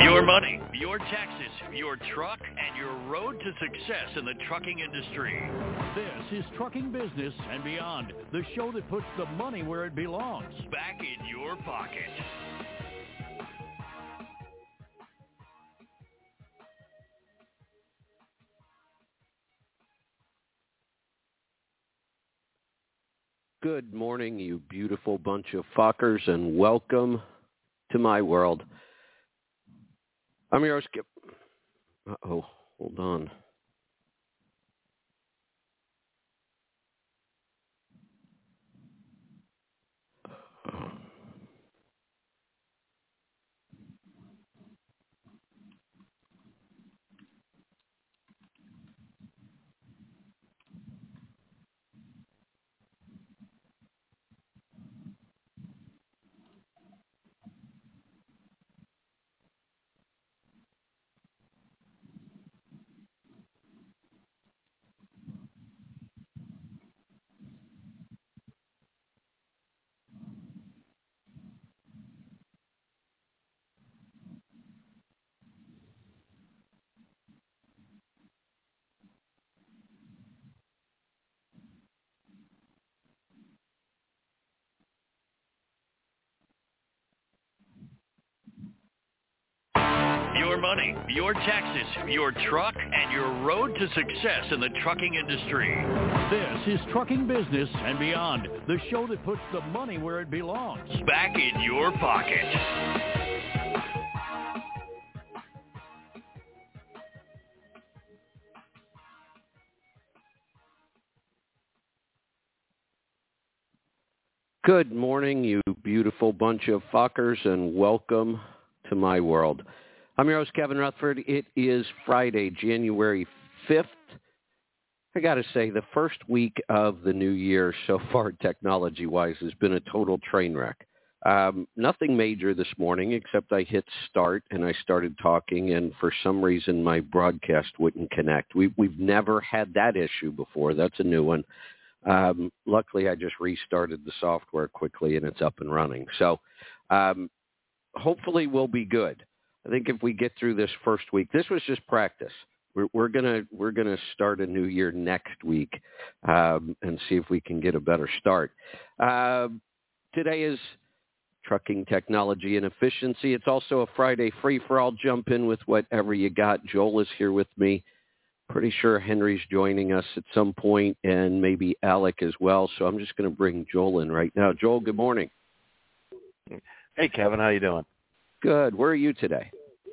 Your money, your taxes, your truck, and your road to success in the trucking industry. This is Trucking Business and Beyond, the show that puts the money where it belongs. Back in your pocket. Good morning, you beautiful bunch of fuckers, and welcome to my world. I'm your host, Skip. Uh-oh, hold on. Your money, your taxes, your truck, and your road to success in the trucking industry. This is Trucking Business and Beyond, the show that puts the money where it belongs. Back in your pocket. Good morning, you beautiful bunch of fuckers, and welcome to my world. I'm your host, Kevin Rutherford. It is Friday, January 5th. I got to say, the first week of the new year so far, technology-wise, has been a total train wreck. Nothing major this morning, except I hit start, and I started talking, and for some reason, my broadcast wouldn't connect. We've never had that issue before. That's a new one. Luckily, I just restarted the software quickly, and it's up and running. So hopefully we'll be good. I think if we get through this first week, this was just practice. We're gonna start a new year next week and see if we can get a better start. Today is Trucking Technology and Efficiency. It's also a Friday free-for-all. Jump in with whatever you got. Joel is here with me. Pretty sure Henry's joining us at some point, and maybe Alec as well. So I'm just going to bring Joel in right now. Joel, good morning. Hey, Kevin. How you doing? Good. Where are you today?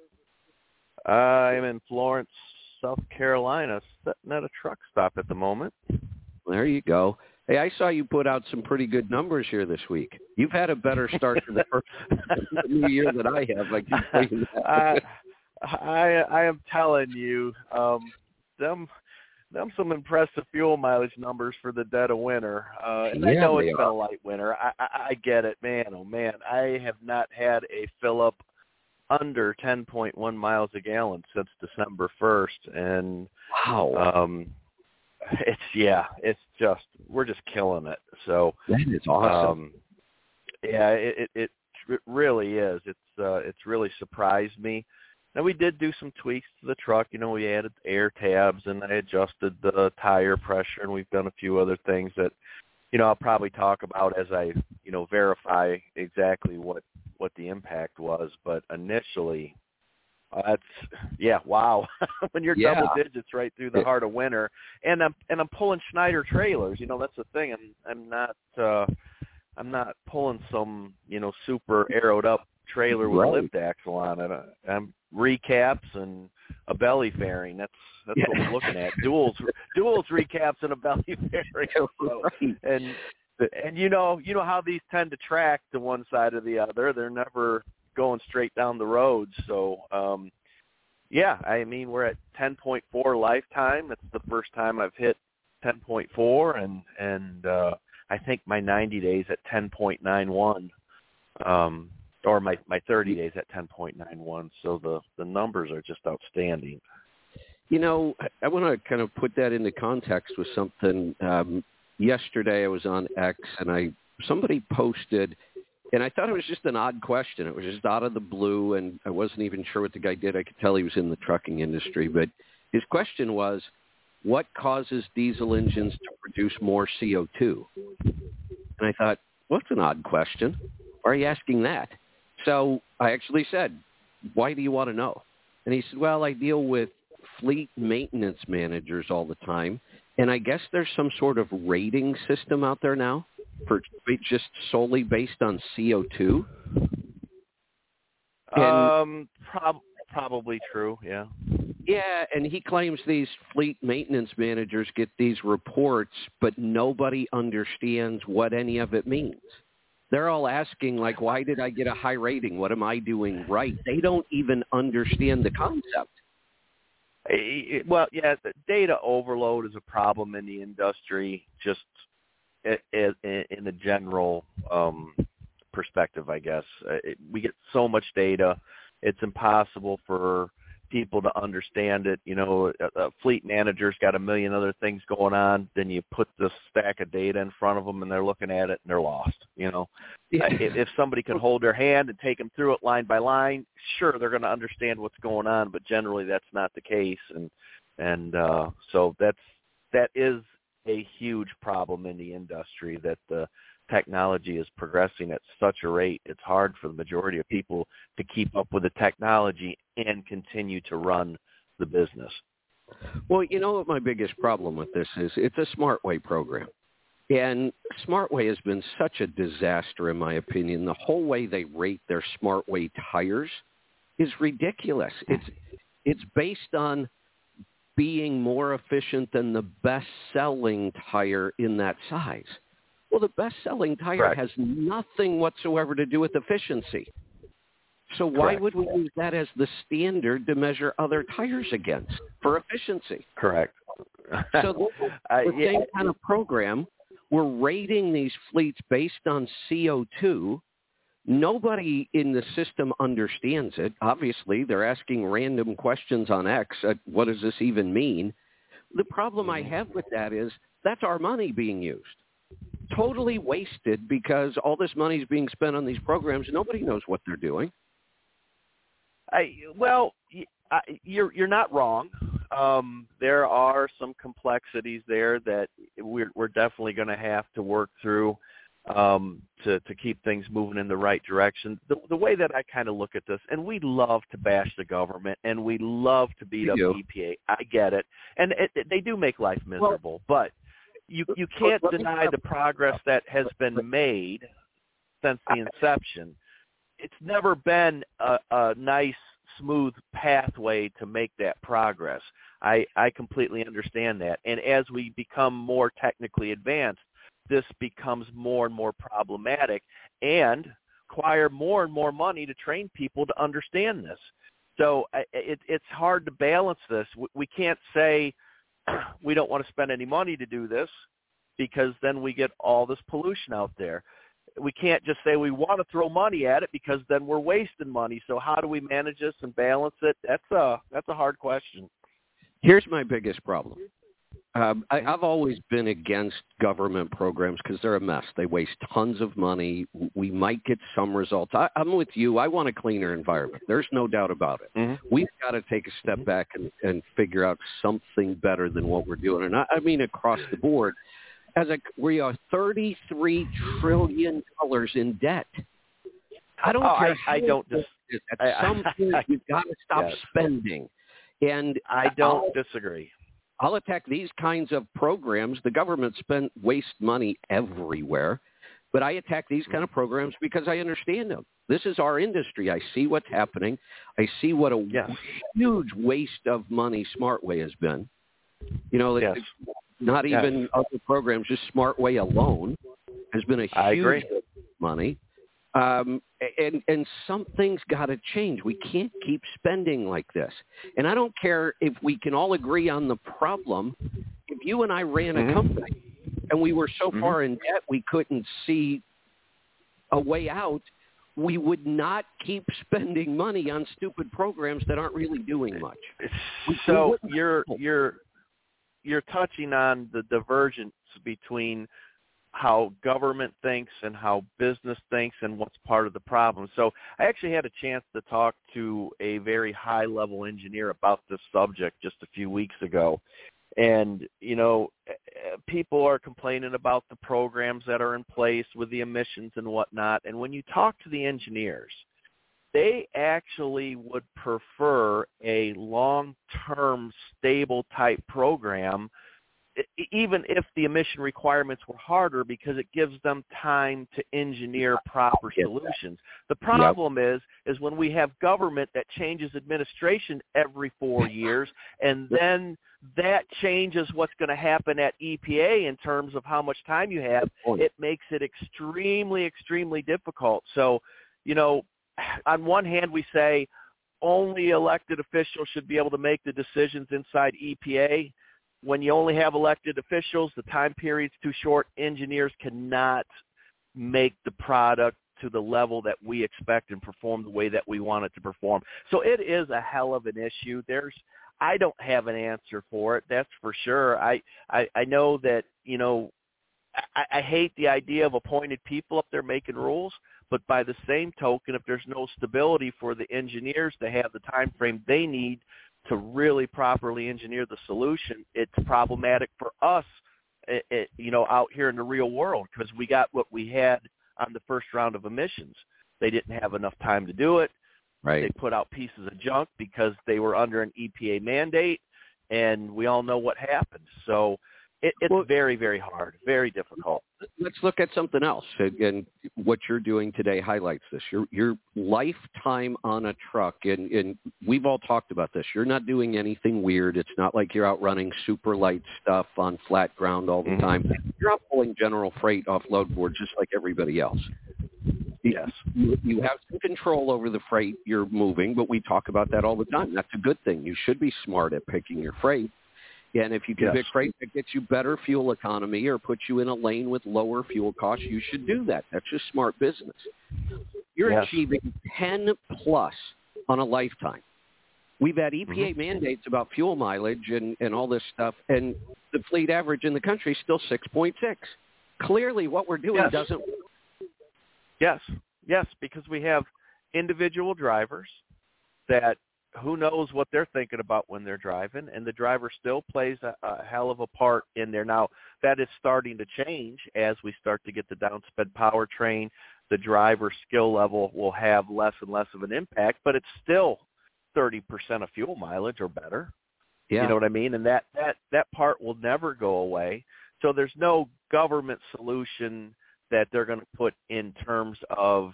I'm in Florence, South Carolina, sitting at a truck stop at the moment. There you go. Hey, I saw you put out some pretty good numbers here this week. You've had a better start to the first new year than I have. I keep saying that. I am telling you, them some impressive fuel mileage numbers for the dead of winter. And I know it's been a light winter. I get it, man. Oh, man. I have not had a fill-up under 10.1 miles a gallon since December 1st. And wow. We're just killing it. So that is awesome. It really is. It's really surprised me. Now, we did do some tweaks to the truck. You know, we added air tabs, and I adjusted the tire pressure, and we've done a few other things that, you know, I'll probably talk about as I, you know, verify exactly what the impact was. But initially, wow. When you're double digits right through the heart of winter, and I'm pulling Schneider trailers. You know, that's the thing. I'm not pulling some, you know, super arrowed up trailer with a lift axle on it. I'm recaps and a belly fairing. That's what we're looking at. Duals recaps and a belly fairing. So, and you know how these tend to track to one side or the other. They're never going straight down the road. So I mean, we're at 10.4 lifetime. It's the first time I've hit 10.4, and I think my 90 days at 10.91. Or my 30 days at 10.91. So the numbers are just outstanding. You know, I want to kind of put that into context with something. Yesterday I was on X, and somebody posted And I thought it was just an odd question. It was just out of the blue, and I wasn't even sure what the guy did. I could tell he was in the trucking industry. But his question was, what causes diesel engines to produce more CO2? And I thought, well, that's an odd question. Why are you asking that? So I actually said, why do you want to know? And he said, well, I deal with fleet maintenance managers all the time, and I guess there's some sort of rating system out there now for just solely based on CO2. Probably true, yeah. Yeah, and he claims these fleet maintenance managers get these reports, but nobody understands what any of it means. They're all asking, like, why did I get a high rating? What am I doing right? They don't even understand the concept. Well, yeah, the data overload is a problem in the industry, just in the general perspective, I guess. We get so much data, it's impossible for people to understand it. You know, a fleet manager's got a million other things going on. Then you put this stack of data in front of them, and they're looking at it, and they're lost. You know, if somebody could hold their hand and take them through it line by line, sure, they're going to understand what's going on. But generally, that's not the case, and so that is a huge problem in the industry, that the technology is progressing at such a rate. It's hard for the majority of people to keep up with the technology and continue to run the business. Well, you know what my biggest problem with this is? It's a SmartWay program. And SmartWay has been such a disaster, in my opinion. The whole way they rate their SmartWay tires is ridiculous. It's based on being more efficient than the best-selling tire in that size. Well, the best-selling tire Correct. has nothing whatsoever to do with efficiency. So why Correct. would we use that as the standard to measure other tires against for efficiency? Correct. So the same kind of program, we're rating these fleets based on CO2. Nobody in the system understands it. Obviously, they're asking random questions on X. What does this even mean? The problem I have with that is that's our money being used. Totally wasted, because all this money is being spent on these programs. Nobody knows what they're doing. You're not wrong. There are some complexities there that we're definitely going to have to work through to keep things moving in the right direction. The way that I kind of look at this, and we love to bash the government, and we love to beat up EPA. I get it, and they do make life miserable, but you can't deny the progress that has been made since the inception. It's never been a nice, smooth pathway to make that progress. I completely understand that. And as we become more technically advanced, this becomes more and more problematic and require more and more money to train people to understand this. So it's hard to balance this. We can't say we don't want to spend any money to do this, because then we get all this pollution out there. We can't just say we want to throw money at it, because then we're wasting money. So how do we manage this and balance it? That's a hard question. Here's my biggest problem. I've always been against government programs because they're a mess. They waste tons of money. We might get some results. I'm with you. I want a cleaner environment. There's no doubt about it. Mm-hmm. We've got to take a step back and figure out something better than what we're doing. And I mean across the board. We are $33 trillion in debt. I don't care. At some point, you've got to stop spending. And I don't disagree. I'll attack these kinds of programs. The government waste money everywhere, but I attack these kind of programs because I understand them. This is our industry. I see what's happening. I see what a huge waste of money SmartWay has been. You know, it's not even other programs, just SmartWay alone has been a huge waste of money. And something's got to change. We can't keep spending like this. And I don't care if we can all agree on the problem. If you and I ran a company and we were so far in debt we couldn't see a way out, we would not keep spending money on stupid programs that aren't really doing much. So you're touching on the divergence between how government thinks and how business thinks and what's part of the problem. So I actually had a chance to talk to a very high-level engineer about this subject just a few weeks ago. And, you know, people are complaining about the programs that are in place with the emissions and whatnot. And when you talk to the engineers, they actually would prefer a long-term, stable type program, even if the emission requirements were harder, because it gives them time to engineer proper solutions. The problem is when we have government that changes administration every 4 years, and then that changes what's going to happen at EPA in terms of how much time you have, it makes it extremely, extremely difficult. So, you know, on one hand, we say only elected officials should be able to make the decisions inside EPA. When you only have elected officials, the time period's too short. Engineers cannot make the product to the level that we expect and perform the way that we want it to perform. So it is a hell of an issue. I don't have an answer for it, that's for sure. I know that, you know, I hate the idea of appointed people up there making rules, but by the same token, if there's no stability for the engineers to have the time frame they need to really properly engineer the solution, it's problematic for us, you know, out here in the real world, because we got what we had on the first round of emissions. They didn't have enough time to do it. Right. They put out pieces of junk because they were under an EPA mandate, and we all know what happened. So it's very, very hard, very difficult. Let's look at something else, and what you're doing today highlights this. Your lifetime on a truck, and we've all talked about this. You're not doing anything weird. It's not like you're out running super light stuff on flat ground all the time. You're out pulling general freight off load board just like everybody else. Yes. You have some control over the freight you're moving, but we talk about that all the time. That's a good thing. You should be smart at picking your freight. And if you can pick freight that gets you better fuel economy or puts you in a lane with lower fuel costs, you should do that. That's just smart business. You're achieving 10 plus on a lifetime. We've had EPA mandates about fuel mileage and all this stuff, and the fleet average in the country is still 6.6. Clearly what we're doing doesn't work. Yes, because we have individual drivers that who knows what they're thinking about when they're driving, and the driver still plays a hell of a part in there. Now, that is starting to change as we start to get the downsped powertrain. The driver skill level will have less and less of an impact, but it's still 30% of fuel mileage or better. Yeah. You know what I mean? And that part will never go away. So there's no government solution that they're going to put in terms of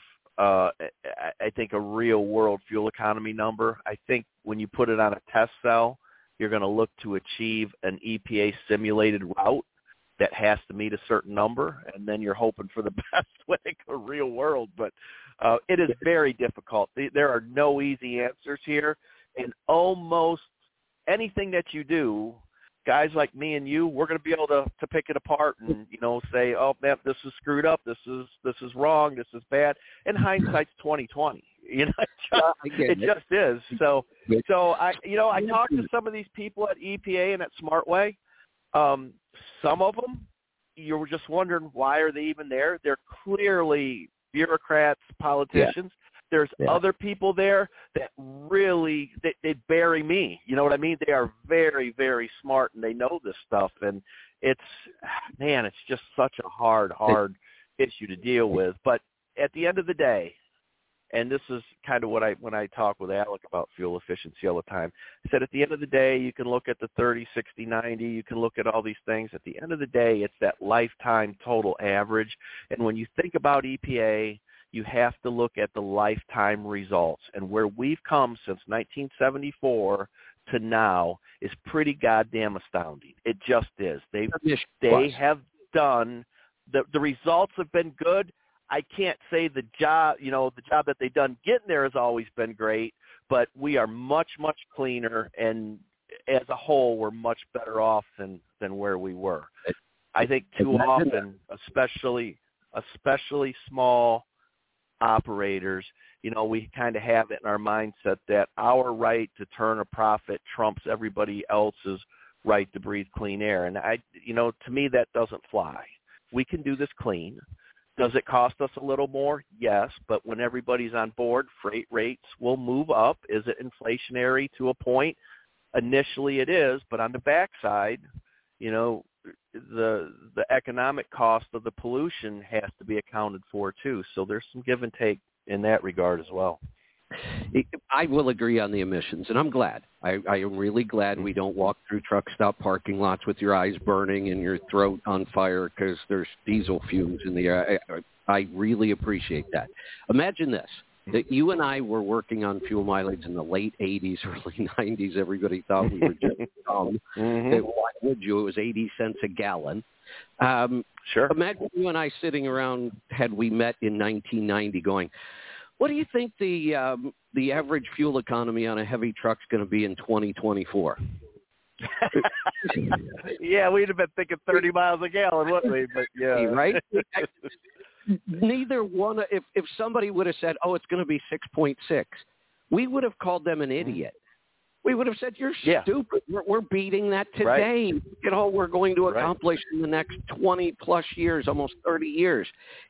I think a real-world fuel economy number. I think when you put it on a test cell, you're going to look to achieve an EPA-simulated route that has to meet a certain number, and then you're hoping for the best when it goes real world. But it is very difficult. There are no easy answers here, and almost anything that you do, guys like me and you, we're going to be able to pick it apart and, you know, say, oh man, this is screwed up, this is wrong, this is bad. And hindsight's 20/20. You know, it just is. So I talked to some of these people at EPA and at SmartWay. Some of them, you were just wondering, why are they even there? They're clearly bureaucrats, politicians. Yeah. There's other people there that really, they bury me. You know what I mean? They are very, very smart, and they know this stuff. And it's just such a hard issue to deal with. But at the end of the day, and this is kind of when I talk with Alec about fuel efficiency all the time, I said at the end of the day, you can look at the 30, 60, 90, you can look at all these things. At the end of the day, it's that lifetime total average. And when you think about EPA, you have to look at the lifetime results. And where we've come since 1974 to now is pretty goddamn astounding. It just is. They have done, the results have been good. I can't say the job that they've done getting there has always been great, but we are much, much cleaner, and as a whole, we're much better off than where we were. I think too often, especially small operators, you know, we kind of have it in our mindset that our right to turn a profit trumps everybody else's right to breathe clean air. And to me, that doesn't fly. we can do this clean. Does it cost us a little more? Yes, but when everybody's on board, freight rates will move up. Is it inflationary to a point? Initially it is, but on the backside, you know, the economic cost of the pollution has to be accounted for too. So there's some give and take in that regard as well. I will agree on the emissions, and I'm glad. I am really glad we don't walk through truck stop parking lots with your eyes burning and your throat on fire because there's diesel fumes in the air. I really appreciate that. Imagine this, that you and I were working on fuel mileage in the late 80s, early 90s. Everybody thought we were just dumb. Why would you? It was 80 cents a gallon. Sure. Imagine you and I sitting around, had we met in 1990, going, what do you think the average fuel economy on a heavy truck's going to be in 2024? Yeah, we'd have been thinking 30 miles a gallon, wouldn't we? But yeah, right. Neither one. If somebody would have said, "Oh, it's going to be 6.6," we would have called them an idiot. We would have said, "You're stupid. We're beating that today. Right. You know, we're going to accomplish in the next 20 plus years, almost 30 years."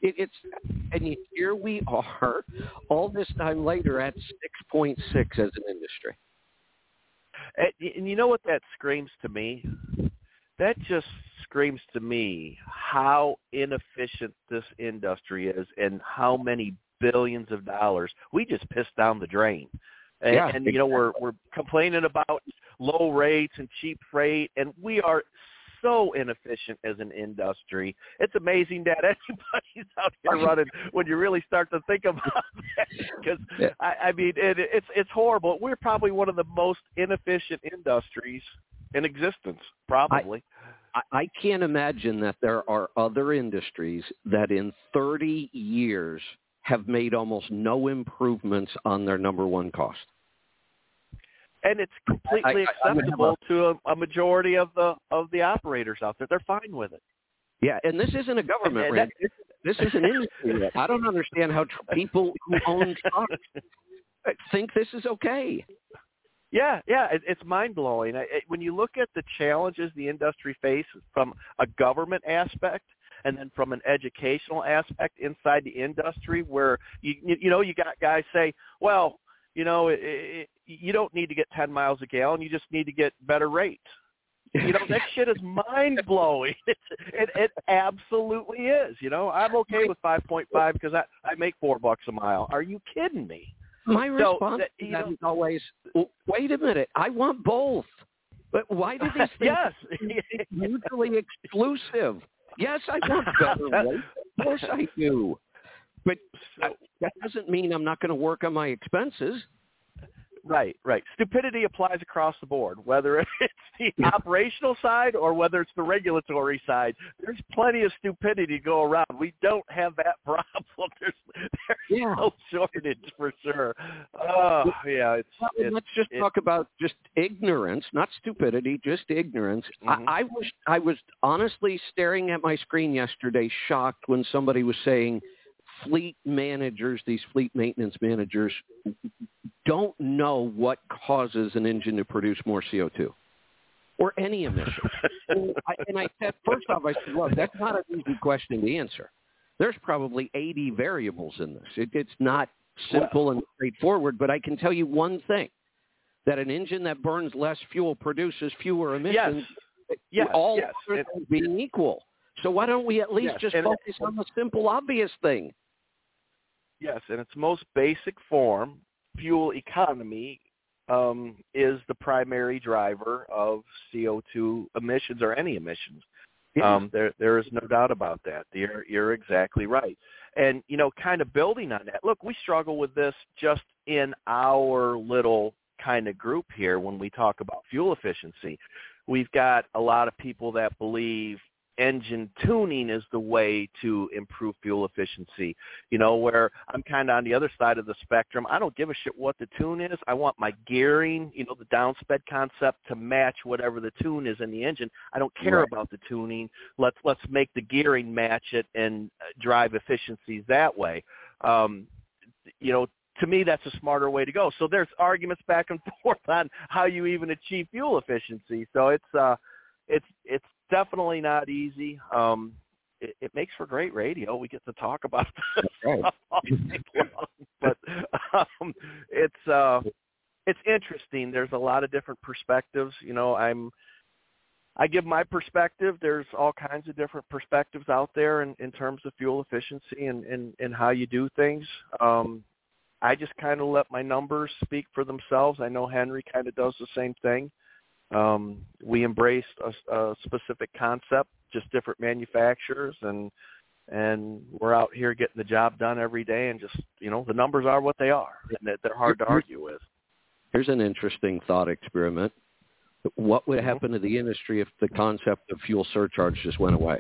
And here we are, all this time later, at 6.6 as an industry. And you know what that screams to me? That just screams to me how inefficient this industry is, and how many billions of dollars we just pissed down the drain. And you know, we're complaining about low rates and cheap freight, and we are so inefficient as an industry. It's amazing that anybody's out here running when you really start to think about that. Because I mean, it's horrible. We're probably one of the most inefficient industries in existence, probably. I can't imagine that there are other industries that in 30 years have made almost no improvements on their number one cost. And it's completely acceptable to a majority of the operators out there. They're fine with it. Yeah, and this isn't a government rant. This is an industry. I don't understand how people who own trucks think this is okay. Yeah, it's mind-blowing. When you look at the challenges the industry faces from a government aspect, and then from an educational aspect inside the industry, where you know, you got guys say, well, you know, you don't need to get 10 miles a gallon, you just need to get better rates. You know, that shit is mind-blowing. It absolutely is. You know, I'm okay with 5.5 because I make $4 a mile. Are you kidding me? My response to that is always, wait a minute, I want both. But why do these things mutually exclusive? Yes, I want better rates. Of course I do. But that doesn't mean I'm not going to work on my expenses. Right. Stupidity applies across the board, whether it's the operational side or whether it's the regulatory side. There's plenty of stupidity to go around. We don't have that problem. There's no shortage for sure. Let's just talk about just ignorance, not stupidity, just ignorance. Mm-hmm. I was honestly staring at my screen yesterday, shocked when somebody was saying fleet managers, these fleet maintenance managers, don't know what causes an engine to produce more CO2 or any emissions. and I said, first off, I said, look, that's not an easy question to answer. There's probably 80 variables in this. It's not simple and straightforward, but I can tell you one thing, that an engine that burns less fuel produces fewer emissions, all other things being equal. So why don't we at least just focus on the simple, obvious thing? Yes, in its most basic form, fuel economy is the primary driver of CO2 emissions or any emissions. There is no doubt about that. You're exactly right. And, you know, kind of building on that, look, we struggle with this just in our little kind of group here when we talk about fuel efficiency. We've got a lot of people that believe engine tuning is the way to improve fuel efficiency, you know, where I'm kind of on the other side of the spectrum. I don't give a shit what the tune is. I want my gearing, you know, the downsped concept to match whatever the tune is in the engine. I don't care about the tuning. Let's make the gearing match it and drive efficiencies that way. You know, to me, that's a smarter way to go. So there's arguments back and forth on how you even achieve fuel efficiency. So it's definitely not easy. it makes for great radio. We get to talk about this Right. all night long. But it's interesting. There's a lot of different perspectives. You know, I give my perspective. There's all kinds of different perspectives out there in terms of fuel efficiency and how you do things. I just kind of let my numbers speak for themselves. I know Henry kind of does the same thing. We embraced a specific concept, just different manufacturers, and we're out here getting the job done every day, and just, you know, the numbers are what they are, and they're hard to argue with. Here's an interesting thought experiment. What would happen to the industry if the concept of fuel surcharge just went away?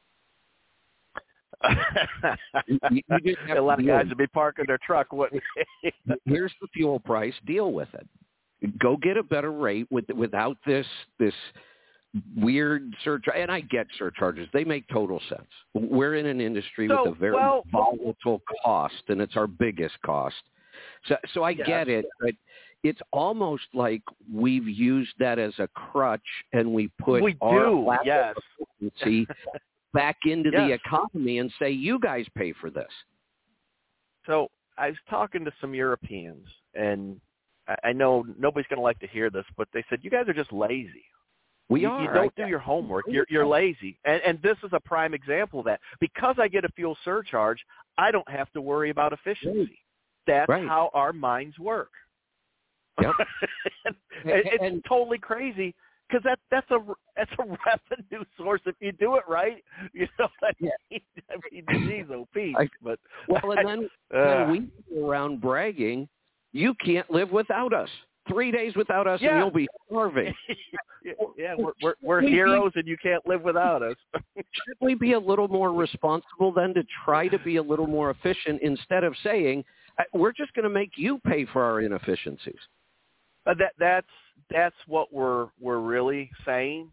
A lot of guys would be parking their truck, wouldn't they? Here's the fuel price. Deal with it. Go get a better rate without this weird surcharge. And I get surcharges. They make total sense. We're in an industry with a very volatile cost, and it's our biggest cost. So I get it, but it's almost like we've used that as a crutch, and we put our efficiency back into the economy and say, you guys pay for this. So I was talking to some Europeans, and I know nobody's going to like to hear this, but they said, you guys are just lazy. You don't do your homework. You're lazy. And this is a prime example of that. Because I get a fuel surcharge, I don't have to worry about efficiency. That's how our minds work. Yep. It's totally crazy, because that's a revenue source if you do it right. You know what I mean? I mean, geez, Pete. But and then we go around bragging, you can't live without us. 3 days without us, and you'll be starving. We're heroes, and you can't live without us. Should we be a little more responsible then to try to be a little more efficient instead of saying, we're just going to make you pay for our inefficiencies? That's what we're really saying.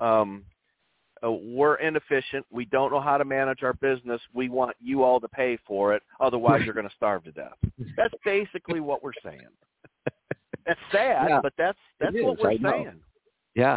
We're inefficient. We don't know how to manage our business. We want you all to pay for it. Otherwise, you're going to starve to death. That's basically what we're saying. That's sad, but that's what we're saying. Yeah.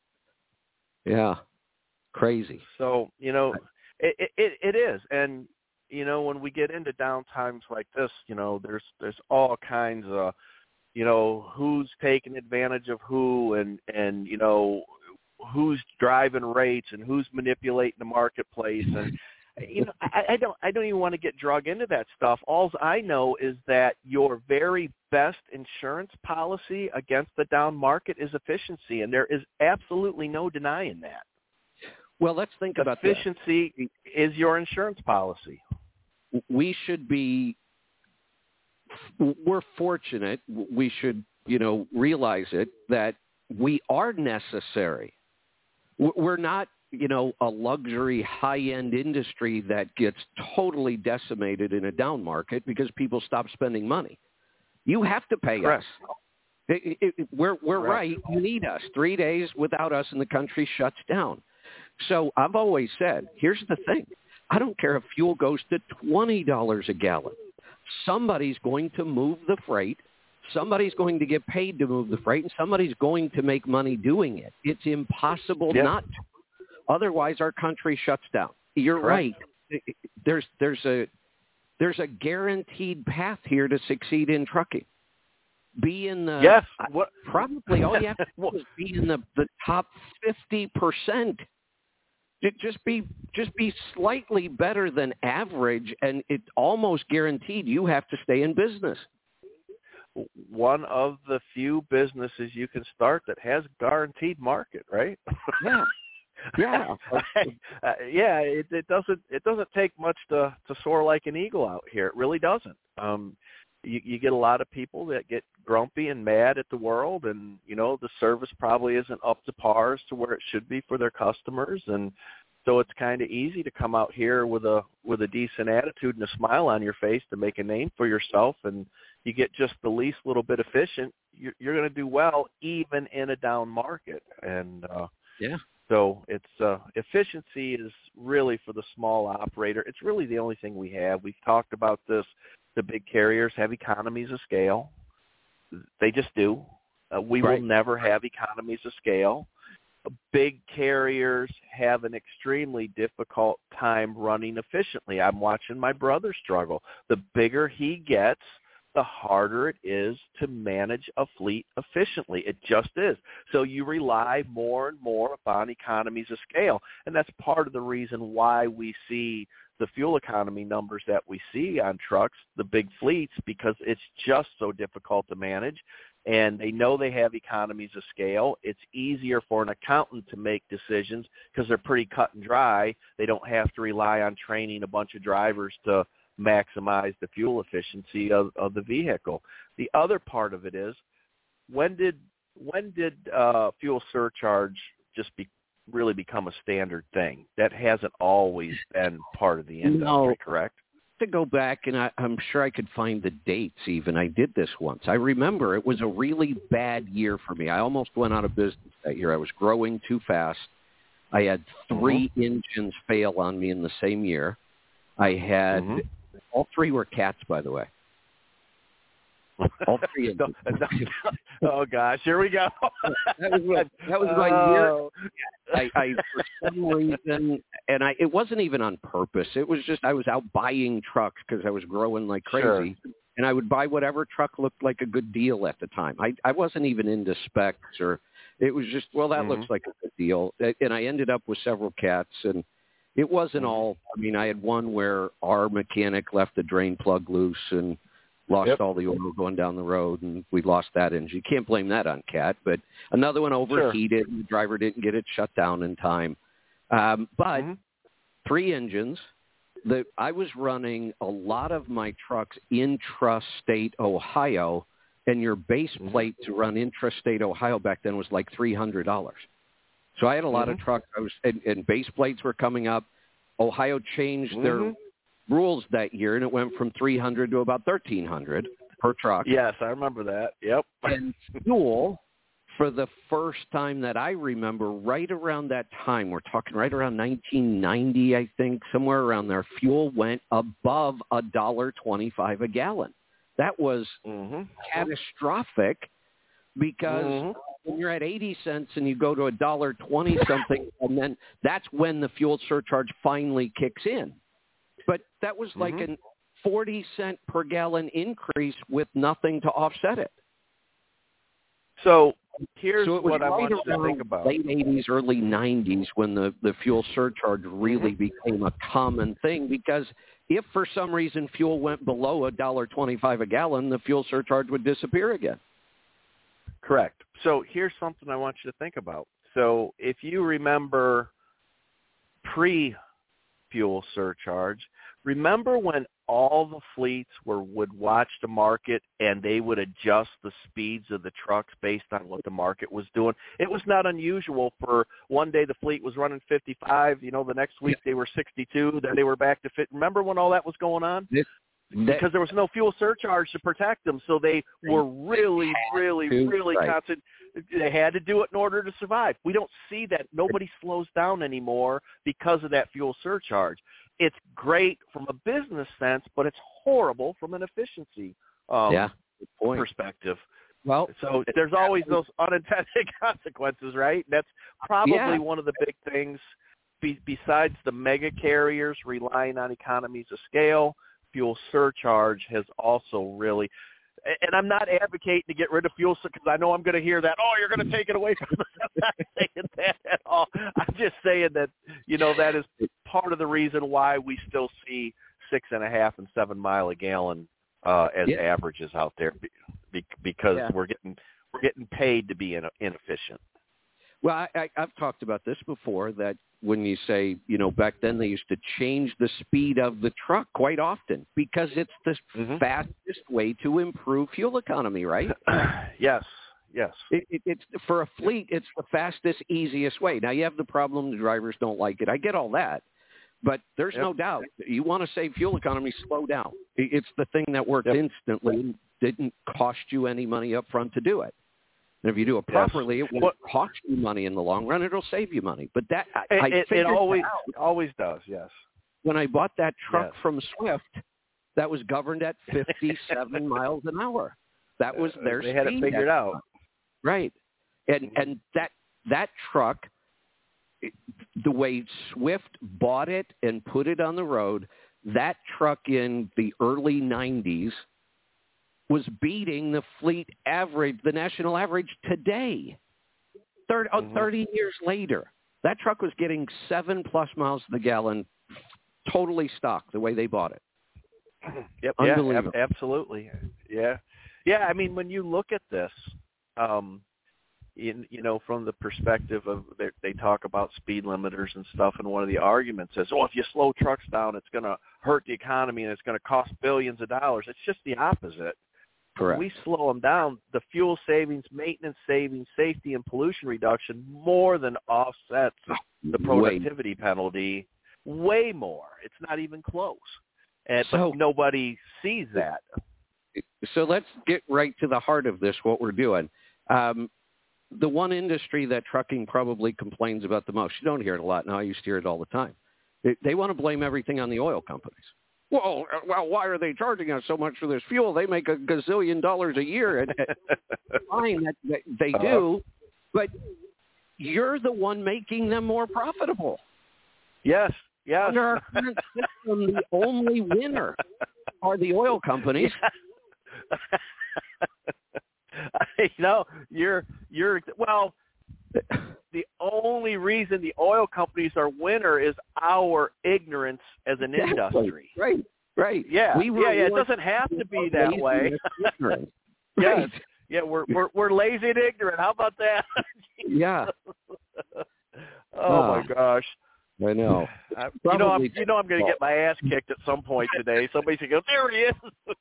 Yeah. Crazy. So, you know, it is. And, you know, when we get into downtimes like this, you know, there's all kinds of, you know, who's taking advantage of who, and you know, who's driving rates and who's manipulating the marketplace. And, you know, I don't even want to get drug into that stuff. All I know is that your very best insurance policy against the down market is efficiency, and there is absolutely no denying that. Well, let's think about that. Efficiency is your insurance policy. We should be – we're fortunate. We should, you know, realize it, that we are necessary. We're not, you know, a luxury high-end industry that gets totally decimated in a down market because people stop spending money. You have to pay us. We're right. You need us. 3 days without us and the country shuts down. So I've always said, here's the thing. I don't care if fuel goes to $20 a gallon. Somebody's going to move the freight. Somebody's going to get paid to move the freight, and somebody's going to make money doing it. It's impossible not to. Otherwise, our country shuts down. You're right. There's a guaranteed path here to succeed in trucking. Be in the probably all you have to do is be in the top 50%. Just be slightly better than average, and it's almost guaranteed you have to stay in business. One of the few businesses you can start that has guaranteed market, right? Yeah. Yeah. It doesn't take much to soar like an eagle out here. It really doesn't. You get a lot of people that get grumpy and mad at the world, and, you know, the service probably isn't up to par as to where it should be for their customers, and so it's kind of easy to come out here with a decent attitude and a smile on your face to make a name for yourself, and you get just the least little bit efficient, you're going to do well even in a down market. And so it's efficiency is really for the small operator. It's really the only thing we have. We've talked about this. The big carriers have economies of scale. They just do. We will never have economies of scale. big carriers have an extremely difficult time running efficiently. I'm watching my brother struggle. The bigger he gets, the harder it is to manage a fleet efficiently. It just is. So you rely more and more upon economies of scale. And that's part of the reason why we see the fuel economy numbers that we see on trucks, the big fleets, because it's just so difficult to manage. And they know they have economies of scale. It's easier for an accountant to make decisions because they're pretty cut and dry. They don't have to rely on training a bunch of drivers to maximize the fuel efficiency of the vehicle. The other part of it is, when did fuel surcharge just really become a standard thing? That hasn't always been part of the industry, correct? To go back, and I'm sure I could find the dates even. I did this once. I remember it was a really bad year for me. I almost went out of business that year. I was growing too fast. I had 3 engines fail on me in the same year. I had all 3 were cats, by the way. All 3 of them. Oh gosh, here we go. that was my year. I for some reason, and it wasn't even on purpose. It was just I was out buying trucks because I was growing like crazy, and I would buy whatever truck looked like a good deal at the time. I wasn't even into specs, or it was just, well, that looks like a good deal, and I ended up with several cats, and it wasn't all. I mean, I had one where our mechanic left the drain plug loose and lost all the oil going down the road, and we lost that engine. You can't blame that on Cat, but another one overheated, and the driver didn't get it shut down in time. But 3 engines. I was running a lot of my trucks intrastate Ohio, and your base plate to run intrastate Ohio back then was like $300. So I had a lot of trucks. And base plates were coming up. Ohio changed their rules that year, and it went from $300 to about $1,300 per truck. Yes, I remember that. Yep. And fuel, for the first time that I remember, right around that time, we're talking right around 1990, I think, somewhere around there, fuel went above $1.25 a gallon. That was catastrophic, because when you're at 80 cents and you go to $1.20 something, and then that's when the fuel surcharge finally kicks in. But that was like a 40-cent per gallon increase with nothing to offset it. So here's what I want you to think about. Late 80s, early 90s, when the fuel surcharge really became a common thing, because if for some reason fuel went below $1.25 a gallon, the fuel surcharge would disappear again. Correct. So here's something I want you to think about. So if you remember pre-fuel surcharge, remember when all the fleets would watch the market and they would adjust the speeds of the trucks based on what the market was doing? It was not unusual for one day the fleet was running 55, the next week they were 62, then they were back to 50. Remember when all that was going on? Because there was no fuel surcharge to protect them, so they were really constant. They had to do it in order to survive. We don't see that. Nobody slows down anymore because of that fuel surcharge. It's great from a business sense, but it's horrible from an efficiency perspective. Well, so there's always those unintended consequences, right? That's probably one of the big things. Besides the mega carriers relying on economies of scale, fuel surcharge has also really, and I'm not advocating to get rid of fuel because I know I'm going to hear that, you're going to take it away from us. I'm not saying that at all. I'm just saying that, that is part of the reason why we still see 6.5 and 7 mile a gallon as averages out there, because we're getting paid to be inefficient. Well, I've talked about this before, that when you say, back then they used to change the speed of the truck quite often because it's the fastest way to improve fuel economy, right? Yes. It's for a fleet, it's the fastest, easiest way. Now, you have the problem the drivers don't like it. I get all that. But there's no doubt, you want to save fuel economy, slow down. It's the thing that worked instantly and didn't cost you any money up front to do it. And if you do it properly, it won't cost you money in the long run. It'll save you money. But that it always does. Yes. When I bought that truck from Swift, that was governed at 57 miles an hour. That was their speed. They had it figured out. Right. And that truck the way Swift bought it and put it on the road, that truck in the early 90s was beating the fleet average, the national average today. 30 years later, that truck was getting 7+ miles to the gallon, totally stock the way they bought it. Yep, unbelievable. Yeah, absolutely. Yeah. Yeah, I mean, when you look at this, from the perspective of they talk about speed limiters and stuff, and one of the arguments is, if you slow trucks down, it's going to hurt the economy and it's going to cost billions of dollars. It's just the opposite. Correct. When we slow them down, the fuel savings, maintenance savings, safety, and pollution reduction more than offsets the productivity penalty, way more. It's not even close. But nobody sees that. So let's get right to the heart of this, what we're doing. The one industry that trucking probably complains about the most, you don't hear it a lot now, I used to hear it all the time. They want to blame everything on the oil companies. Well, why are they charging us so much for this fuel? They make $1 gazillion a year. And fine, that they do, but you're the one making them more profitable. Yes. Under our current system, the only winner are the oil companies. The only reason the oil companies are winner is our ignorance as an industry. Right. Yeah, it doesn't have to be that way. Yes. Yeah, we're lazy and ignorant. How about that? Yeah. Oh my gosh. I know. I'm going to get my ass kicked at some point today. Somebody's going to go, there he is.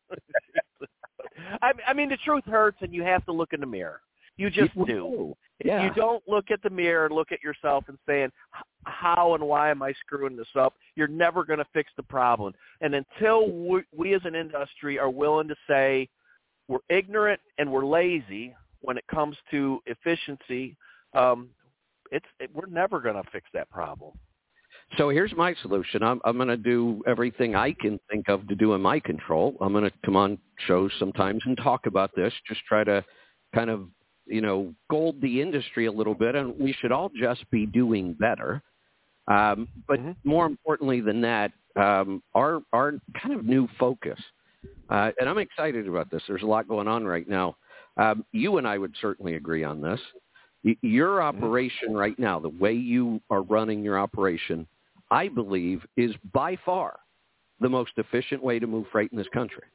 I mean, the truth hurts, and you have to look in the mirror. You just do. Yeah. You don't look at the mirror and look at yourself and saying, how and why am I screwing this up? You're never going to fix the problem. And until we as an industry are willing to say we're ignorant and we're lazy when it comes to efficiency, we're never going to fix that problem. So here's my solution. I'm going to do everything I can think of to do in my control. I'm going to come on shows sometimes and talk about this, just try to kind of, gold the industry a little bit, and we should all just be doing better. But more importantly than that, our kind of new focus, and I'm excited about this. There's a lot going on right now. You and I would certainly agree on this. Your operation right now, the way you are running your operation, I believe is by far the most efficient way to move freight in this country.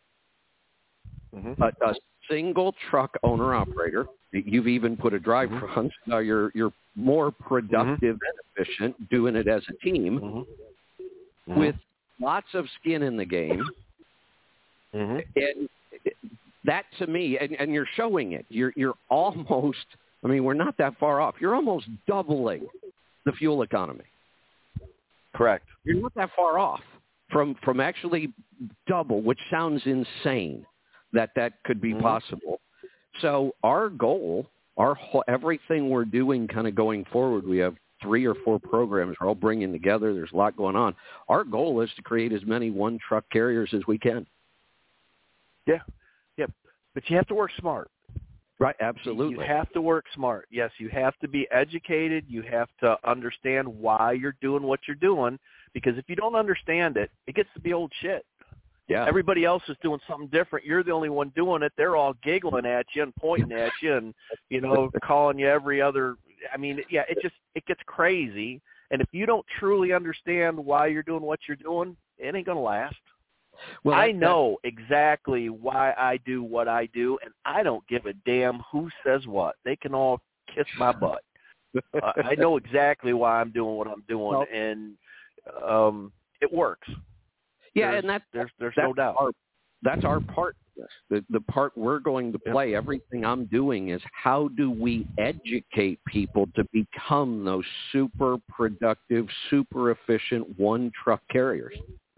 A single truck owner-operator, you've even put a driver on, so you're more productive and efficient doing it as a team with lots of skin in the game. And that to me, and you're showing it, you're almost, we're not that far off. You're almost doubling the fuel economy. Correct. You're not that far off from actually double, which sounds insane that could be possible. So our goal, everything we're doing kind of going forward, we have 3 or 4 programs we're all bringing together. There's a lot going on. Our goal is to create as many one-truck carriers as we can. Yeah. But you have to work smart. Right, absolutely. You have to work smart. Yes, you have to be educated. You have to understand why you're doing what you're doing, because if you don't understand it, it gets to be old shit. Yeah. Everybody else is doing something different. You're the only one doing it. They're all giggling at you and pointing at you and, calling you every other. It gets crazy. And if you don't truly understand why you're doing what you're doing, it ain't going to last. Well, I know exactly why I do what I do, and I don't give a damn who says what. They can all kiss my butt. I know exactly why I'm doing what I'm doing, and it works. Yeah, there's no doubt. That's our part. The part we're going to play, everything I'm doing is how do we educate people to become those super productive, super efficient one-truck carriers.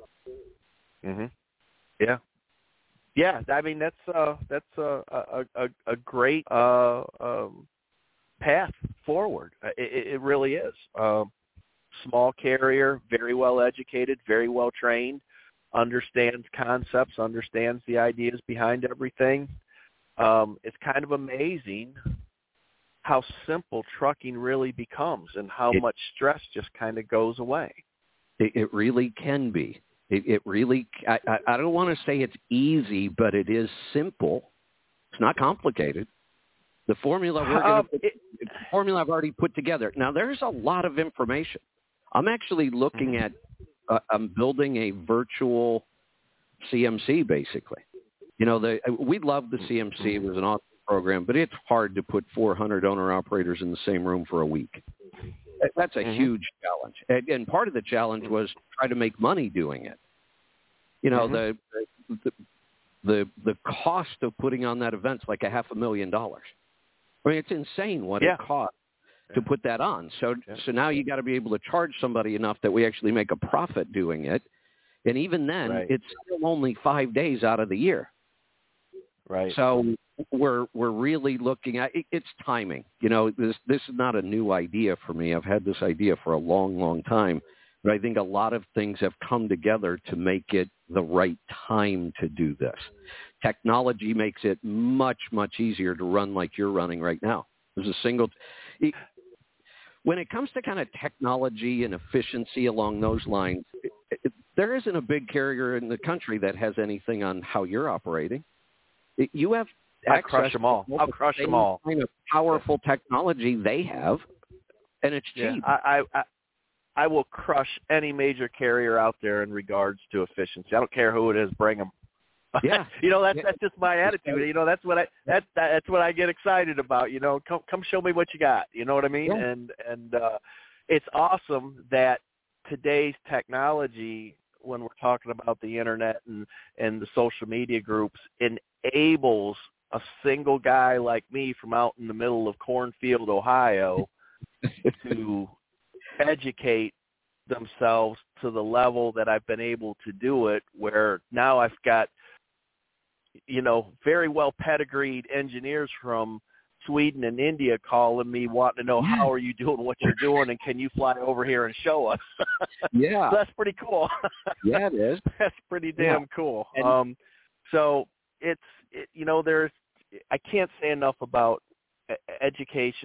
Yeah. That's a great path forward. It really is. Small carrier, very well educated, very well trained, understands concepts, understands the ideas behind everything. It's kind of amazing how simple trucking really becomes and how much stress just kind of goes away. It really can be. It really, I don't want to say it's easy, but it is simple. It's not complicated. The formula formula I've already put together. Now, there's a lot of information. I'm actually looking at, I'm building a virtual CMC, basically. You know, we love the CMC. It was an awesome program, but it's hard to put 400 owner-operators in the same room for a week. That's a huge challenge. And part of the challenge was try to make money doing it. You know, the cost of putting on that event's like $500,000. I mean, it's insane what it costs to put that on. So now you got to be able to charge somebody enough that we actually make a profit doing it. And even then, it's still only 5 days out of the year. Right. So we're really looking at it's timing. You know, this is not a new idea for me. I've had this idea for a long, long time. But I think a lot of things have come together to make it the right time to do this. Technology makes it much, much easier to run like you're running right now. There's a single – when it comes to kind of technology and efficiency along those lines, there isn't a big carrier in the country that has anything on how you're operating. You have I crush them all. I'll crush them all. Kind of powerful technology they have, and it's cheap. I will crush any major carrier out there in regards to efficiency. I don't care who it is. Bring them. Yeah. You know, that's just my attitude. You know, that's what I get excited about. You know, come show me what you got. You know what I mean? Yeah. And it's awesome that today's technology, when we're talking about the internet and the social media groups, enables a single guy like me from out in the middle of Cornfield, Ohio, to educate themselves to the level that I've been able to do it, where now I've got, you know, very well pedigreed engineers from Sweden and India calling me, wanting to know how are you doing what you're doing, and can you fly over here and show us? Yeah. So that's pretty cool. Yeah, it is. That's pretty damn cool. So you know, I can't say enough about education,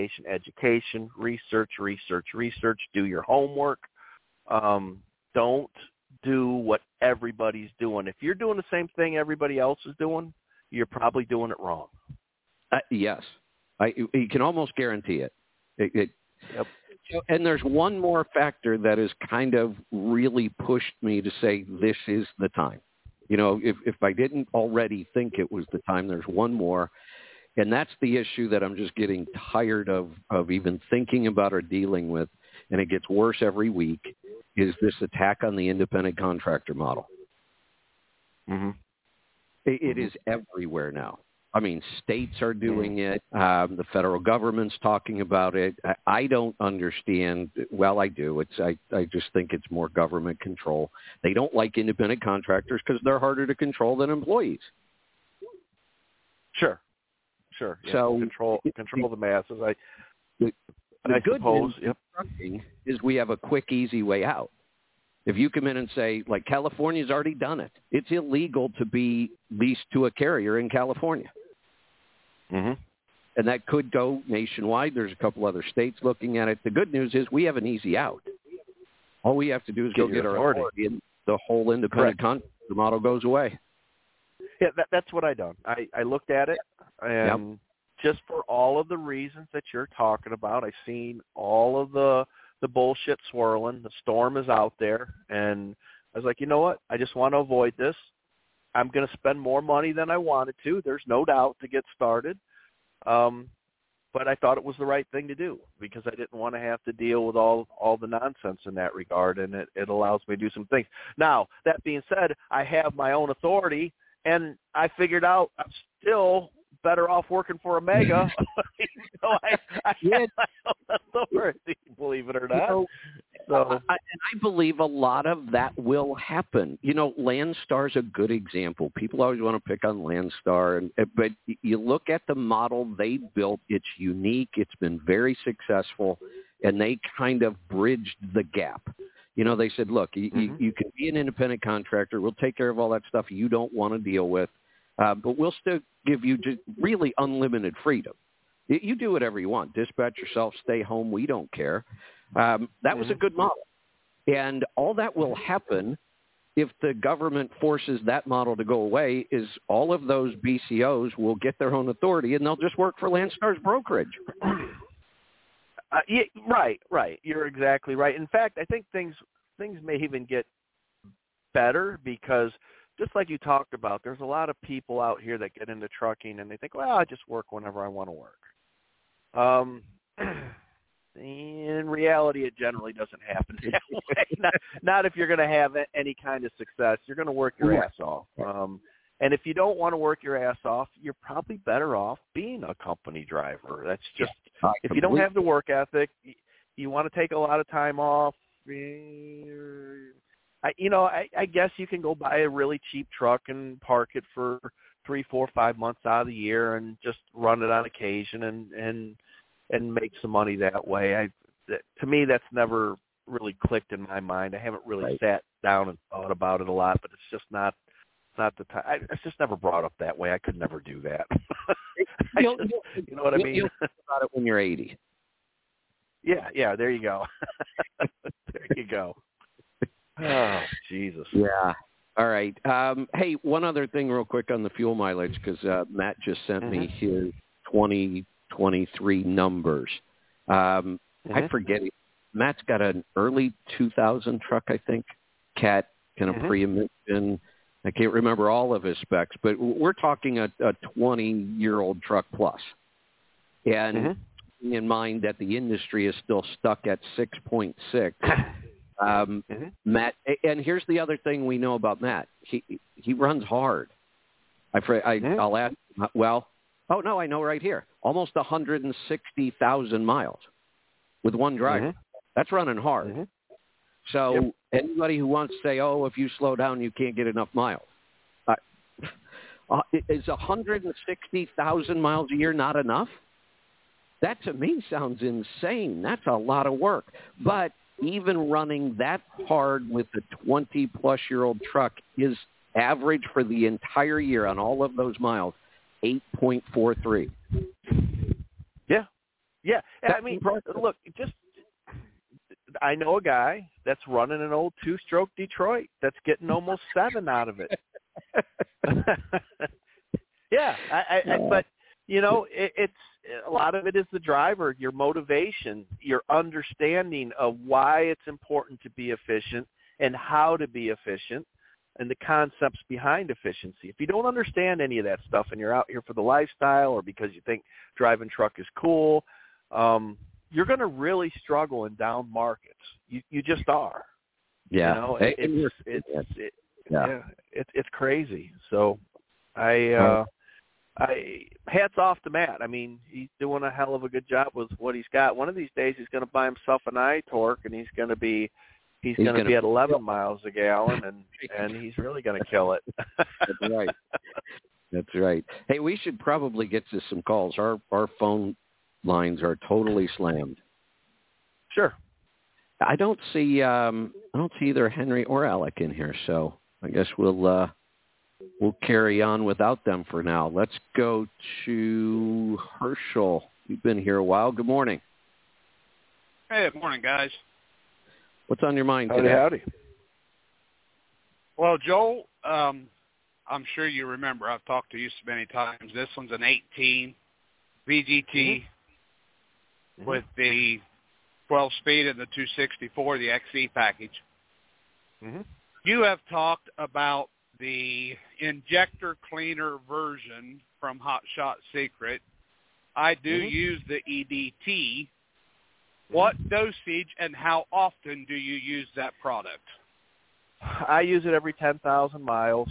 research, do your homework. Don't do what everybody's doing. If you're doing the same thing everybody else is doing, you're probably doing it wrong. Yes. You can almost guarantee it. Yep. And there's one more factor that has kind of really pushed me to say this is the time. You know, if I didn't already think it was the time, there's one more. And that's the issue that I'm just getting tired of even thinking about or dealing with, and it gets worse every week, is this attack on the independent contractor model. Mm-hmm. It is everywhere now. I mean, states are doing it. The federal government's talking about it. I don't understand. Well, I do. I just think it's more government control. They don't like independent contractors because they're harder to control than employees. Sure. Yeah, so control the masses. The good suppose. News is we have a quick, easy way out. If you come in and say, like, California's already done it. It's illegal to be leased to a carrier in California. Mm-hmm. And that could go nationwide. There's a couple other states looking at it. The good news is we have an easy out. All we have to do is go get our authority, and the whole independent contractor model goes away. Yeah, that's what I done. I looked at it, and just for all of the reasons that you're talking about, I've seen all of the bullshit swirling. The storm is out there, and I was like, you know what? I just want to avoid this. I'm going to spend more money than I wanted to. There's no doubt to get started. But I thought it was the right thing to do because I didn't want to have to deal with all the nonsense in that regard, and it allows me to do some things. Now, that being said, I have my own authority, and I figured out I'm still better off working for a mega. I have my own authority, believe it or not. I believe a lot of that will happen. You know, Landstar's a good example. People always want to pick on Landstar, but you look at the model they built. It's unique. It's been very successful, and they kind of bridged the gap. You know, they said, look, you can be an independent contractor. We'll take care of all that stuff you don't want to deal with, but we'll still give you just really unlimited freedom. You do whatever you want. Dispatch yourself, stay home. We don't care. That was a good model. And all that will happen if the government forces that model to go away is all of those BCOs will get their own authority and they'll just work for Landstar's brokerage. Yeah, right. You're exactly right. In fact, I think things may even get better because just like you talked about, there's a lot of people out here that get into trucking and they think, well, I just work whenever I want to work. In reality, it generally doesn't happen that way. Not if you're going to have any kind of success. You're going to work your ass off. And if you don't want to work your ass off, you're probably better off being a company driver. That's just if you don't have the work ethic, you want to take a lot of time off. I guess you can go buy a really cheap truck and park it for 3, 4, 5 months out of the year and just run it on occasion and make some money that way. To me, that's never really clicked in my mind. I haven't really sat down and thought about it a lot, but it's just not the time. It's just never brought up that way. I could never do that. You know what I mean? You'll think about it when you're 80. Yeah. There you go. There you go. Oh, Jesus. Yeah. All right. Hey, one other thing real quick on the fuel mileage because Matt just sent me his 2023 numbers. I forget it. Matt's got an early 2000 truck, I think, Cat, kind of pre-emission. I can't remember all of his specs, but we're talking a 20-year-old truck plus. And keeping in mind that the industry is still stuck at 6.6, Matt, and here's the other thing we know about Matt. He runs hard. I'll ask, I know right here. Almost 160,000 miles with one driver. That's running hard. So anybody who wants to say, if you slow down, you can't get enough miles. Is 160,000 miles a year not enough? That to me sounds insane. That's a lot of work. But even running that hard with a 20-plus-year-old truck is average for the entire year on all of those miles, 8.43. Yeah. I mean, look, I know a guy that's running an old 2-stroke Detroit that's getting almost 7 out of it. But it's a lot of it is the driver, your motivation, your understanding of why it's important to be efficient and how to be efficient and the concepts behind efficiency. If you don't understand any of that stuff and you're out here for the lifestyle or because you think driving truck is cool, you're going to really struggle in down markets. You just are. Yeah. It's crazy. So hats off to Matt. I mean, he's doing a hell of a good job with what he's got. One of these days he's going to buy himself an iTorque and he's going to be at 11 miles a gallon and he's really going to kill it. That's right. That's right. Hey, we should probably get to some calls. Our phone lines are totally slammed. Sure. I don't see either Henry or Alec in here, so I guess we'll carry on without them for now. Let's go to Herschel. You've been here a while. Good morning. Hey, good morning, guys. What's on your mind today? Howdy. Well, Joel, I'm sure you remember. I've talked to you so many times. This one's an 18 VGT with the 12-speed and the 264, the XE package. You have talked about the injector cleaner version from Hot Shot Secret. I do use the EDT. What dosage and how often do you use that product? I use it every 10,000 miles.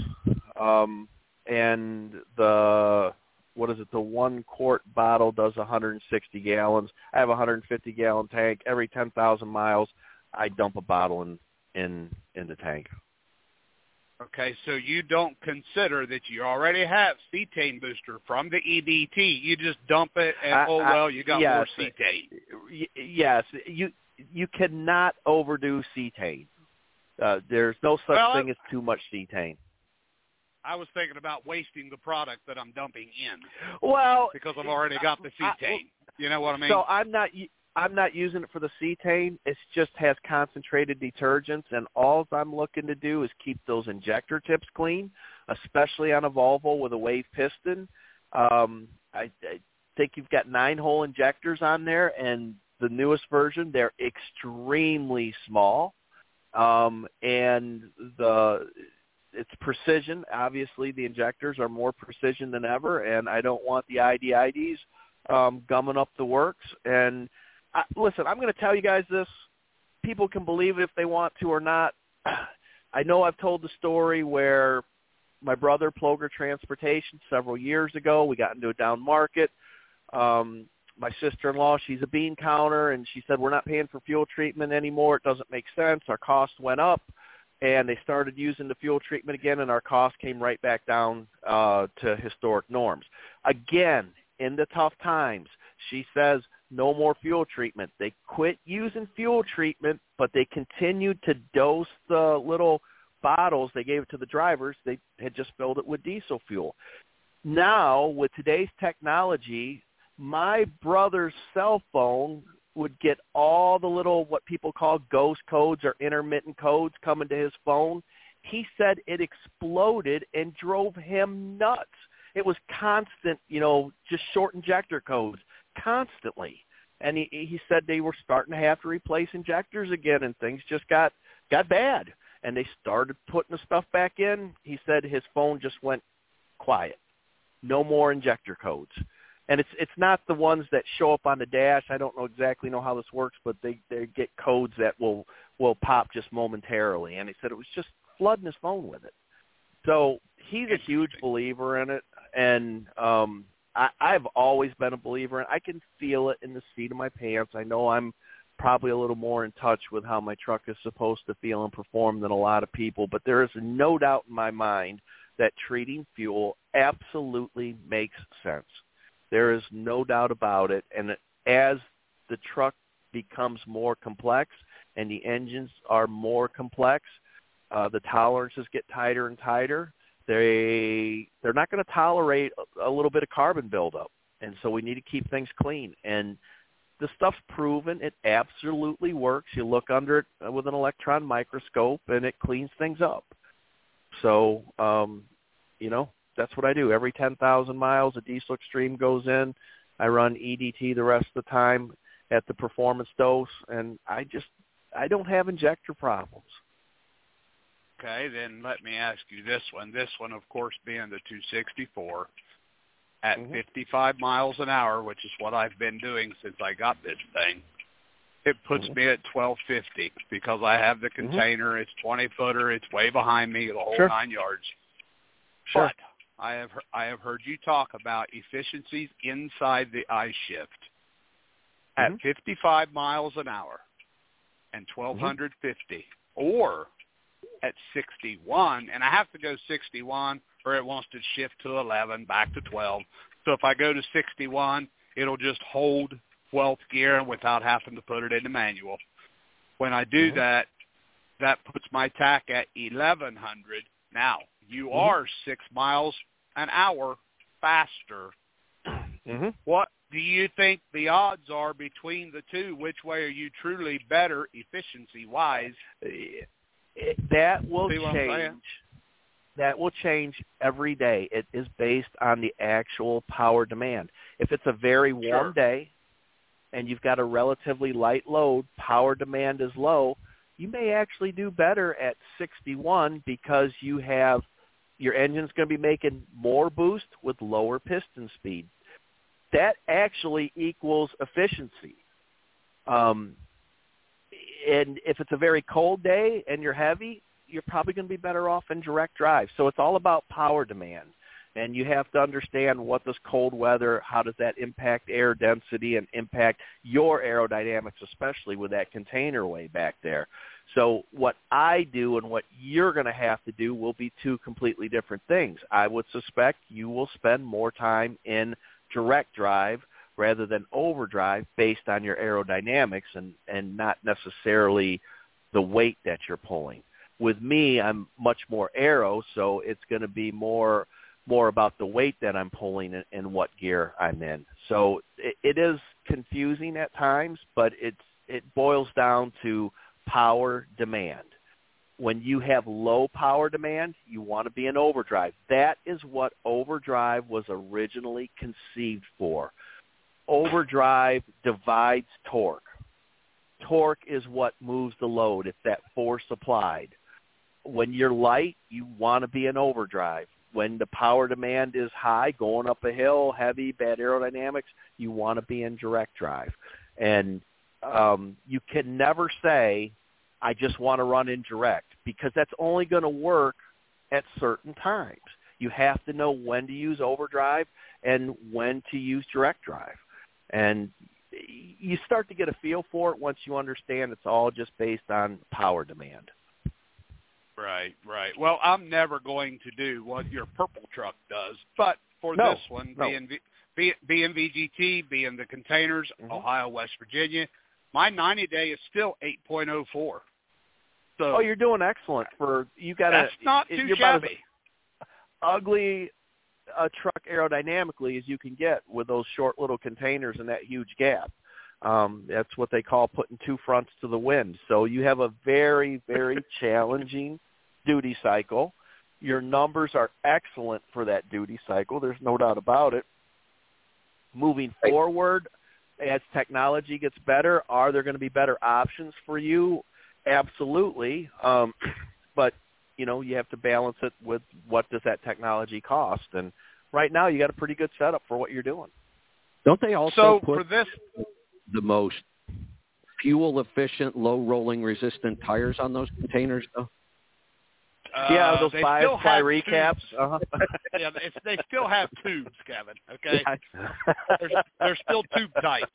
And the 1 quart bottle does 160 gallons. I have a 150-gallon tank. Every 10,000 miles, I dump a bottle in the tank. Okay, so you don't consider that you already have cetane booster from the EDT. You just dump it and, you got more cetane. Yes, you cannot overdo cetane. There's no such thing as too much cetane. I was thinking about wasting the product that I'm dumping in. Well, because I've already got the cetane. You know what I mean? So I'm not using it for the cetane. It just has concentrated detergents, and all I'm looking to do is keep those injector tips clean, especially on a Volvo with a wave piston. I think you've got 9-hole injectors on there, and the newest version, they're extremely small, and it's precision. Obviously, the injectors are more precision than ever, and I don't want the IDs gumming up the works. And listen, I'm going to tell you guys this. People can believe it if they want to or not. I know I've told the story where my brother, Ploger Transportation, several years ago, we got into a down market. My sister-in-law, she's a bean counter, and she said, we're not paying for fuel treatment anymore. It doesn't make sense. Our costs went up, and they started using the fuel treatment again, and our costs came right back down to historic norms. Again, in the tough times, she says, no more fuel treatment. They quit using fuel treatment, but they continued to dose the little bottles. They gave it to the drivers. They had just filled it with diesel fuel. Now, with today's technology, my brother's cell phone would get all the little what people call ghost codes or intermittent codes coming to his phone. He said it exploded and drove him nuts. It was constant, just short injector codes, constantly. And he said they were starting to have to replace injectors again, and things just got bad. And they started putting the stuff back in. He said his phone just went quiet. No more injector codes. And it's not the ones that show up on the dash. I don't exactly know how this works, but they get codes that will pop just momentarily. And he said it was just flooding his phone with it. So he's a huge believer in it, and I've always been a believer in it. I can feel it in the seat of my pants. I know I'm probably a little more in touch with how my truck is supposed to feel and perform than a lot of people, but there is no doubt in my mind that treating fuel absolutely makes sense. There is no doubt about it. And as the truck becomes more complex and the engines are more complex, the tolerances get tighter and tighter. They're not going to tolerate a little bit of carbon buildup. And so we need to keep things clean. And the stuff's proven. It absolutely works. You look under it with an electron microscope, and it cleans things up. So, that's what I do. Every 10,000 miles, a Diesel Extreme goes in. I run EDT the rest of the time at the performance dose, and I don't have injector problems. Okay, then let me ask you this one. This one, of course, being the 264 at 55 miles an hour, which is what I've been doing since I got this thing. It puts me at 1250 because I have the container. It's 20-footer. It's way behind me, the whole 9 yards. Sure. But I have heard you talk about efficiencies inside the I-shift at 55 miles an hour and 1250, or at 61, and I have to go 61 or it wants to shift to 11, back to 12. So if I go to 61, it'll just hold 12th gear without having to put it in the manual. When I do that, that puts my tack at 1100. Now, you are 6 miles an hour faster. What do you think the odds are between the two? Which way are you truly better efficiency-wise? That will change. That will change every day. It is based on the actual power demand. If it's a very warm day and you've got a relatively light load, power demand is low, you may actually do better at 61 because you have your engine's going to be making more boost with lower piston speed. That actually equals efficiency. And if it's a very cold day and you're heavy, you're probably going to be better off in direct drive. So it's all about power demand. And you have to understand what does cold weather, how does that impact air density and impact your aerodynamics, especially with that container way back there. So what I do and what you're going to have to do will be two completely different things. I would suspect you will spend more time in direct drive rather than overdrive based on your aerodynamics and not necessarily the weight that you're pulling. With me, I'm much more aero, so it's going to be more about the weight that I'm pulling and what gear I'm in. So it is confusing at times, but it boils down to power demand. When you have low power demand, you want to be in overdrive. That is what overdrive was originally conceived for. Overdrive divides torque. Torque is what moves the load. It's that force applied. When you're light, you want to be in overdrive. When the power demand is high, going up a hill, heavy, bad aerodynamics, you want to be in direct drive. And you can never say, I just want to run in direct, because that's only going to work at certain times. You have to know when to use overdrive and when to use direct drive. And you start to get a feel for it once you understand it's all just based on power demand. Right. Well, I'm never going to do what your purple truck does, but for this one, being VGT, being the containers, Ohio, West Virginia, my 90-day is still 8.04. So, you're doing excellent. That's not too shabby. Ugly a truck aerodynamically as you can get with those short little containers and that huge gap. That's what they call putting two fronts to the wind. So you have a very, very challenging duty cycle. Your numbers are excellent for that duty cycle. There's no doubt about it. Moving forward, as technology gets better, are there going to be better options for you? Absolutely. But, you have to balance it with what does that technology cost. And right now you got a pretty good setup for what you're doing. Don't they also put for this, the most fuel-efficient, low-rolling resistant tires on those containers, though? Yeah, those fly recaps. Yeah, they still have tubes, Kevin. Okay, they're still tube type.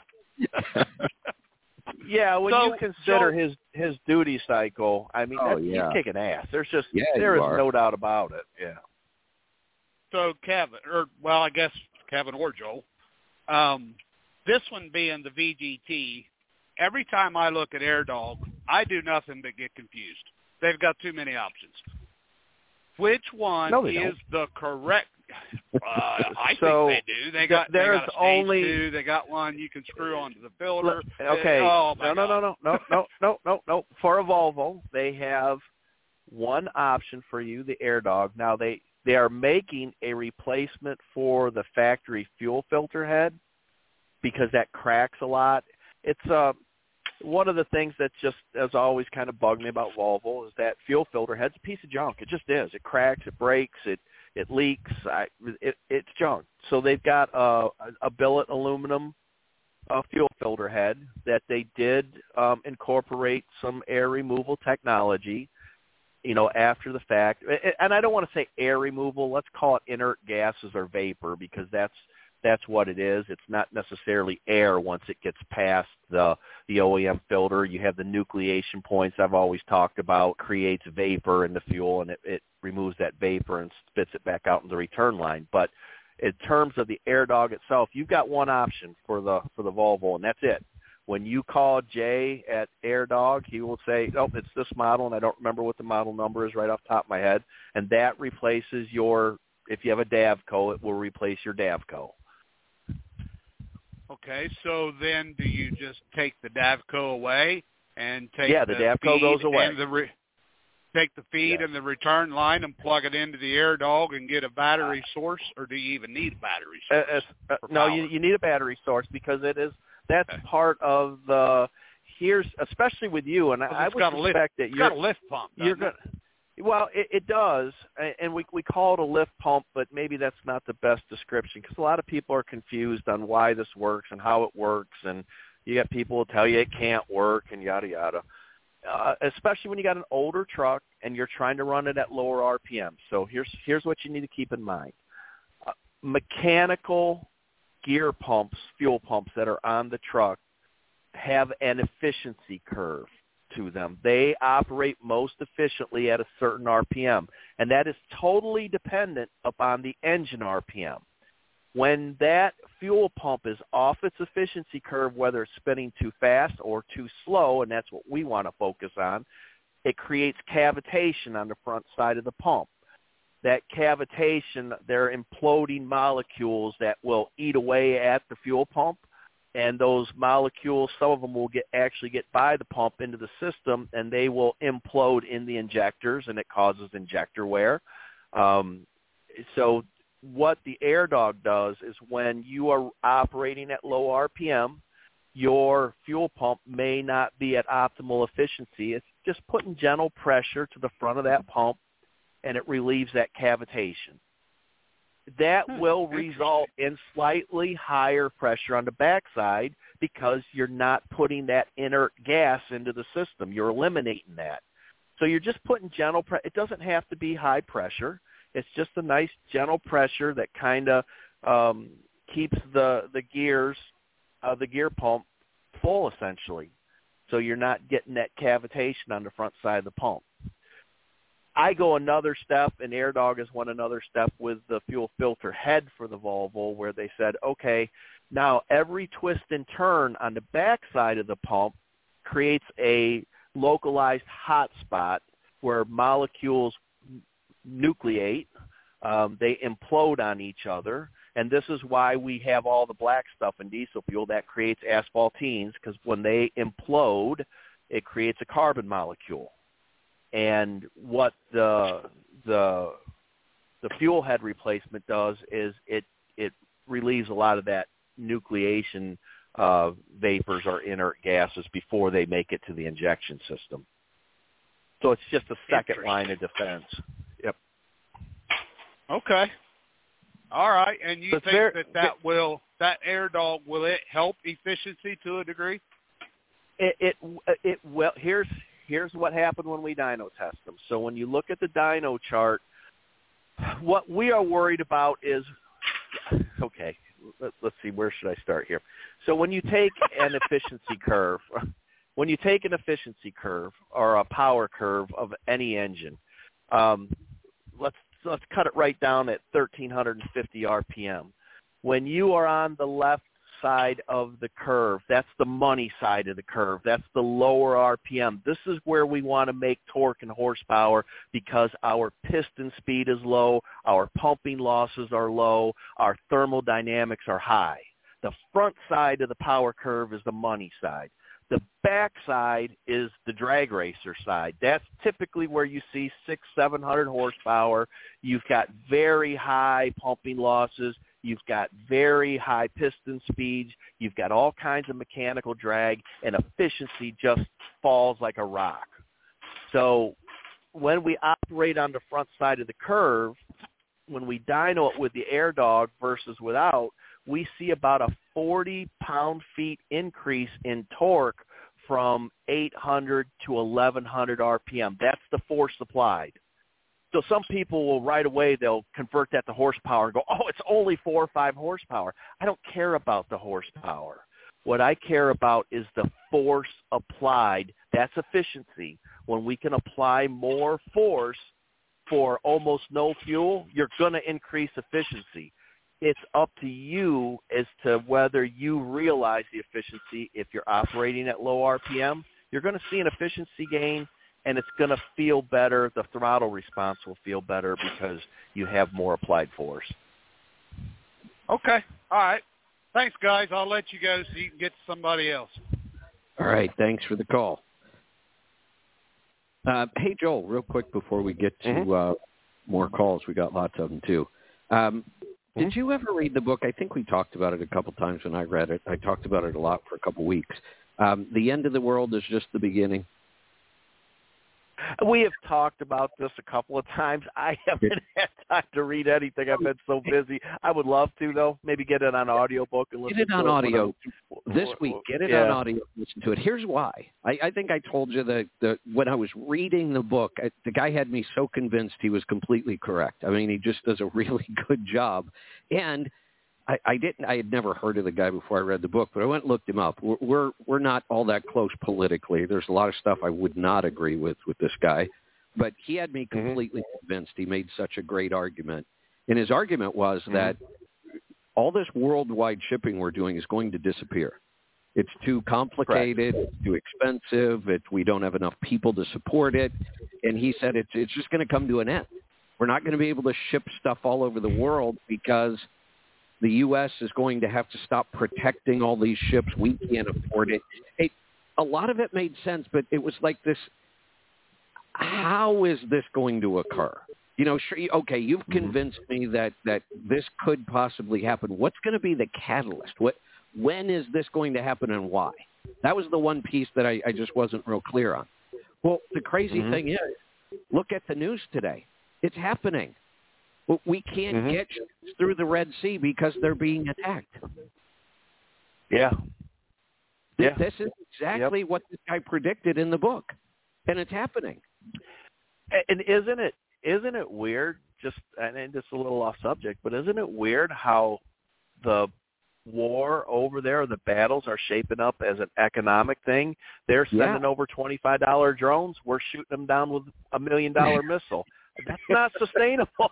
Yeah, when you consider his duty cycle, I mean, he's kicking ass. There is no doubt about it. Yeah. So Kevin, I guess Kevin or Joel, this one being the VGT, every time I look at AirDog, I do nothing but get confused. They've got too many options. Which one is the correct? I think they do. They got a stage 2. They got one you can screw onto the filter. Okay. No. For a Volvo, they have one option for you, the AirDog. Now they are making a replacement for the factory fuel filter head because that cracks a lot. It's one of the things that just has always kind of bugged me about Volvo is that fuel filter head's a piece of junk. It just is. It cracks, it breaks, it leaks. It's junk. So they've got a billet aluminum fuel filter head that they did incorporate some air removal technology, after the fact. And I don't want to say air removal. Let's call it inert gases or vapor because that's what it is. It's not necessarily air once it gets past the OEM filter. You have the nucleation points I've always talked about, creates vapor in the fuel, and it removes that vapor and spits it back out in the return line. But in terms of the AirDog itself, you've got one option for the Volvo, and that's it. When you call Jay at AirDog, he will say, it's this model, and I don't remember what the model number is right off the top of my head, and that replaces if you have a Davco, it will replace your Davco. Okay, so then do you just take the Davco away and take the Davco goes away. And take the feed and the return line and plug it into the AirDog and get a battery source, or do you even need a battery source? No, you need a battery source because that's part of especially with you, and I would suspect that you've got a lift pump. Well, it does, and we call it a lift pump, but maybe that's not the best description because a lot of people are confused on why this works and how it works, and you got people who tell you it can't work and yada yada. Especially when you got an older truck and you're trying to run it at lower RPM. So here's what you need to keep in mind: mechanical gear pumps, fuel pumps that are on the truck have an efficiency curve to them. They operate most efficiently at a certain RPM, and that is totally dependent upon the engine RPM. When that fuel pump is off its efficiency curve, whether it's spinning too fast or too slow, and that's what we want to focus on, it creates cavitation on the front side of the pump. That cavitation, they're imploding molecules that will eat away at the fuel pump, and those molecules, some of them will actually get by the pump into the system, and they will implode in the injectors, and it causes injector wear. So what the AirDog does is when you are operating at low RPM, your fuel pump may not be at optimal efficiency. It's just putting gentle pressure to the front of that pump, and it relieves that cavitation. That will result in slightly higher pressure on the backside because you're not putting that inert gas into the system. You're eliminating that. So you're just putting gentle pressure. It doesn't have to be high pressure. It's just a nice gentle pressure that kind of keeps the gears of the gear pump full, essentially. So you're not getting that cavitation on the front side of the pump. I go another step, and AirDog has went another step with the fuel filter head for the Volvo, where they said, okay, now every twist and turn on the back side of the pump creates a localized hot spot where molecules nucleate, they implode on each other, and this is why we have all the black stuff in diesel fuel that creates asphaltenes, because when they implode, it creates a carbon molecule. And what the fuel head replacement does is it relieves a lot of that nucleation vapors or inert gases before they make it to the injection system. So it's just a second line of defense. Yep. Okay. All right. And you think that AirDog, will it help efficiency to a degree? It will. Here's what happened when we dyno test them. So when you look at the dyno chart, what we are worried about is, okay, let's see, where should I start here? So when you take an efficiency curve, or a power curve of any engine, let's cut it right down at 1,350 RPM. When you are on the left side of the curve, that's the money side of the curve. That's the lower RPM. This is where we want to make torque and horsepower because our piston speed is low, our pumping losses are low, our thermodynamics are high. The front side of the power curve is the money side. The back side is the drag racer side. That's typically where you see 600-700 horsepower. You've got very high pumping losses. You've got very high piston speeds. You've got all kinds of mechanical drag, and efficiency just falls like a rock. So when we operate on the front side of the curve, when we dyno it with the AirDog versus without, we see about a 40 pound-feet increase in torque from 800 to 1,100 RPM. That's the force applied. So some people will right away, they'll convert that to horsepower and go, oh, it's only 4 or 5 horsepower. I don't care about the horsepower. What I care about is the force applied. That's efficiency. When we can apply more force for almost no fuel, you're going to increase efficiency. It's up to you as to whether you realize the efficiency. If you're operating at low RPM, you're going to see an efficiency gain, and it's going to feel better. The throttle response will feel better because you have more applied force. Okay. All right. Thanks, guys. I'll let you go so you can get to somebody else. All right. Thanks for the call. Hey, Joel, real quick before we get to more calls. We got lots of them, too. Did you ever read the book? I think we talked about it a couple times when I read it. I talked about it a lot for a couple weeks. The End of the World is Just the Beginning. We have talked about this a couple of times. I haven't had time to read anything. I've been so busy. I would love to, though. Maybe get it on audiobook and listen to it. Get it on audio this week. Get it on audio and listen to it. Here's why. I think I told you that when I was reading the book, the guy had me so convinced he was completely correct. I mean, he just does a really good job. And I had never heard of the guy before I read the book, but I went and looked him up. We're not all that close politically. There's a lot of stuff I would not agree with this guy, but he had me completely convinced. He made such a great argument. And his argument was that all this worldwide shipping we're doing is going to disappear. It's too complicated, it's too expensive, we don't have enough people to support it. And he said it's just going to come to an end. We're not going to be able to ship stuff all over the world because the U.S. is going to have to stop protecting all these ships. We can't afford it. A lot of it made sense, but it was like this, how is this going to occur? You know, sure, okay, you've convinced me that this could possibly happen. What's going to be the catalyst? When is this going to happen and why? That was the one piece that I just wasn't real clear on. Well, the crazy thing is, look at the news today. It's happening. We can't get through the Red Sea because they're being attacked. Yeah. This is exactly what this guy predicted in the book, and it's happening. And isn't it weird? And just a little off subject, but isn't it weird how the war over there, the battles are shaping up as an economic thing? They're sending over $25 drones. We're shooting them down with $1 million missile. That's not sustainable.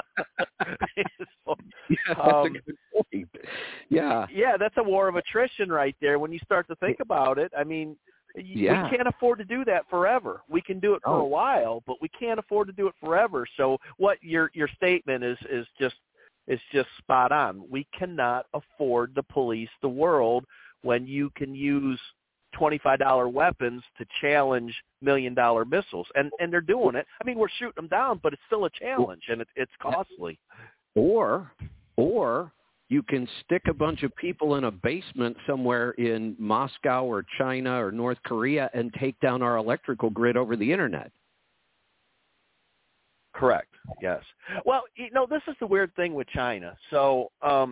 That's a good point. Yeah, that's a war of attrition right there. When you start to think about it, I mean, we can't afford to do that forever. We can do it for a while, but we can't afford to do it forever. So what your statement is just spot on. We cannot afford to police the world when you can use $25 weapons to challenge $1 million missiles, and they're doing it. I mean, we're shooting them down, but it's still a challenge, and it's costly. Or you can stick a bunch of people in a basement somewhere in Moscow or China or North Korea and take down our electrical grid over the internet. Correct. Yes. Well, you know, this is the weird thing with China. So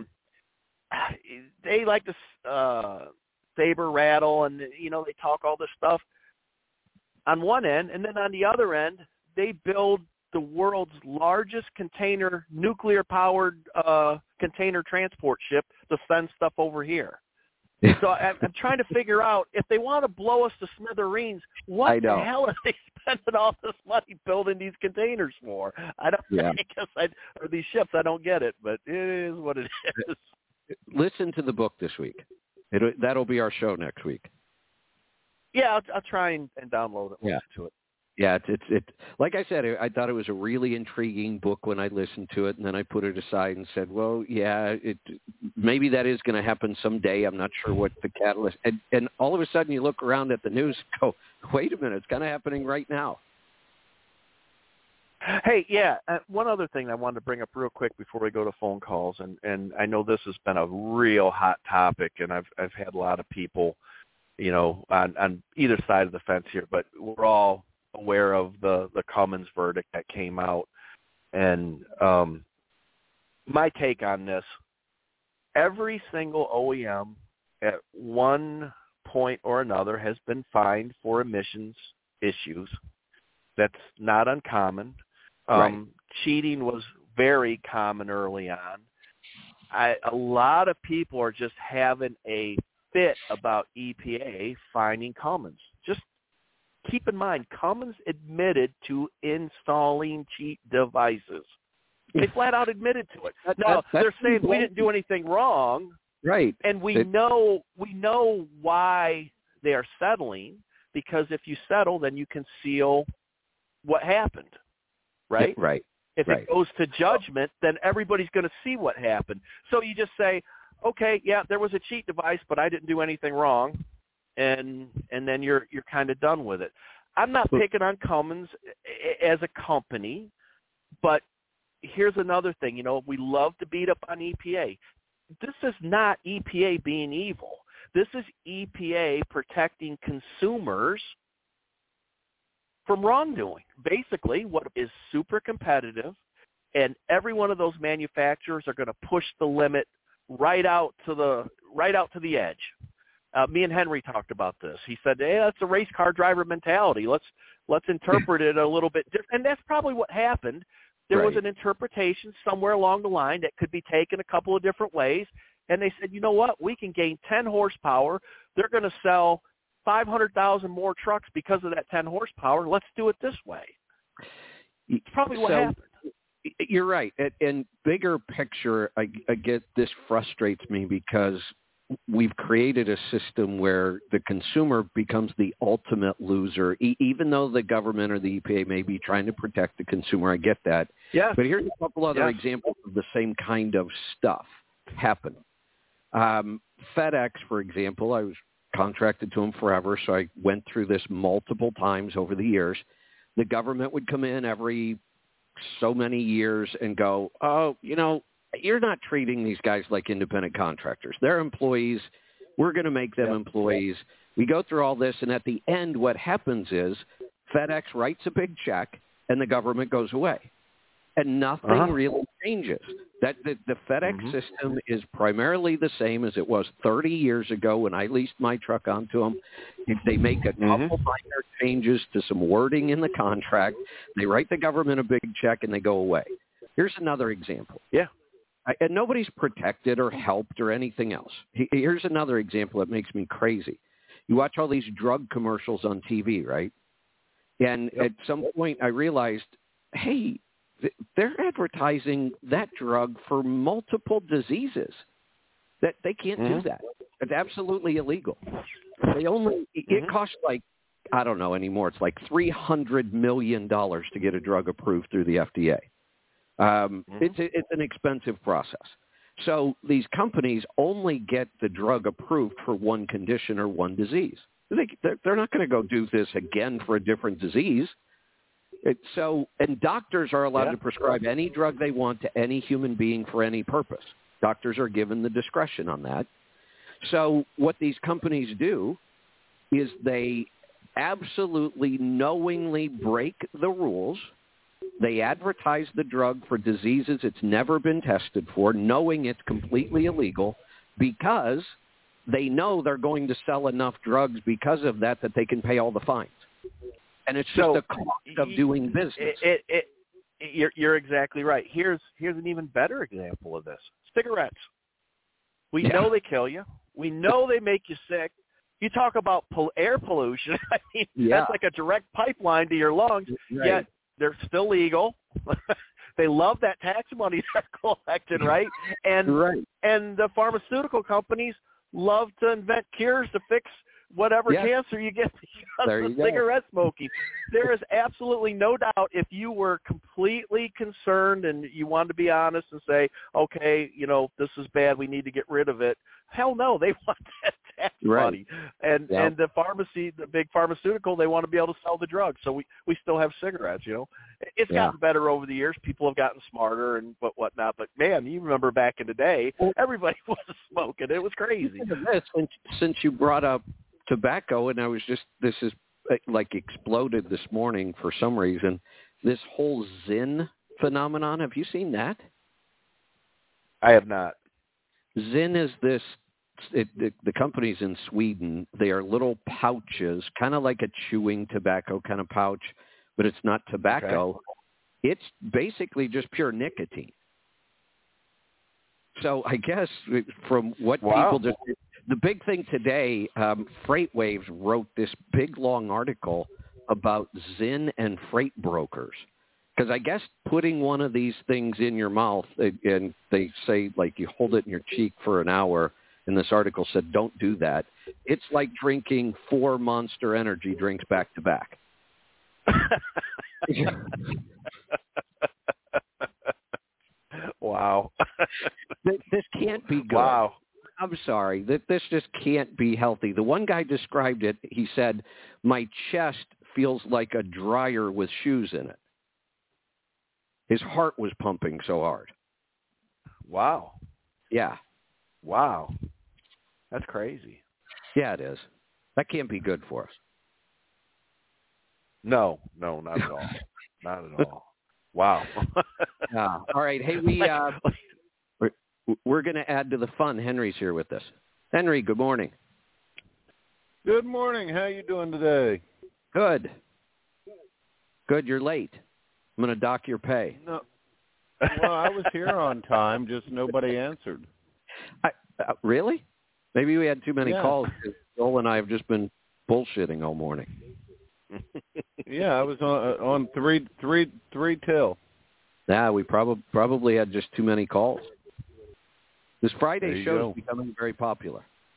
they like to saber rattle, and you know, they talk all this stuff on one end, and then on the other end, they build the world's largest nuclear-powered container transport ship to send stuff over here. So I'm trying to figure out, if they want to blow us to smithereens, what the hell are they spending all this money building these containers for? Or these ships, I don't get it, but it is what it is. Listen to the book this week. That'll be our show next week. Yeah, I'll try and download it. Listen to it. Yeah, it's like I said, I thought it was a really intriguing book when I listened to it, and then I put it aside and said, well, yeah, maybe that is going to happen someday. I'm not sure what the catalyst. And all of a sudden you look around at the news and go, wait a minute, it's kind of happening right now. Hey, one other thing I wanted to bring up real quick before we go to phone calls, and I know this has been a real hot topic, and I've had a lot of people, you know, on either side of the fence here, but we're all aware of the Cummins verdict that came out. And my take on this, every single OEM at one point or another has been fined for emissions issues. That's not uncommon. Cheating was very common early on. A lot of people are just having a fit about EPA finding Cummins. Just keep in mind, Cummins admitted to installing cheat devices. They flat out admitted to it. Now, they're saying we didn't do anything wrong. Right. And we know why they are settling, because if you settle, then you conceal what happened. Right? Right. If it goes to judgment, then everybody's going to see what happened. So you just say, okay, yeah, there was a cheat device, but I didn't do anything wrong. And then you're kind of done with it. I'm not picking on Cummins as a company, but here's another thing. You know, we love to beat up on EPA. This is not EPA being evil. This is EPA protecting consumers from wrongdoing. Basically, what is super competitive, and every one of those manufacturers are going to push the limit right out to the edge. Me and Henry talked about this. He said, "Hey, that's a race car driver mentality. Let's interpret it a little bit different." And that's probably what happened. There was an interpretation somewhere along the line that could be taken a couple of different ways, and they said, "You know what? We can gain 10 horsepower. They're going to sell 500,000 more trucks because of that 10 horsepower. Let's do it this way." It's probably what happened. You're right. And bigger picture, I get this frustrates me because we've created a system where the consumer becomes the ultimate loser, even though the government or the EPA may be trying to protect the consumer. I get that. Yeah. But here's a couple other examples of the same kind of stuff happening. FedEx, for example, I was contracted to them forever, so I went through this multiple times over the years. The government would come in every so many years and go, oh, you're not treating these guys like independent contractors. They're employees. We're going to make them employees. We go through all this, and at the end what happens is FedEx writes a big check, and the government goes away. And nothing really changes. That the FedEx system is primarily the same as it was 30 years ago when I leased my truck onto them. If they make a couple minor changes to some wording in the contract, they write the government a big check and they go away. Here's another example. Yeah. And nobody's protected or helped or anything else. Here's another example that makes me crazy. You watch all these drug commercials on TV, right? And at some point I realized, hey, they're advertising that drug for multiple diseases. That they can't do that. It's absolutely illegal. They only it costs like, I don't know anymore. It's like $300 million to get a drug approved through the FDA. It's an expensive process. So these companies only get the drug approved for one condition or one disease. They're not going to go do this again for a different disease. And doctors are allowed to prescribe any drug they want to any human being for any purpose. Doctors are given the discretion on that. So what these companies do is they absolutely knowingly break the rules. They advertise the drug for diseases it's never been tested for, knowing it's completely illegal, because they know they're going to sell enough drugs because of that they can pay all the fines. And it's just a cost of doing business. You're exactly right. Here's an even better example of this. Cigarettes. We know they kill you. We know they make you sick. You talk about air pollution. I mean, that's like a direct pipeline to your lungs, yet they're still legal. They love that tax money they're collecting, right? And the pharmaceutical companies love to invent cures to fix whatever cancer you get because of cigarette smoking. There is absolutely no doubt, if you were completely concerned and you wanted to be honest and say, okay, this is bad, we need to get rid of it. Hell no, they want that tax money. And the pharmacy, the big pharmaceutical, they want to be able to sell the drugs. So we still have cigarettes, It's gotten better over the years. People have gotten smarter and whatnot. But, man, you remember back in the day, everybody was smoking. It was crazy. Since you brought up tobacco, and this is like exploded this morning for some reason, this whole Zyn phenomenon. Have you seen that? I have not. Zyn is this, the company's in Sweden. They are little pouches, kind of like a chewing tobacco kind of pouch, but it's not tobacco. Okay. It's basically just pure nicotine. So I guess from what people just... The big thing today, FreightWaves wrote this big, long article about Zyn and freight brokers. Because I guess putting one of these things in your mouth, and they say, like, you hold it in your cheek for an hour, and this article said, don't do that. It's like drinking 4 Monster Energy drinks back to back. Wow. This can't be good. Wow. I'm sorry. This just can't be healthy. The one guy described it. He said, my chest feels like a dryer with shoes in it. His heart was pumping so hard. Wow. Yeah. Wow. That's crazy. Yeah, it is. That can't be good for us. No, not at all. Not at all. Wow. All right. Hey, we're going to add to the fun. Henry's here with us. Henry, good morning. Good morning. How you doing today? Good. Good. You're late. I'm going to dock your pay. No. Well, I was here on time, just nobody answered. Really? Maybe we had too many calls. Joel and I have just been bullshitting all morning. Yeah, I was on three till. Yeah, we probably had just too many calls. This Friday show is becoming very popular.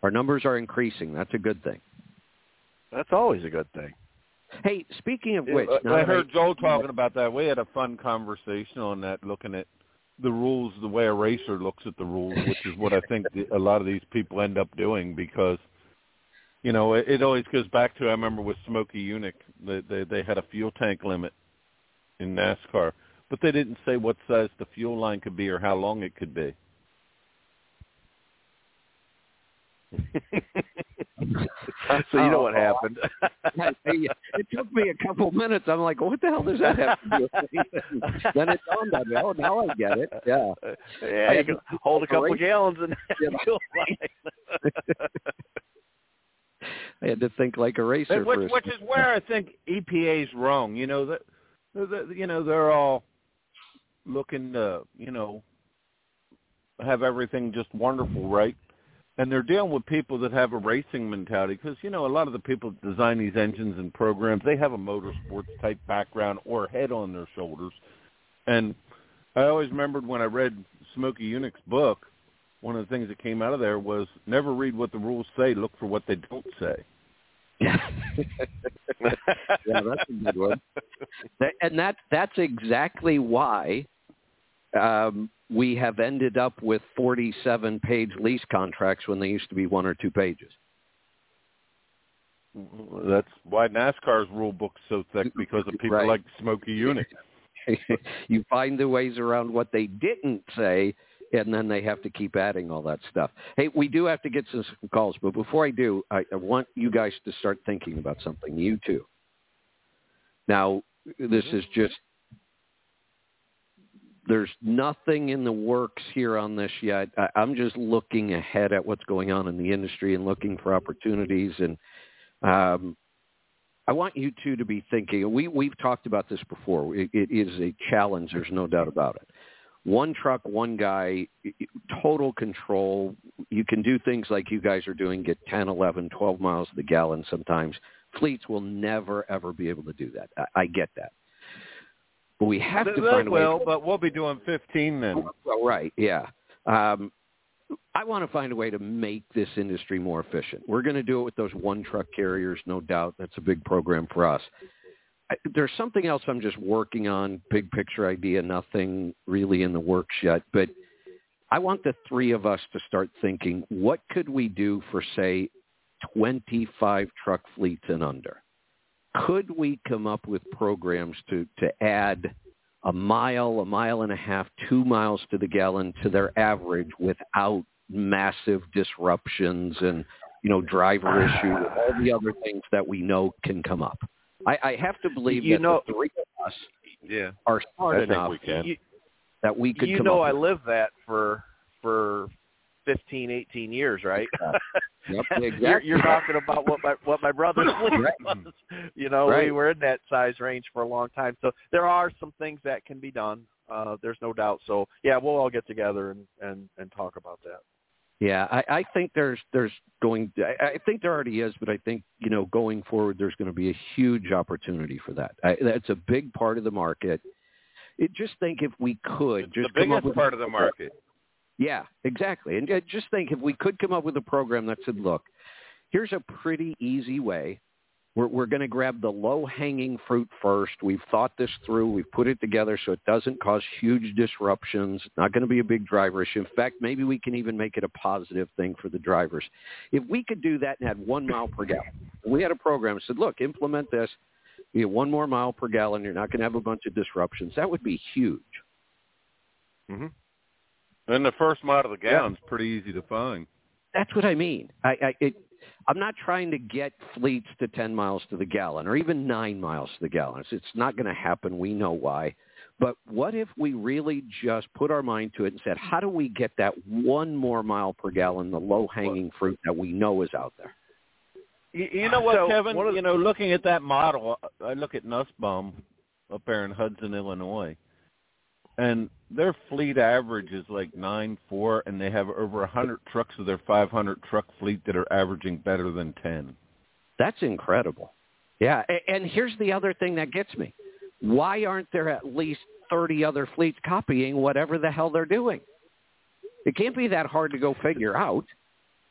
Our numbers are increasing. That's a good thing. That's always a good thing. Hey, speaking of which, I heard Joel talking about that. We had a fun conversation on that, looking at the rules the way a racer looks at the rules, which is what I think a lot of these people end up doing because, you know, it always goes back to, I remember with Smokey Yunick, they had a fuel tank limit in NASCAR, but they didn't say what size the fuel line could be or how long it could be. So you know what happened. It took me a couple minutes. I'm like, what the hell does that have to do with anything? Then it dawned on me. Oh, now I get it. Yeah. Yeah, you can hold a couple of gallons and feel fine. I had to think like a racer. Which is where I think EPA's wrong. You know, they're all looking to, you know, have everything just wonderful, right? And they're dealing with people that have a racing mentality because, you know, a lot of the people that design these engines and programs, they have a motorsports-type background or head on their shoulders. And I always remembered when I read Smokey Yunick's book, one of the things that came out of there was never read what the rules say, look for what they don't say. Yeah, that's a good one. And that's exactly why we have ended up with 47-page lease contracts when they used to be 1 or 2 pages. That's why NASCAR's rule book's so thick, because of people like Smokey Yunick. You find the ways around what they didn't say, and then they have to keep adding all that stuff. Hey, we do have to get some calls, but before I do, I want you guys to start thinking about something, you too. Now, this is just, there's nothing in the works here on this yet. I'm just looking ahead at what's going on in the industry and looking for opportunities. And I want you two to be thinking. We've talked about this before. It is a challenge. There's no doubt about it. One truck, one guy, total control. You can do things like you guys are doing, get 10, 11, 12 miles to the gallon sometimes. Fleets will never, ever be able to do that. I get that. But we have to find a way. But we'll be doing 15 then. Right, yeah. I want to find a way to make this industry more efficient. We're going to do it with those one-truck carriers, no doubt. That's a big program for us. There's something else I'm just working on, big picture idea, nothing really in the works yet. But I want the three of us to start thinking, what could we do for, say, 25 truck fleets and under? Could we come up with programs to add a mile and a half, 2 miles to the gallon to their average without massive disruptions and, you know, driver issue, all the other things that we know can come up? I have to believe that the three of us are smart enough that we could come up with. You know, I lived that for 15, 18 years, right? Yep, exactly. You're talking about what my brother's fleet was. You know, we were in that size range for a long time. So there are some things that can be done. There's no doubt. So, yeah, we'll all get together and talk about that. Yeah, I think I think there already is, but I think, you know, going forward, there's going to be a huge opportunity for that. That's a big part of the market. Just think if we could the biggest part of the market. Yeah, exactly. And just think if we could come up with a program that said, look, here's a pretty easy way. We're going to grab the low-hanging fruit first. We've thought this through. We've put it together so it doesn't cause huge disruptions. It's not going to be a big driver issue. In fact, maybe we can even make it a positive thing for the drivers. If we could do that and had 1 mile per gallon, we had a program that said, look, implement this. You get 1 more mile per gallon. You're not going to have a bunch of disruptions. That would be huge. Mm-hmm. And the first mile of the gallon's pretty easy to find. That's what I mean. I'm not trying to get fleets to 10 miles to the gallon or even 9 miles to the gallon. It's not going to happen. We know why. But what if we really just put our mind to it and said, how do we get that 1 more mile per gallon, the low-hanging fruit that we know is out there? You know what, Kevin? You know, looking at that model, I look at Nussbaum up there in Hudson, Illinois. And their fleet average is like 9.4, and they have over 100 trucks of their 500 truck fleet that are averaging better than 10. That's incredible. Yeah, and here's the other thing that gets me. Why aren't there at least 30 other fleets copying whatever the hell they're doing? It can't be that hard to go figure out.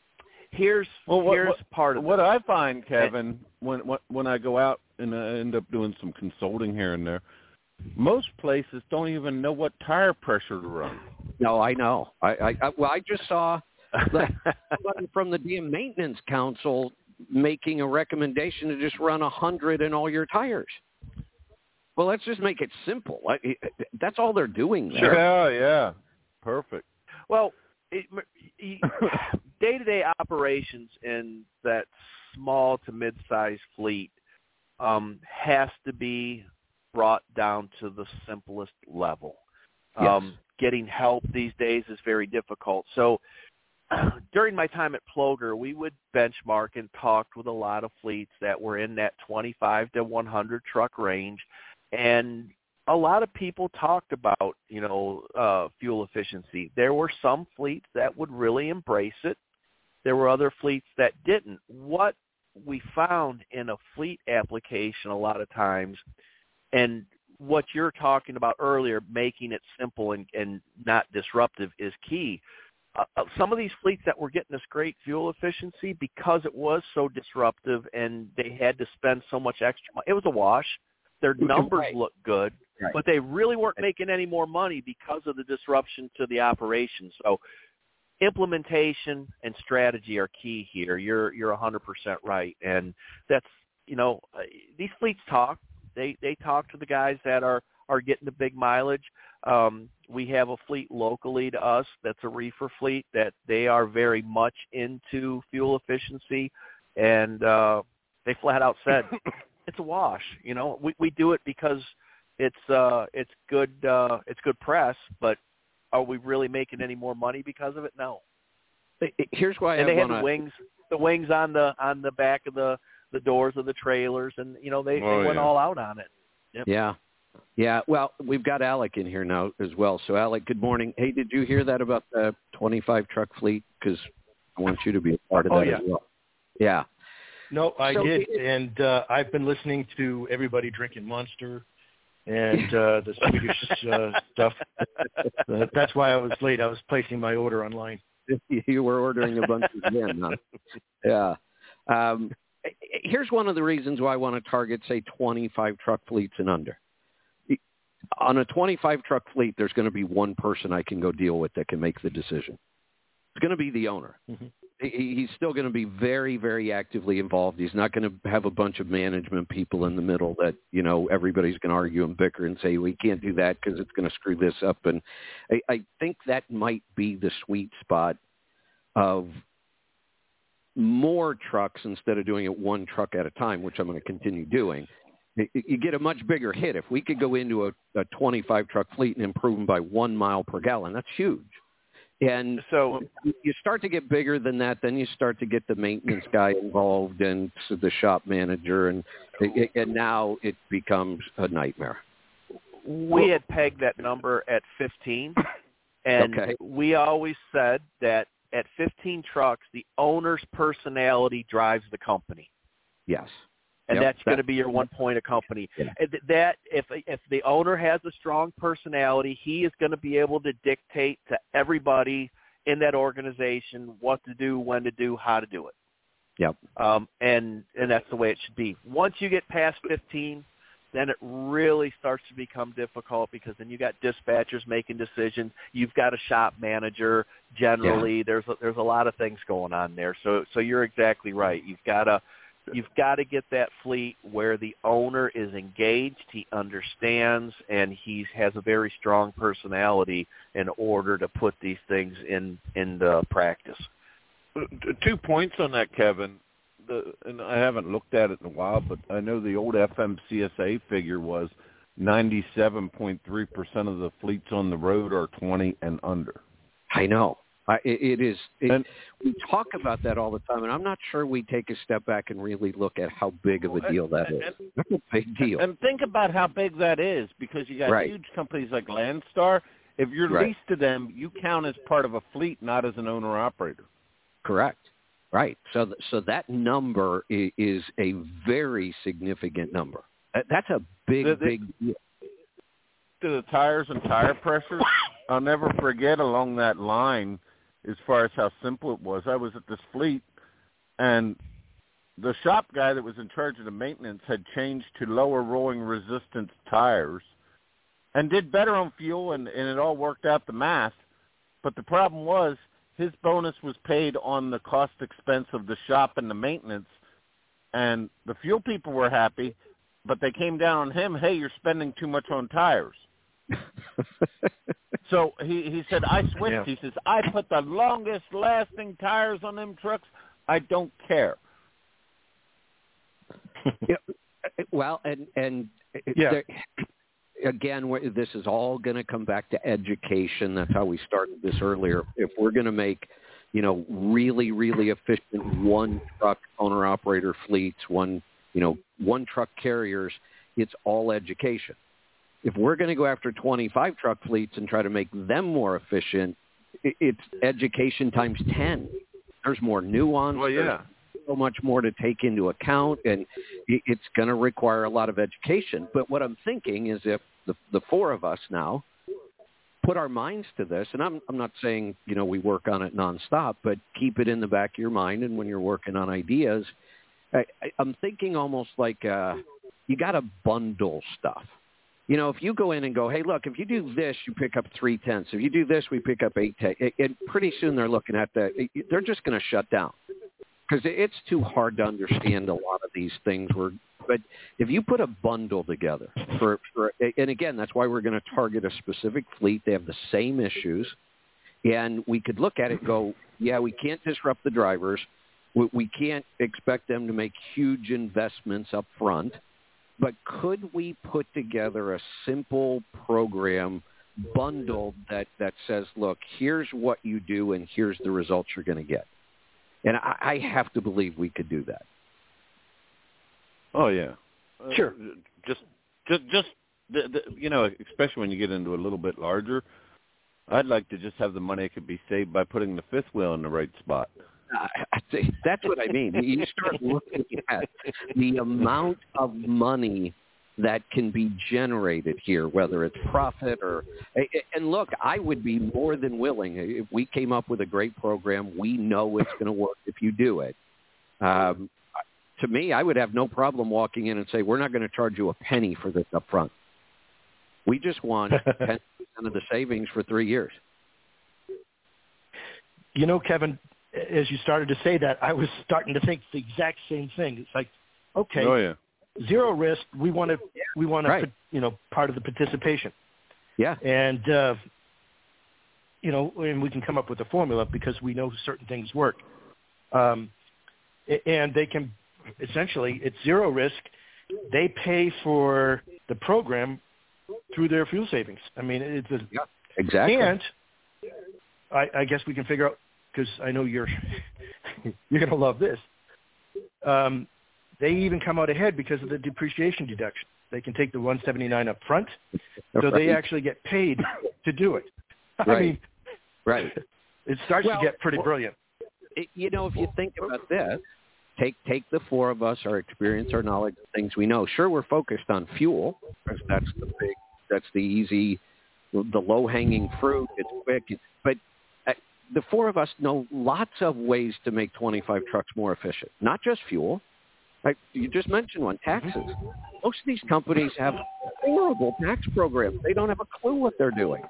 Here's part of what I find, Kevin, when I go out and I end up doing some consulting here and there, most places don't even know what tire pressure to run. No, I know. I just saw somebody from the damn maintenance council making a recommendation to just run 100 in all your tires. Well, let's just make it simple. That's all they're doing there. Sure. Yeah. Perfect. Well, day-to-day operations in that small to mid-sized fleet has to be brought down to the simplest level. Yes. Getting help these days is very difficult. So during my time at Ploger, we would benchmark and talk with a lot of fleets that were in that 25 to 100 truck range. And a lot of people talked about, fuel efficiency. There were some fleets that would really embrace it. There were other fleets that didn't. What we found in a fleet application a lot of times, and what you're talking about earlier, making it simple and not disruptive, is key. Some of these fleets that were getting this great fuel efficiency, because it was so disruptive and they had to spend so much extra money, it was a wash. Their numbers looked good, but they really weren't making any more money because of the disruption to the operation. So implementation and strategy are key here. You're 100% right. And that's, these fleets talk. They talk to the guys that are getting the big mileage. We have a fleet locally to us that's a reefer fleet that they are very much into fuel efficiency, and they flat out said it's a wash. We do it because it's good press, but are we really making any more money because of it? No. Here's why they had the wings on the back of the doors of the trailers, and they went all out on it. Yep. Yeah. Well, we've got Alec in here now as well. So, Alec, good morning. Hey, did you hear that about the 25 truck fleet? Because I want you to be a part of that as well. Yeah. No, I did, and I've been listening to everybody drinking Monster and the Swedish stuff. That's why I was late. I was placing my order online. You were ordering a bunch again, huh? Yeah. Here's one of the reasons why I want to target, say, 25 truck fleets and under. On a 25 truck fleet, there's going to be one person I can go deal with that can make the decision. It's going to be the owner. Mm-hmm. He's still going to be very, very actively involved. He's not going to have a bunch of management people in the middle that, everybody's going to argue and bicker and say, we can't do that because it's going to screw this up. And I think that might be the sweet spot of more trucks instead of doing it one truck at a time, which I'm going to continue doing. You get a much bigger hit. If we could go into a 25 truck fleet and improve them by 1 mile per gallon, that's huge. And so you start to get bigger than that, then you start to get the maintenance guy involved and the shop manager, and now it becomes a nightmare. We had pegged that number at 15, and we always said that at 15 trucks, the owner's personality drives the company. Yes. And that's going to be your 1 point of company. Yeah. That if the owner has a strong personality, he is going to be able to dictate to everybody in that organization what to do, when to do, how to do it. Yep. And that's the way it should be. Once you get past 15, then it really starts to become difficult because then you got dispatchers making decisions. You've got a shop manager. Generally, there's a lot of things going on there. So you're exactly right. You've got to get that fleet where the owner is engaged, he understands, and he has a very strong personality in order to put these things into practice. 2 points on that, Kevin. And I haven't looked at it in a while, but I know the old FMCSA figure was 97.3% of the fleets on the road are 20 and under. I know. We talk about that all the time, and I'm not sure we take a step back and really look at how big of a deal that is. That's a big deal. And think about how big that is, because you got huge companies like Landstar. If you're leased to them, you count as part of a fleet, not as an owner-operator. Correct. Right. So that number is a very significant number. That's a big deal. To the tires and tire pressures, I'll never forget along that line as far as how simple it was. I was at this fleet and the shop guy that was in charge of the maintenance had changed to lower rolling resistance tires and did better on fuel, and it all worked out the math. But the problem was his bonus was paid on the cost expense of the shop and the maintenance, and the fuel people were happy, but they came down on him, hey, you're spending too much on tires. So he said, I switched. Yeah. He says, I put the longest-lasting tires on them trucks. I don't care. Yeah. Well, and yeah. Again, this is all going to come back to education. That's how we started this earlier. If we're going to make, really, really efficient one-truck owner-operator fleets, one-truck carriers, it's all education. If we're going to go after 25 truck fleets and try to make them more efficient, it's education times 10. There's more nuance. Well, yeah. There's so much more to take into account, and it's going to require a lot of education. But what I'm thinking is if the four of us now put our minds to this, and I'm not saying, we work on it nonstop, but keep it in the back of your mind, and when you're working on ideas, I'm thinking almost like you got to bundle stuff. If you go in and go, hey, look, if you do this, you pick up 3/10. If you do this, we pick up 8/10. And pretty soon they're looking at that. They're just going to shut down because it's too hard to understand a lot of these things. But if you put a bundle together and again, that's why we're going to target a specific fleet. They have the same issues. And we could look at it and go, yeah, we can't disrupt the drivers. We can't expect them to make huge investments up front. But could we put together a simple program bundled that says, look, here's what you do and here's the results you're going to get? And I have to believe we could do that. Oh, yeah. Sure. Just especially when you get into a little bit larger, I'd like to just have the money that could be saved by putting the fifth wheel in the right spot. That's what I mean. You start looking at the amount of money that can be generated here, whether it's profit or – and look, I would be more than willing. If we came up with a great program, we know it's going to work if you do it. To me, I would have no problem walking in and say, we're not going to charge you a penny for this up front. We just want 10% of the savings for 3 years. Kevin – as you started to say that, I was starting to think the exact same thing. It's like, okay, zero risk. We want right. Part of the participation. Yeah. And, and we can come up with a formula because we know certain things work. And they can, essentially, it's zero risk. They pay for the program through their fuel savings. I mean, exactly. And I guess we can figure out, because I know you're going to love this. They even come out ahead because of the depreciation deduction. They can take the $179 up front, so they actually get paid to do it. Right. I mean, right. It starts to get pretty brilliant. If you think about this, take the four of us, our experience, our knowledge, things we know. Sure, we're focused on fuel because that's the easy, the low-hanging fruit. It's quick, but the four of us know lots of ways to make 25 trucks more efficient, not just fuel. Like you just mentioned one, taxes. Most of these companies have horrible tax programs. They don't have a clue what they're doing.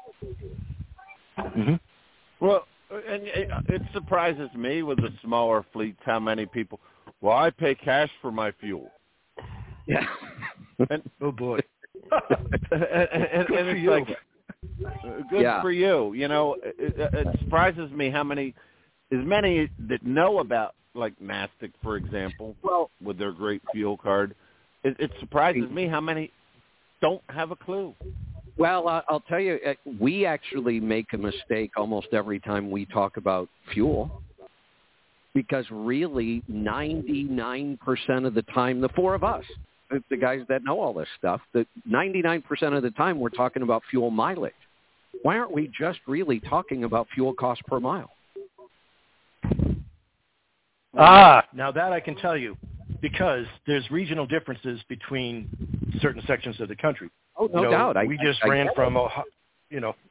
Mm-hmm. Well, and it surprises me with the smaller fleets how many people, I pay cash for my fuel. Yeah. And, oh, boy. and it's like, good for you. It surprises me how many that know about, like Nastic, for example, with their great fuel card. It surprises me how many don't have a clue. Well, I'll tell you, we actually make a mistake almost every time we talk about fuel because really 99% of the time, the four of us, the guys that know all this stuff, that 99% of the time we're talking about fuel mileage. Why aren't we just really talking about fuel cost per mile? Now that I can tell you, because there's regional differences between certain sections of the country. Oh, no doubt. We just ran from,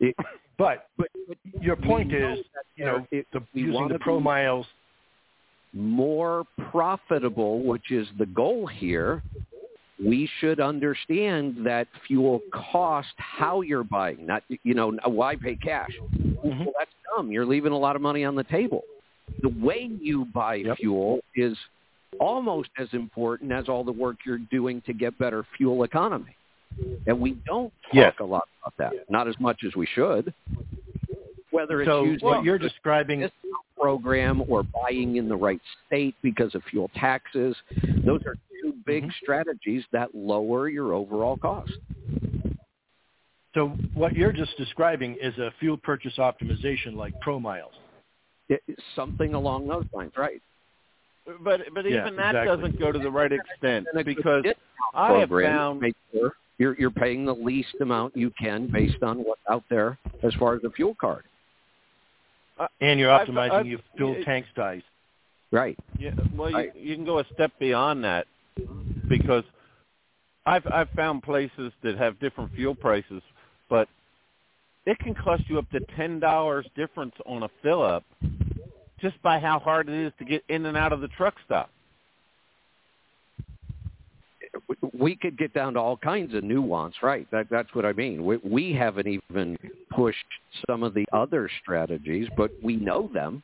but your point is, using the Pro Miles more profitable, which is the goal here, we should understand that fuel cost, how you're buying, not, why pay cash? Mm-hmm. Well, that's dumb. You're leaving a lot of money on the table. The way you buy fuel is almost as important as all the work you're doing to get better fuel economy. And we don't talk a lot about that, not as much as we should. Whether it's using what you're describing this program or buying in the right state because of fuel taxes, those are two big strategies that lower your overall cost. So what you're just describing is a fuel purchase optimization like ProMiles. Something along those lines, right? But even that doesn't go to the right extent, because I have found make sure you're paying the least amount you can based on what's out there as far as the fuel card. And you're optimizing your fuel tank size. Right. Yeah. Well, you can go a step beyond that, because I've found places that have different fuel prices, but it can cost you up to $10 difference on a fill-up just by how hard it is to get in and out of the truck stop. We could get down to all kinds of nuance, right? That's what I mean. We haven't even pushed some of the other strategies, but we know them.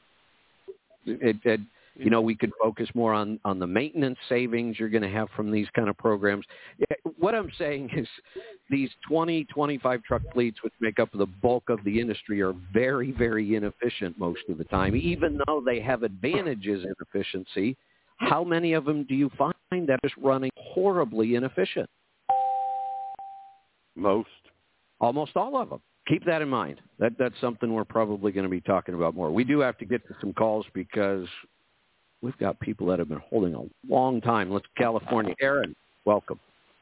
We could focus more on the maintenance savings you're going to have from these kind of programs. What I'm saying is these 20, 25 truck fleets, which make up the bulk of the industry, are very, very inefficient most of the time. Even though they have advantages in efficiency, how many of them do you find that is running horribly inefficient? Most. Almost all of them. Keep that in mind. That's something we're probably going to be talking about more. We do have to get to some calls because we've got people that have been holding a long time. Let's California. Aaron, welcome.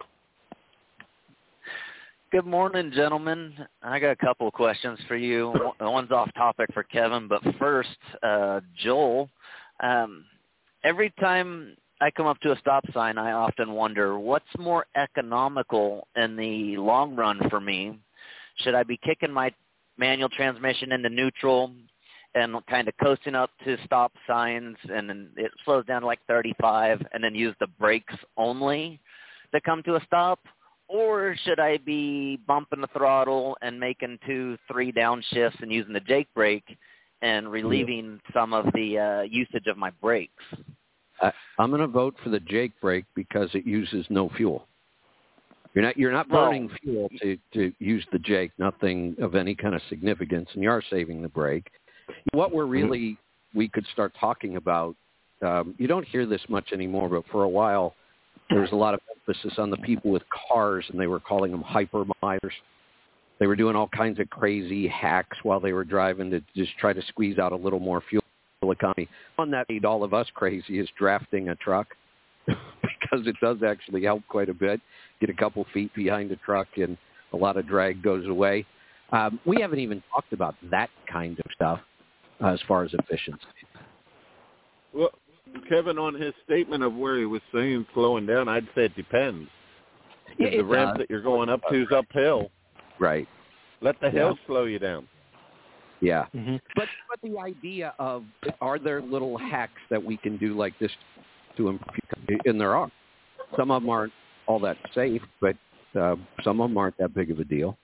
Good morning, gentlemen. I got a couple of questions for you. One's off topic for Kevin, but first, Joel, every time I come up to a stop sign, I often wonder what's more economical in the long run for me. Should I be kicking my manual transmission into neutral and kind of coasting up to stop signs, and then it slows down to like 35, and then use the brakes only to come to a stop? Or should I be bumping the throttle and making 2-3 downshifts and using the Jake brake and relieving some of the usage of my brakes? I'm going to vote for the Jake brake because it uses no fuel. You're not burning fuel to use the Jake, nothing of any kind of significance, and you are saving the brake. What we could start talking about, you don't hear this much anymore, but for a while there was a lot of emphasis on the people with cars, and they were calling them hypermiters. They were doing all kinds of crazy hacks while they were driving to just try to squeeze out a little more fuel economy. One that made all of us crazy is drafting a truck because it does actually help quite a bit. Get a couple feet behind the truck and a lot of drag goes away. We haven't even talked about that kind of stuff as far as efficiency. Well, Kevin, on his statement of where he was saying slowing down, I'd say it depends. If the ramp that you're going up to is uphill, right, let the hill slow you down. Yeah. Mm-hmm. But the idea of, are there little hacks that we can do like this to improve? And there are. Some of them aren't all that safe, but some of them aren't that big of a deal.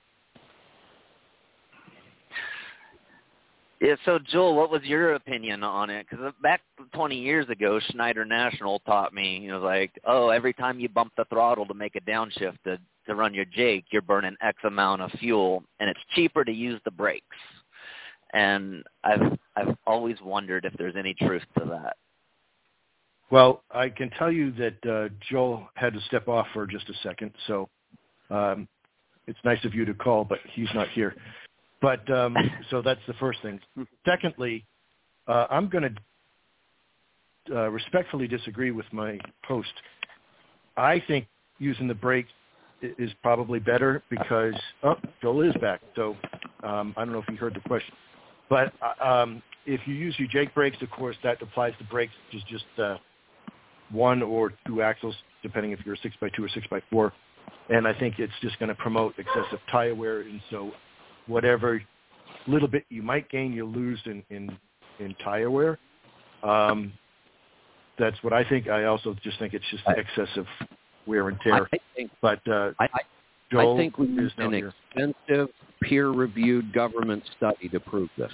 Yeah, so Joel, what was your opinion on it? Because back 20 years ago, Schneider National taught me, every time you bump the throttle to make a downshift to run your Jake, you're burning X amount of fuel, and it's cheaper to use the brakes. And I've always wondered if there's any truth to that. Well, I can tell you that Joel had to step off for just a second, so it's nice of you to call, but he's not here. But so that's the first thing. Secondly, I'm going to respectfully disagree with my host. I think using the brake is probably better because Joel is back. So I don't know if you heard the question. But if you use your Jake brakes, of course, that applies to brakes, which is just one or two axles, depending if you're a 6x2 or 6x4. And I think it's just going to promote excessive tire wear. And so whatever little bit you might gain, you'll lose in tire wear. That's what I think. I also just think it's just excessive wear and tear. I think we need an extensive, peer-reviewed government study to prove this.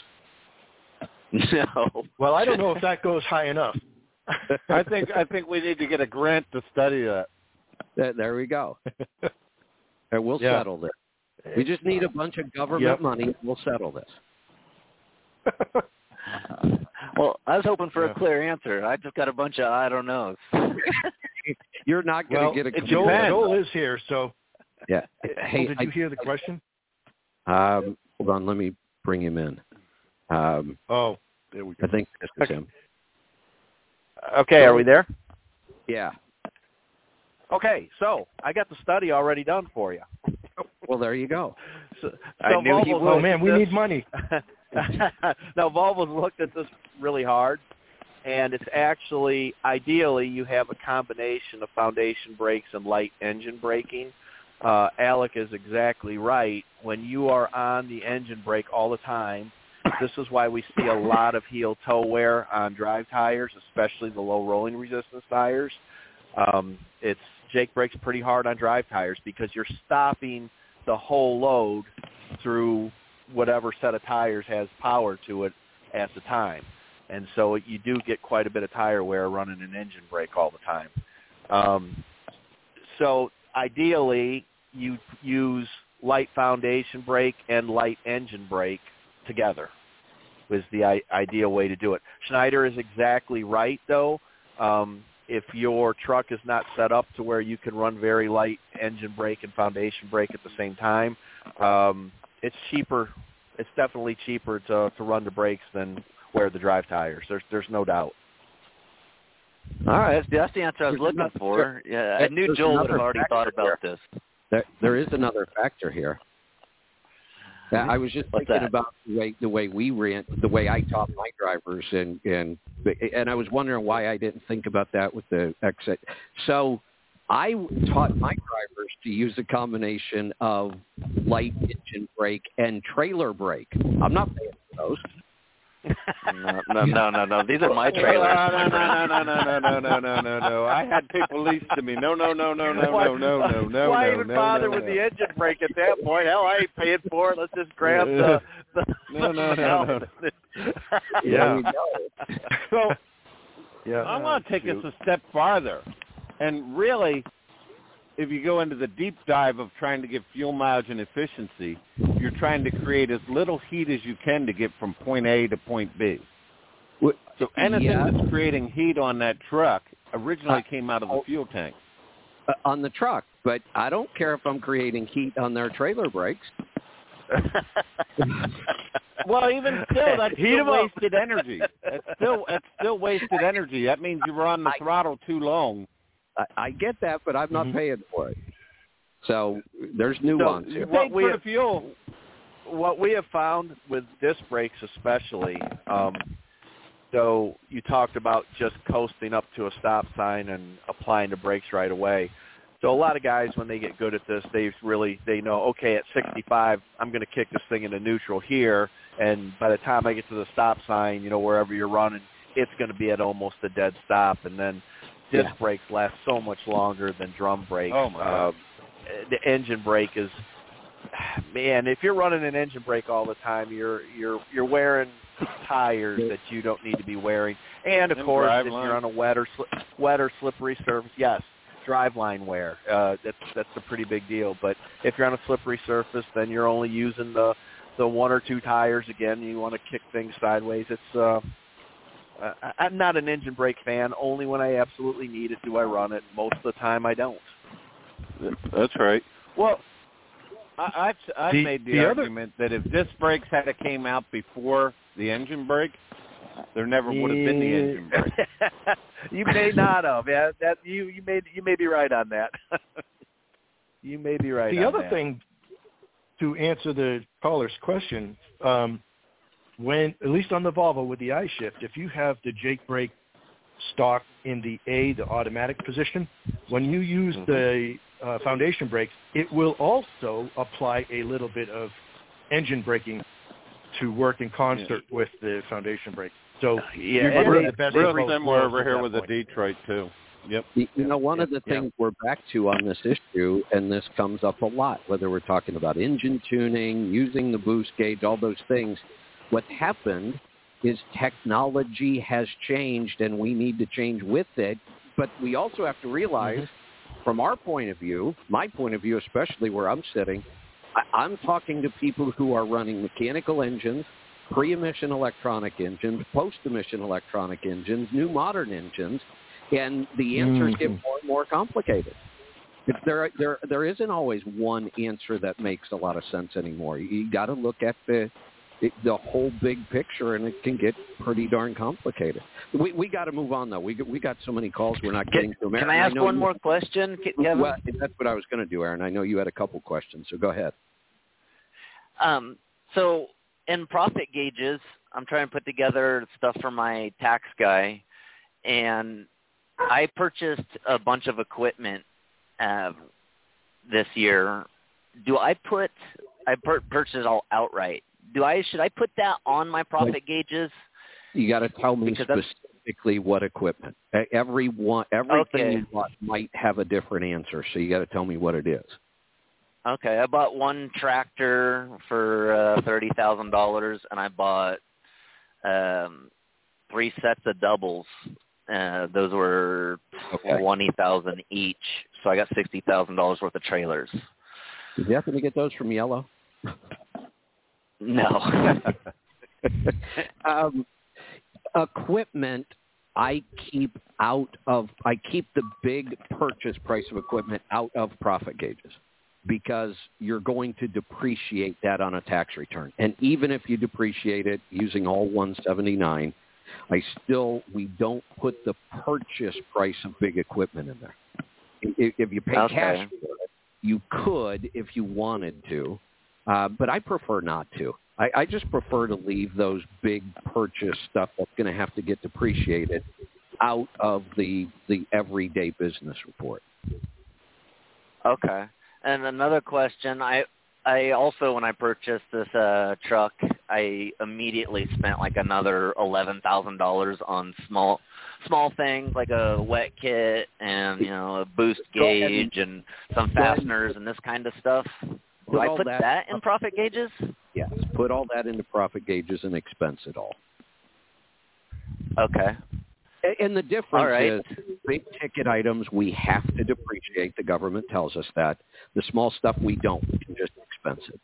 No. Well, I don't know if that goes high enough. I think we need to get a grant to study that. There we go. And we'll settle this. We just need a bunch of government money, and we'll settle this. Well, I was hoping for a clear answer. I just got a bunch of I don't knows. You're not going to get a Joel is here, so. Yeah. Hey, did you hear the question? Hold on, let me bring him in. There we go. I think this is him. Okay, are we there? Yeah. Okay, so I got the study already done for you. Well, there you go. So I knew he would. Oh, man, we need money. Now, Volvo's looked at this really hard, and it's actually, ideally, you have a combination of foundation brakes and light engine braking. Alec is exactly right. When you are on the engine brake all the time, this is why we see a lot of heel-toe wear on drive tires, especially the low rolling resistance tires. Jake brakes pretty hard on drive tires because you're stopping the whole load through whatever set of tires has power to it at the time. And so you do get quite a bit of tire wear running an engine brake all the time. So ideally, you use light foundation brake and light engine brake together was the ideal way to do it. Schneider is exactly right, though. If your truck is not set up to where you can run very light engine brake and foundation brake at the same time, it's cheaper. It's definitely cheaper to run the brakes than wear the drive tires. There's no doubt. All right, that's the answer I was looking for. Yeah, I knew Joel would have already thought about this. There is another factor here. I was just thinking about the way we ran, the way I taught my drivers, and I was wondering why I didn't think about that with the exit. So I taught my drivers to use a combination of light engine brake and trailer brake. I'm not paying for those. No. These are my trailers. No. I had people lease to me. No. Why even bother with the engine brake at that point? Hell, I ain't paying for it. Let's just grab the No. Yeah. So, I want to take us a step farther. And really, if you go into the deep dive of trying to get fuel mileage and efficiency, you're trying to create as little heat as you can to get from point A to point B. So anything that's creating heat on that truck originally came out of the fuel tank. On the truck, but I don't care if I'm creating heat on their trailer brakes. Well, even still, that's still wasted energy. It's still wasted energy. That means you were on the throttle too long. I get that, but I'm not paying for it. So there's nuance. You paid for the fuel. What we have found with disc brakes especially, so you talked about just coasting up to a stop sign and applying the brakes right away. So a lot of guys, when they get good at this, they know, okay, at 65, I'm going to kick this thing into neutral here, and by the time I get to the stop sign, wherever you're running, it's going to be at almost a dead stop, and then disc brakes last so much longer than drum brakes. Oh my God. The engine brake is, man, if you're running an engine brake all the time, you're wearing tires that you don't need to be wearing. And of course, if you're on a wet or slippery surface, yes, driveline wear. That's a pretty big deal. But if you're on a slippery surface, then you're only using the one or two tires again. You want to kick things sideways. It's I'm not an engine brake fan. Only when I absolutely need it do I run it. Most of the time, I don't. That's right. Well, I've made the argument that if disc brakes had came out before the engine brake, there never would have been the engine brake. You may not have. Yeah, that you may be right on that. You may be right. The other thing, to answer the caller's question, when at least on the Volvo with the iShift, if you have the Jake brake stock in the automatic position, when you use the foundation brakes, it will also apply a little bit of engine braking to work in concert with the foundation brakes. So yeah, you're getting the best of real both similar worlds over at here that with the point. Detroit too. Yep. One of the things we're back to on this issue, and this comes up a lot, whether we're talking about engine tuning, using the boost gauge, all those things, what's happened is technology has changed, and we need to change with it. But we also have to realize, from our point of view, my point of view, especially where I'm sitting, I'm talking to people who are running mechanical engines, pre-emission electronic engines, post-emission electronic engines, new modern engines, and the answers get more and more complicated. There isn't always one answer that makes a lot of sense anymore. You got to look at the whole big picture, and it can get pretty darn complicated. We got to move on, though. We got so many calls we're not getting to them. Can I ask one more question, Kevin? Well, that's what I was going to do, Aaron. I know you had a couple questions, so go ahead. So in profit gauges, I'm trying to put together stuff for my tax guy, and I purchased a bunch of equipment this year. Purchased it all outright. Should I put that on my profit gauges? You got to tell me specifically what equipment. Everything you bought might have a different answer, so you got to tell me what it is. Okay, I bought one tractor for $30,000, and I bought 3 sets of doubles. Those were $20,000 each, so I got $60,000 worth of trailers. Did you happen to get those from Yellow? No. Equipment, I keep the big purchase price of equipment out of profit gauges, because you're going to depreciate that on a tax return. And even if you depreciate it using all 179, we don't put the purchase price of big equipment in there. If you pay cash for it, you could if you wanted to, but I prefer not to. I just prefer to leave those big purchase stuff that's going to have to get depreciated out of the everyday business report. Okay. And another question, I also, when I purchased this truck, I immediately spent like another $11,000 on small things like a wet kit and a boost gauge and some fasteners and this kind of stuff. Do I put that in profit gauges? Yes, put all that into profit gauges and expense it all. Okay. And the difference is big ticket items we have to depreciate. The government tells us that. The small stuff we don't. We can just expense it.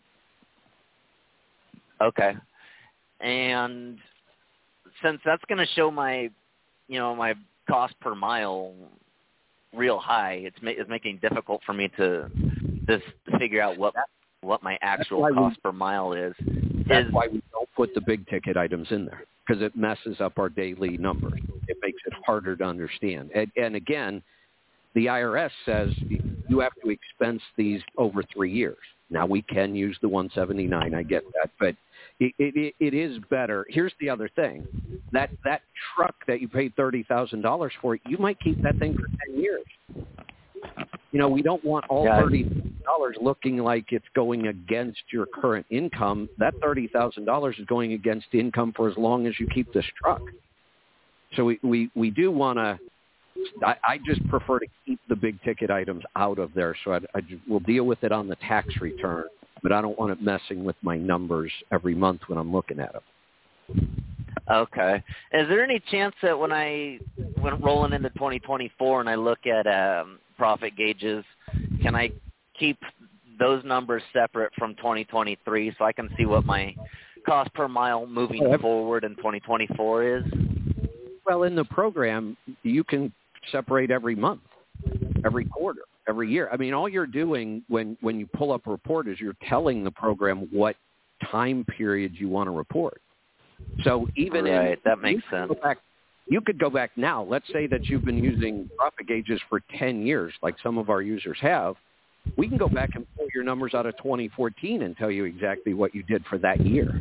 Okay. And since that's going to show my cost per mile real high, it's making it difficult for me to just figure out what my actual cost per mile is. That's why we don't put the big ticket items in there, because it messes up our daily numbers. It makes it harder to understand. And again, the IRS says you have to expense these over 3 years. Now, we can use the 179. I get that. But it is better. Here's the other thing. That truck that you paid $30,000 for, you might keep that thing for 10 years. We don't want all $30,000 looking like it's going against your current income. That $30,000 is going against income for as long as you keep this truck. So we do want to. I just prefer to keep the big ticket items out of there. So we'll deal with it on the tax return, but I don't want it messing with my numbers every month when I'm looking at them. Okay. Is there any chance that when rolling into 2024 and I look at profit gauges, can I keep those numbers separate from 2023 so I can see what my cost per mile moving forward in 2024 is? Well, in the program, you can separate every month, every quarter, every year. I mean, all you're doing when you pull up a report is you're telling the program what time period you want to report. So even that makes sense. You could go back now. Let's say that you've been using profit gauges for 10 years, like some of our users have. We can go back and pull your numbers out of 2014 and tell you exactly what you did for that year.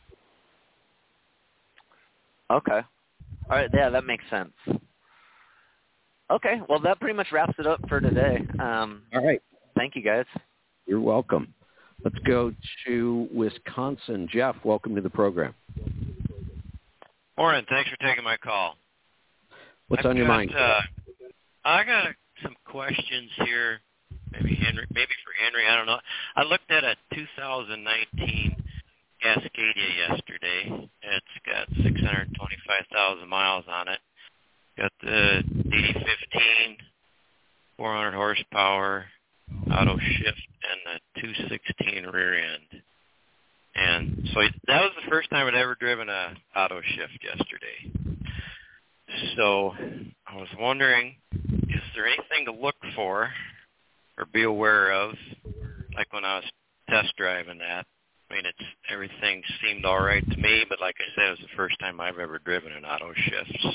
Okay. All right. Yeah, that makes sense. Okay. Well, that pretty much wraps it up for today. All right. Thank you, guys. You're welcome. Let's go to Wisconsin. Jeff, welcome to the program. Morning. Thanks for taking my call. What's on your mind? I got some questions here. Maybe for Henry. I don't know. I looked at a 2019 Cascadia yesterday. It's got 625,000 miles on it. Got the DD15, 400 horsepower, auto shift, and the 216 rear end. And so that was the first time I'd ever driven a auto shift yesterday. So I was wondering, is there anything to look for or be aware of, like when I was test driving that? I mean, everything seemed all right to me, but like I said, it was the first time I've ever driven an auto shift.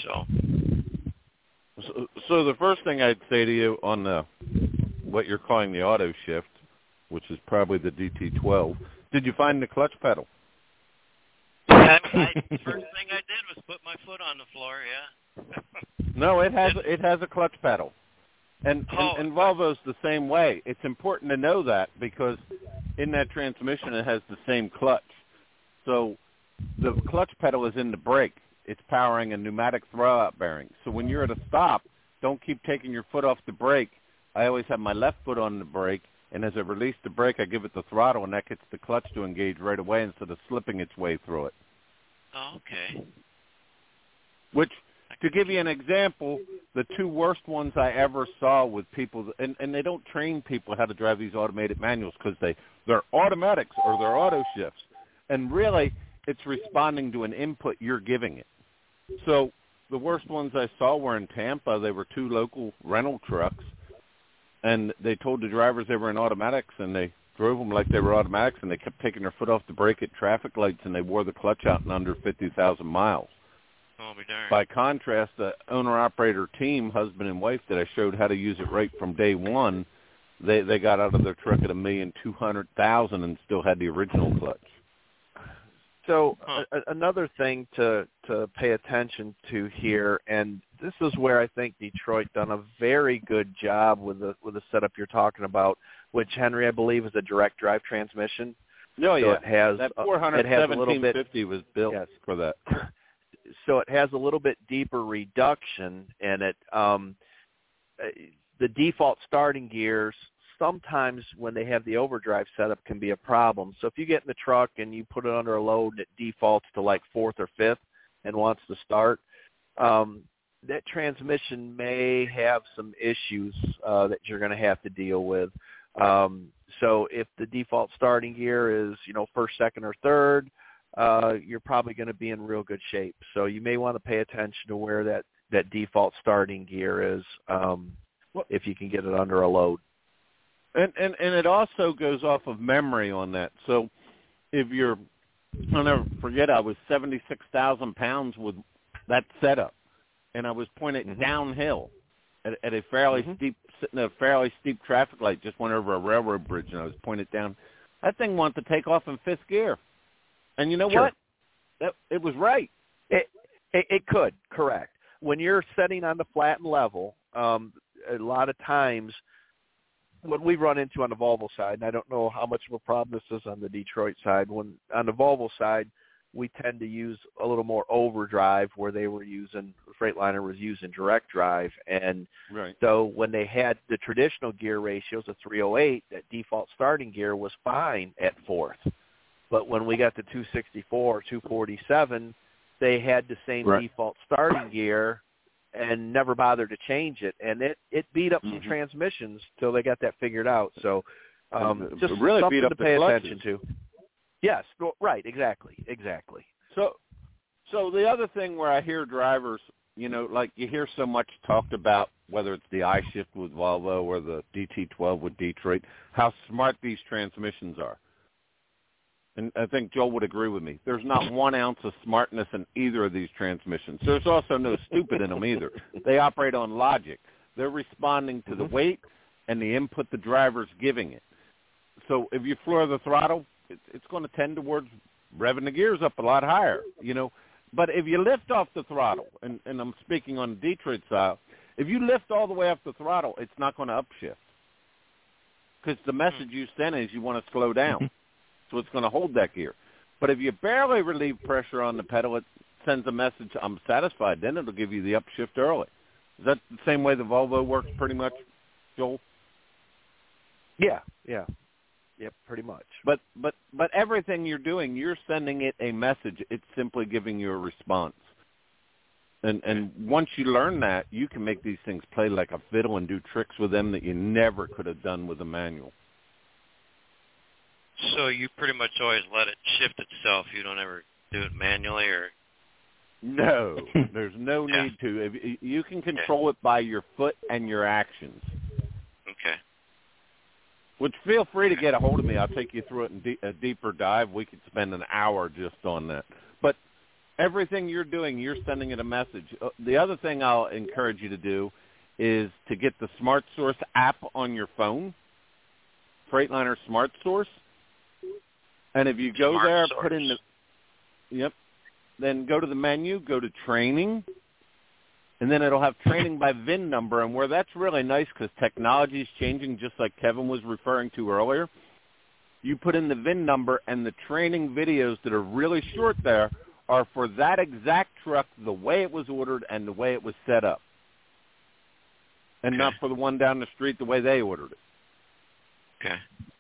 So the first thing I'd say to you on what you're calling the auto shift, which is probably the DT12, did you find the clutch pedal? The first thing I did was put my foot on the floor, yeah. No, it has a clutch pedal. And Volvo's the same way. It's important to know that because in that transmission it has the same clutch. So the clutch pedal is in the brake. It's powering a pneumatic throwout bearing. So when you're at a stop, don't keep taking your foot off the brake. I always have my left foot on the brake, and as I release the brake, I give it the throttle, and that gets the clutch to engage right away instead of slipping its way through it. Oh, okay. Which, to give you an example, the two worst ones I ever saw with people, and they don't train people how to drive these automated manuals because they're automatics or they're auto shifts. And really, it's responding to an input you're giving it. So the worst ones I saw were in Tampa. They were two local rental trucks, and they told the drivers they were in automatics, and they drove them like they were automatics, and they kept taking their foot off the brake at traffic lights, and they wore the clutch out in under 50,000 miles. Oh, be darned. By contrast, the owner-operator team, husband and wife, that I showed how to use it right from day one, they got out of their truck at $1,200,000 and still had the original clutch. So another thing to pay attention to here, and this is where I think Detroit done a very good job with the setup you're talking about, which Henry, I believe, is a direct drive transmission. Oh, yeah. So it has that it has a little bit 1750 was built for that. So it has a little bit deeper reduction in it. The default starting gears, sometimes when they have the overdrive setup, can be a problem. So if you get in the truck and you put it under a load and it defaults to like fourth or fifth and wants to start, that transmission may have some issues that you're going to have to deal with. So if the default starting gear is, first, second, or third, you're probably going to be in real good shape. So you may want to pay attention to where that default starting gear is if you can get it under a load. And it also goes off of memory on that. So if I'll never forget, I was 76,000 pounds with that setup, and I was pointed downhill at a fairly steep, sitting at a fairly steep traffic light, just went over a railroad bridge, and I was pointed down. That thing wanted to take off in fifth gear. And you know what? It was right. It could, correct. When you're setting on the flat and level, a lot of times what we run into on the Volvo side, and I don't know how much of a problem this is on the Detroit side, when on the Volvo side, we tend to use a little more overdrive where Freightliner was using direct drive. And so when they had the traditional gear ratios of 308, that default starting gear was fine at fourth. But when we got to 264, 247, they had the same default starting gear and never bothered to change it. And it beat up some transmissions till they got that figured out. So just really something beat up to pay the attention to. Yes, right, exactly. So the other thing where I hear drivers, like you hear so much talked about, whether it's the I-Shift with Volvo or the DT12 with Detroit, how smart these transmissions are. And I think Joel would agree with me. There's not 1 ounce of smartness in either of these transmissions. There's also no stupid in them either. They operate on logic. They're responding to the weight and the input the driver's giving it. So if you floor the throttle, it's going to tend towards revving the gears up a lot higher, But if you lift off the throttle, and I'm speaking on the Detroit side, if you lift all the way off the throttle, it's not going to upshift. Because the message you send is you want to slow down. So it's going to hold that gear. But if you barely relieve pressure on the pedal, sends a message, I'm satisfied. Then it'll give you the upshift early. Is that the same way the Volvo works pretty much, Joel? Yeah, pretty much. But everything you're doing, you're sending it a message. It's simply giving you a response. And once you learn that, you can make these things play like a fiddle and do tricks with them that you never could have done with a manual. So you pretty much always let it shift itself. You don't ever do it manually, or? No, there's no need to. You can control it by your foot and your actions. Okay. Which, feel free to get a hold of me. I'll take you through it in a deeper dive. We could spend an hour just on that. But everything you're doing, you're sending it a message. The other thing I'll encourage you to do is to get the Smart Source app on your phone, Freightliner Smart Source. And if you go there, put in then go to the menu, go to training, and then it'll have training by VIN number. And where that's really nice, because technology is changing, just like Kevin was referring to earlier, you put in the VIN number, and the training videos that are really short there are for that exact truck, the way it was ordered and the way it was set up, and not for the one down the street the way they ordered it. Okay.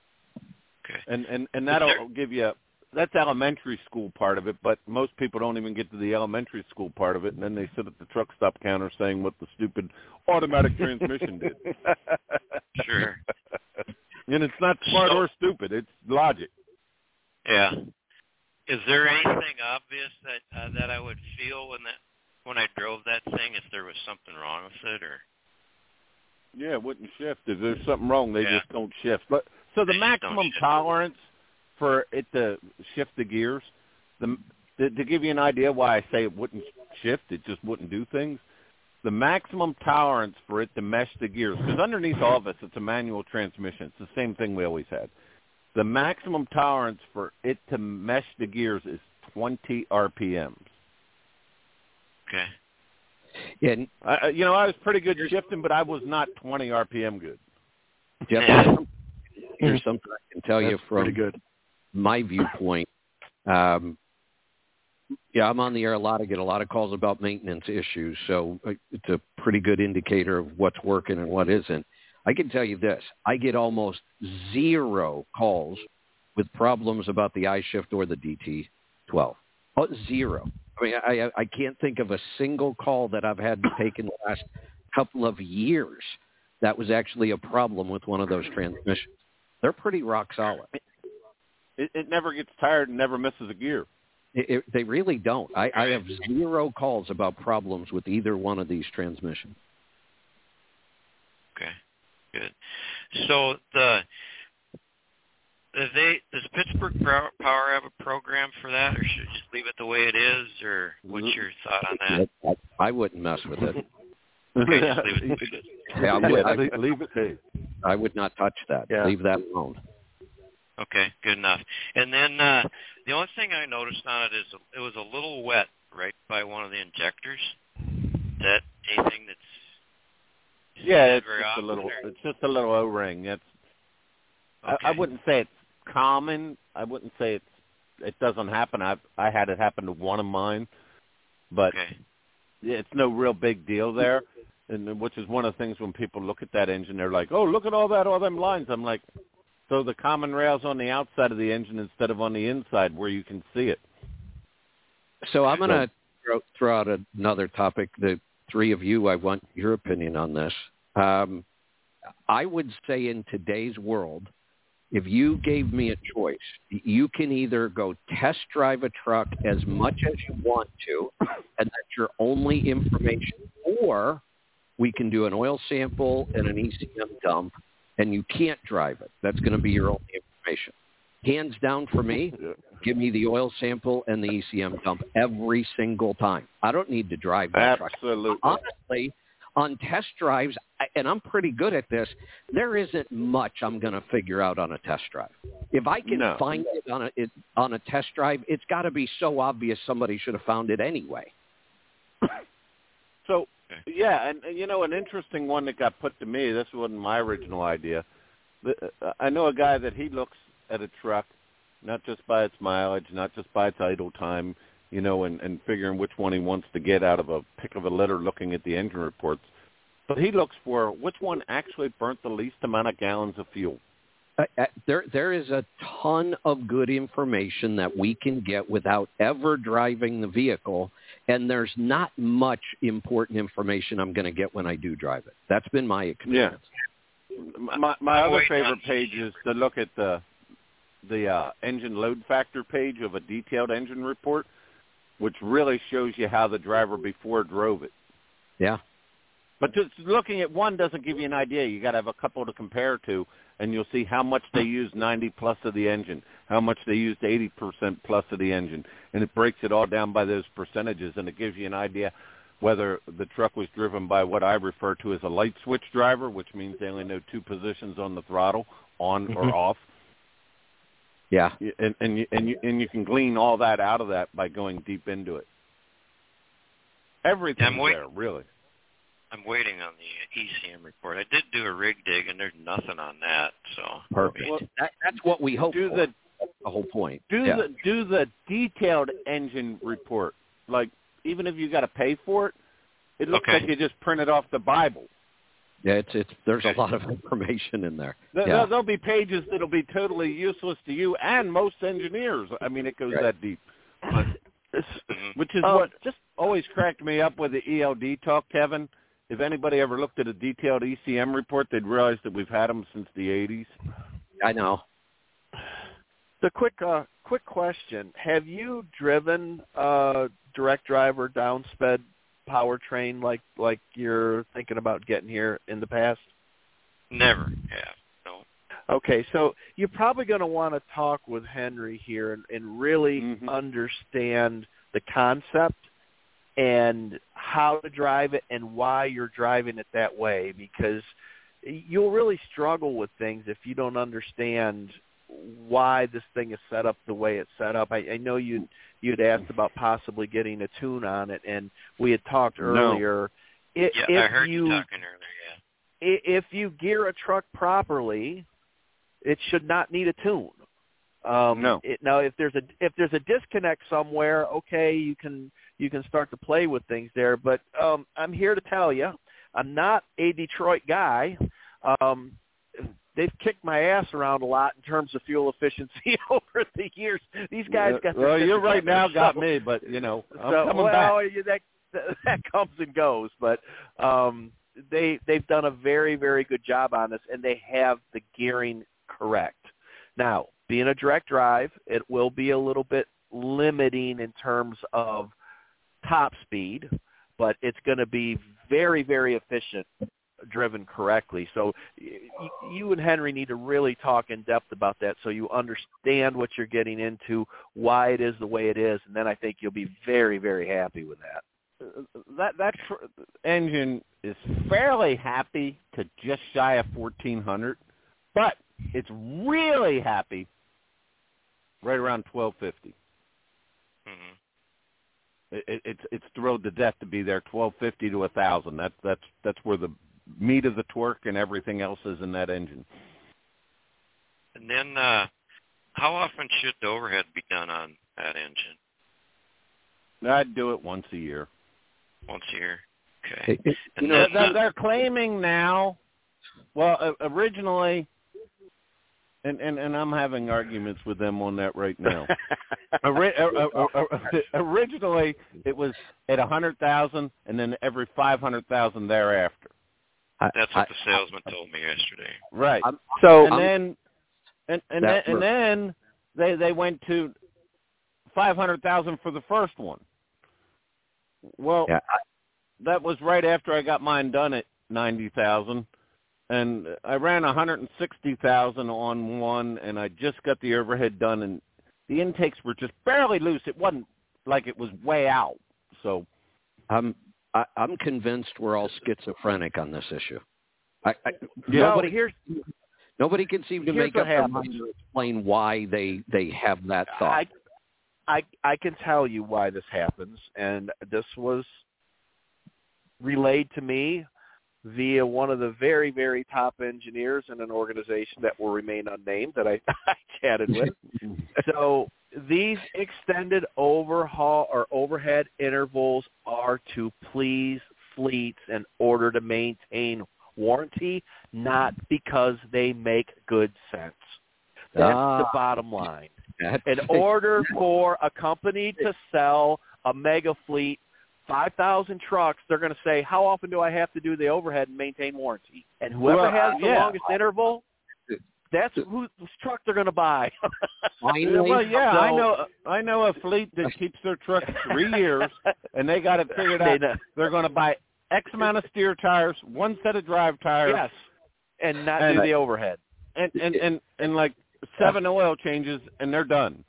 And that'll give you that's elementary school part of it, but most people don't even get to the elementary school part of it, and then they sit at the truck stop counter saying what the stupid automatic transmission did. Sure. And it's not smart or stupid; it's logic. Yeah. Is there anything obvious that I would feel when I drove that thing if there was something wrong with it, or? Yeah, it wouldn't shift. If there's something wrong, they just don't shift. But so the maximum tolerance for it to shift the gears, to give you an idea why I say it wouldn't shift, it just wouldn't do things, the maximum tolerance for it to mesh the gears, because underneath all of us, it's a manual transmission. It's the same thing we always had. The maximum tolerance for it to mesh the gears is 20 RPMs. Okay. And I was pretty good shifting, but I was not 20 RPM good. Jeff, here's something I can tell you from pretty good. My viewpoint. I'm on the air a lot. I get a lot of calls about maintenance issues, so it's a pretty good indicator of what's working and what isn't. I can tell you this. I get almost zero calls with problems about the iShift or the DT12. Oh, zero. I mean, I can't think of a single call that I've had to take in the last couple of years that was actually a problem with one of those transmissions. They're pretty rock solid. It never gets tired and never misses a gear. They really don't. I have zero calls about problems with either one of these transmissions. Okay, good. So does Pittsburgh Power have a program for that, or should we just leave it the way it is, or what's your thought on that? I wouldn't mess with it. Okay, just leave it the way it is. Yeah, leave it be. I would not touch that. Yeah. Leave that alone. Okay, good enough. And then the only thing I noticed on it is it was a little wet right by one of the injectors. Is that anything that's it's just a little O-ring. It's okay. I wouldn't say it's common. I wouldn't say it doesn't happen. I had it happen to one of mine, but it's no real big deal there. And which is one of the things when people look at that engine, they're like, "Oh, look at all them lines." I'm like, so the common rail's on the outside of the engine instead of on the inside where you can see it. So I'm going to throw out another topic. The three of you, I want your opinion on this. I would say in today's world, if you gave me a choice, you can either go test drive a truck as much as you want to, and that's your only information, or we can do an oil sample and an ECM dump, and you can't drive it. That's going to be your only information. Hands down for me, give me the oil sample and the ECM dump every single time. I don't need to drive that truck. Absolutely. Honestly, on test drives, and I'm pretty good at this, there isn't much I'm going to figure out on a test drive. If I can find it on a test drive, it's got to be so obvious somebody should have found it anyway. So, yeah, and an interesting one that got put to me, this wasn't my original idea. I know a guy that he looks at a truck, not just by its mileage, not just by its idle time. and figuring which one he wants to get out of a pick of a litter looking at the engine reports. But he looks for which one actually burnt the least amount of gallons of fuel. There is a ton of good information that we can get without ever driving the vehicle, and there's not much important information I'm going to get when I do drive it. That's been my experience. Yeah. My other favorite page is to look at the engine load factor page of a detailed engine report, which really shows you how the driver before drove it. Yeah. But just looking at one doesn't give you an idea. You got to have a couple to compare to, and you'll see how much they used 90 plus of the engine, how much they used 80% plus of the engine, and it breaks it all down by those percentages, and it gives you an idea whether the truck was driven by what I refer to as a light switch driver, which means they only know two positions on the throttle, on or off. Yeah, and you can glean all that out of that by going deep into it. Everything's there, really. I'm waiting on the ECM report. I did do a rig dig, and there's nothing on that. So perfect. Well, that's what we hope for. That's the whole point. Do the detailed engine report. Like, even if you got to pay for it, it looks like you just printed off the Bible. Yeah, there's a lot of information in there. There'll be pages that'll be totally useless to you and most engineers. I mean, it goes that deep. Which is what just always cracked me up with the ELD talk, Kevin. If anybody ever looked at a detailed ECM report, they'd realize that we've had them since the 80s. I know. The quick question: have you driven a direct drive or downsped powertrain like you're thinking about getting here in the past? Never have. No. Okay, so you're probably going to want to talk with Henry here and really understand the concept and how to drive it and why you're driving it that way, because you'll really struggle with things if you don't understand why this thing is set up the way it's set up. I know you'd asked about possibly getting a tune on it, and we had talked earlier. I heard you talking earlier, If you gear a truck properly, it should not need a tune. Now, if there's a disconnect somewhere, okay, you can start to play with things there. But I'm here to tell you, I'm not a Detroit guy. They've kicked my ass around a lot in terms of fuel efficiency over the years. These guys got. Well, you're right now got me, but I'm coming back. That comes and goes, but they've done a very, very good job on this, and they have the gearing correct. Now, being a direct drive, it will be a little bit limiting in terms of top speed, but it's going to be very, very efficient driven correctly. So you and Henry need to really talk in depth about that so you understand what you're getting into, why it is the way it is, and then I think you'll be very, very happy with that. That engine is fairly happy to just shy of 1,400, but it's really happy right around 1,250. It's thrilled to death to be there, 1,250 to 1,000. That's where the meat of the torque and everything else is in that engine. And then, how often should the overhead be done on that engine? I'd do it once a year. Once a year, okay. They're claiming now. Well, originally. And I'm having arguments with them on that right now. Originally, it was at 100,000, and then every 500,000 thereafter. That's what the salesman told me yesterday. Right. Then they went to 500,000 for the first one. Well, that was right after I got mine done at 90,000. And I ran 160,000 on one, and I just got the overhead done, and the intakes were just barely loose. It wasn't like it was way out. So, I'm convinced we're all schizophrenic on this issue. Nobody can seem to make up their mind to explain why they have that thought. I can tell you why this happens, and this was relayed to me via one of the very, very top engineers in an organization that will remain unnamed that I chatted with. So these extended overhaul or overhead intervals are to please fleets in order to maintain warranty, not because they make good sense. That's the bottom line. In order for a company to sell a mega fleet 5,000 trucks, they're going to say, how often do I have to do the overhead and maintain warranty? And whoever has the longest interval, that's whose truck they're going to buy. Well, yeah, I know a fleet that keeps their trucks 3 years, and they got it figured out. They're going to buy X amount of steer tires, one set of drive tires. Yes, and not do the overhead. And like 7 oil changes, and they're done.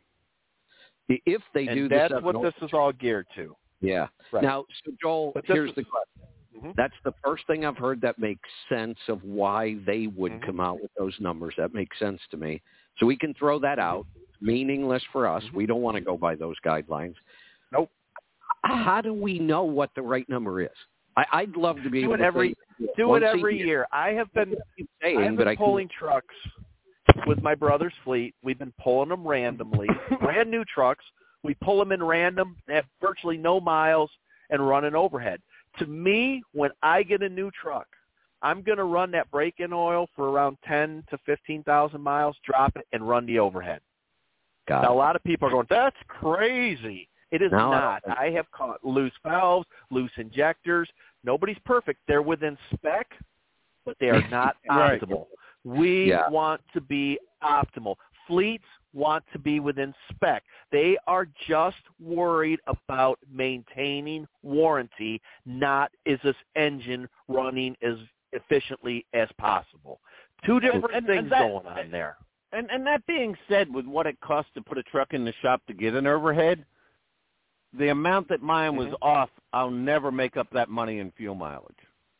If they do that's what this is all geared to. Yeah. Right. Now, so Joel, here's the question. Mm-hmm. That's the first thing I've heard that makes sense of why they would come out with those numbers. That makes sense to me. So we can throw that out. Meaningless for us. We don't want to go by those guidelines. Nope. How do we know what the right number is? I'd love to be able to do it every year. I have been pulling trucks with my brother's fleet. We've been pulling them randomly, brand new trucks. We pull them in random, have virtually no miles, and run an overhead. To me, when I get a new truck, I'm going to run that break-in oil for around 10 to 15,000 miles, drop it, and run the overhead. Now, a lot of people are going, that's crazy. It is not. I have caught loose valves, loose injectors. Nobody's perfect. They're within spec, but they are not optimal. We want to be optimal. Fleets want to be within spec. They are just worried about maintaining warranty, not is this engine running as efficiently as possible. Two different things going on there. And that being said, with what it costs to put a truck in the shop to get an overhead, the amount that mine was off, I'll never make up that money in fuel mileage.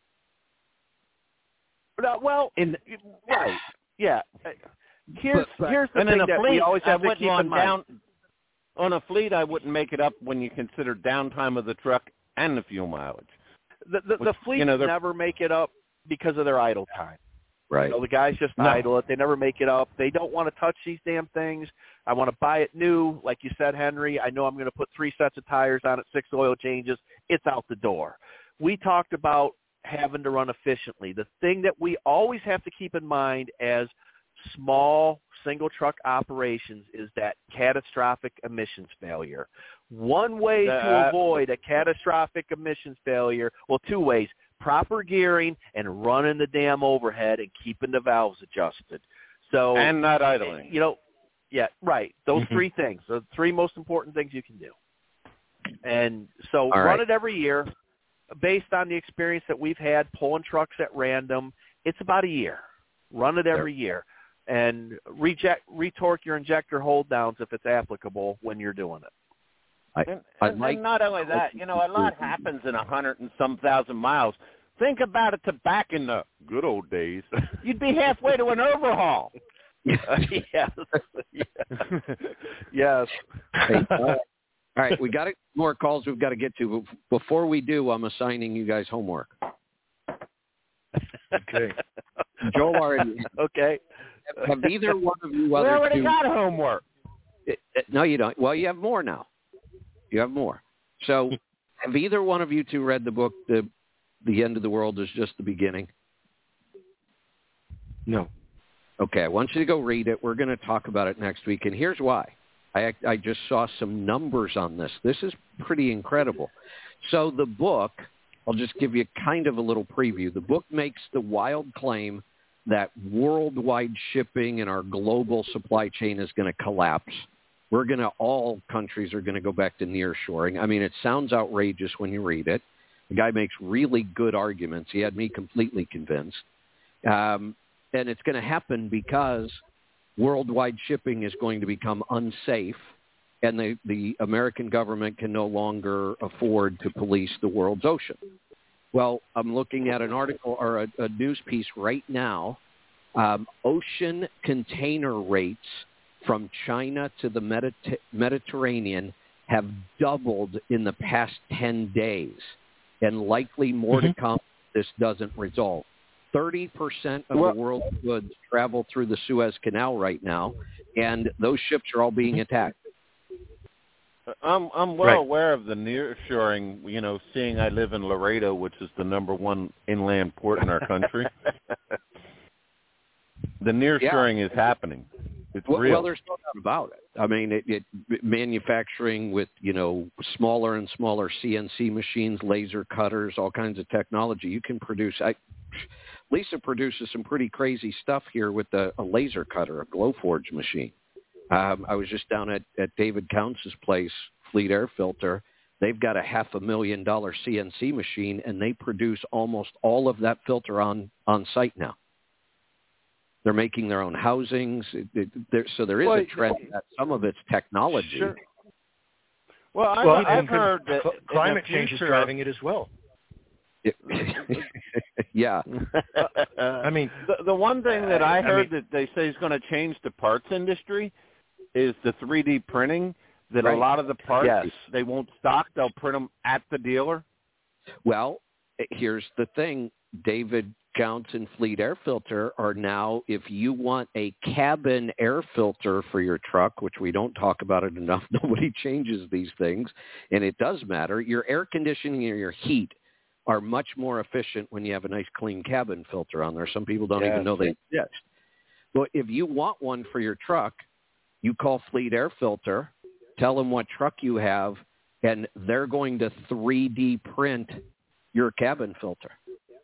Well, right, yeah. Here's the thing that we always have to keep in mind. On a fleet, I wouldn't make it up when you consider downtime of the truck and the fuel mileage. The fleets never make it up because of their idle time. Right. The guys just idle it. They never make it up. They don't want to touch these damn things. I want to buy it new. Like you said, Henry, I know I'm going to put 3 sets of tires on it, 6 oil changes. It's out the door. We talked about having to run efficiently. The thing that we always have to keep in mind as small single truck operations is that catastrophic emissions failure. One way to avoid a catastrophic emissions failure, well, 2 ways, proper gearing and running the damn overhead and keeping the valves adjusted. So and not idling. Yeah, right. Those 3 things, the 3 most important things you can do. And so run it every year. Based on the experience that we've had pulling trucks at random, it's about a year. Run it every year. And retorque your injector hold downs if it's applicable when you're doing it. And not only that, a lot happens in 100 and some thousand miles. Think about it back in the good old days. You'd be halfway to an overhaul. Yes. Yes. All right, we got more calls we've got to get to. Before we do, I'm assigning you guys homework. Okay. Joel already. Okay. Have either one of you? We already got homework. No, you don't. Well, you have more now. You have more. So, have either one of you two read the book, The End of the World is Just the Beginning? No. Okay, I want you to go read it. We're going to talk about it next week, and here's why. I just saw some numbers on this. This is pretty incredible. So the book, I'll just give you kind of a little preview. The book makes the wild claim that worldwide shipping and our global supply chain is going to collapse. All countries are going to go back to nearshoring. I mean, it sounds outrageous when you read it. The guy makes really good arguments. He had me completely convinced. And it's going to happen because worldwide shipping is going to become unsafe, and the American government can no longer afford to police the world's ocean. Well, I'm looking at an article or a news piece right now. Ocean container rates from China to the Mediterranean have doubled in the past 10 days, and likely more to come this doesn't resolve. 30% of the world's goods travel through the Suez Canal right now, and those ships are all being attacked. I'm well aware of the nearshoring, seeing I live in Laredo, which is the #1 inland port in our country. The nearshoring is happening. It's real. Well, there's no doubt about it. I mean, manufacturing with, smaller and smaller CNC machines, laser cutters, all kinds of technology. You can produce Lisa produces some pretty crazy stuff here with a laser cutter, a Glowforge machine. I was just down at David Counts' place, Fleet Air Filter. They've got a $500,000 CNC machine, and they produce almost all of that filter on site now. They're making their own housings. So there is a trend that some of it's technology. Sure. Well, I've heard that climate change is driving it as well. Yeah. I mean, the one thing that I heard that they say is going to change the parts industry is the 3D printing, that a lot of the parts, they won't stock. They'll print them at the dealer. Well, here's the thing. David Counts and Fleet Air Filter are now, if you want a cabin air filter for your truck, which we don't talk about it enough, nobody changes these things, and it does matter, your air conditioning and your heat are much more efficient when you have a nice clean cabin filter on there. Some people don't even know they exist. But if you want one for your truck, you call Fleet Air Filter, tell them what truck you have, and they're going to 3D print your cabin filter.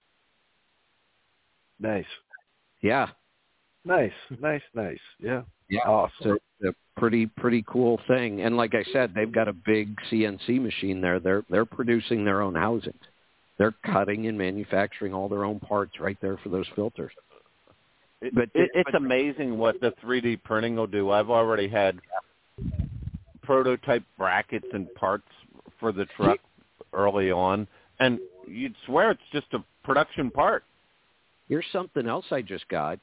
Nice. Yeah. Nice. Yeah. Awesome. So it's a pretty cool thing. And like I said, they've got a big CNC machine there. They're producing their own housings. They're cutting and manufacturing all their own parts right there for those filters. But it's amazing what the 3D printing will do. I've already had prototype brackets and parts for the truck early on, and you'd swear it's just a production part. Here's something else I just got.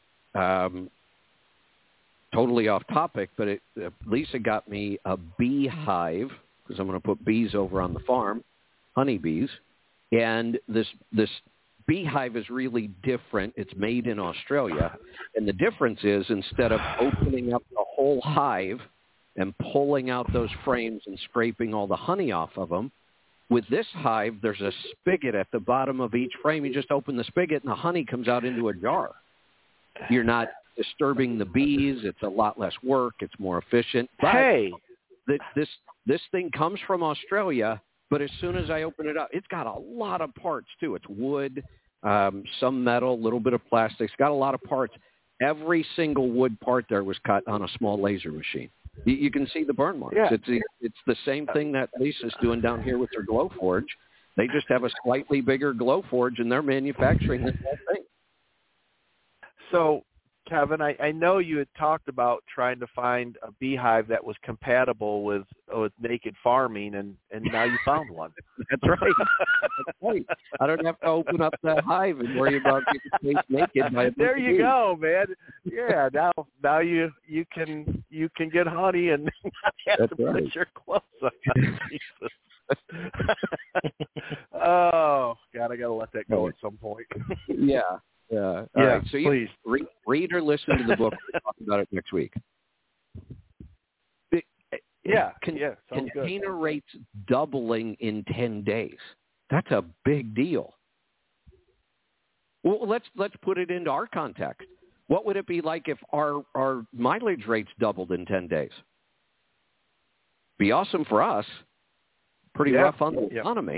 Totally off topic, but Lisa got me a beehive, because I'm going to put bees over on the farm, honeybees. And this beehive is really different. It's made in Australia. And the difference is, instead of opening up the whole hive and pulling out those frames and scraping all the honey off of them, with this hive, there's a spigot at the bottom of each frame. You just open the spigot and the honey comes out into a jar. You're not disturbing the bees. It's a lot less work. It's more efficient. But this thing comes from Australia, but as soon as I open it up, it's got a lot of parts too. It's wood, some metal, a little bit of plastic. It's got a lot of parts. Every single wood part there was cut on a small laser machine. You can see the burn marks. Yeah. It's the same thing that Lisa's doing down here with their Glowforge. They just have a slightly bigger Glowforge, and they're manufacturing this whole thing. So, Kevin, I know you had talked about trying to find a beehive that was compatible with naked farming, and now you found one. That's right. That's right. I don't have to open up that hive and worry about getting naked. There you go, man. Yeah, now you can get honey and not have to put your clothes on. Jesus. Oh God, I gotta let that go at some point. Yeah. All right. So please read or listen to the book. We'll talk about it next week. Container rates doubling in 10 days. That's a big deal. Well, let's put it into our context. What would it be like if our mileage rates doubled in 10 days? Be awesome for us. Pretty rough on the economy.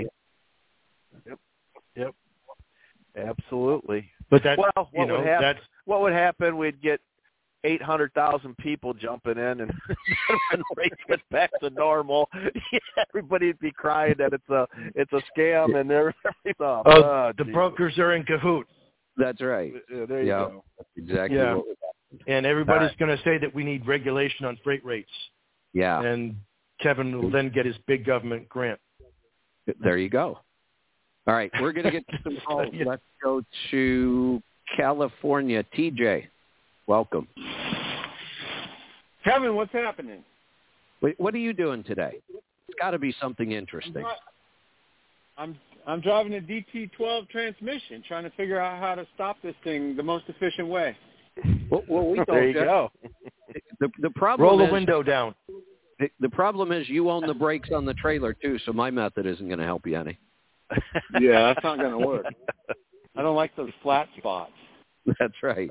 Yep. Absolutely. But that's, what would happen? We'd get 800,000 people jumping in, and when rates went back to normal, everybody'd be crying that it's a scam, and everything's off. The brokers are in cahoots. That's right. There you go. That's exactly what would happen. And everybody's going to say that we need regulation on freight rates. Yeah. And Kevin will then get his big government grant. There you go. All right, we're going to get to some calls. Let's go to California. TJ, welcome. Kevin, what's happening? Wait, what are you doing today? It's got to be something interesting. I'm driving a DT12 transmission, trying to figure out how to stop this thing the most efficient way. Well, we there you go. The problem Roll is, the window down. The problem is you own the brakes on the trailer, too, so my method isn't going to help you any. Yeah, that's not going to work. I don't like those flat spots. That's right.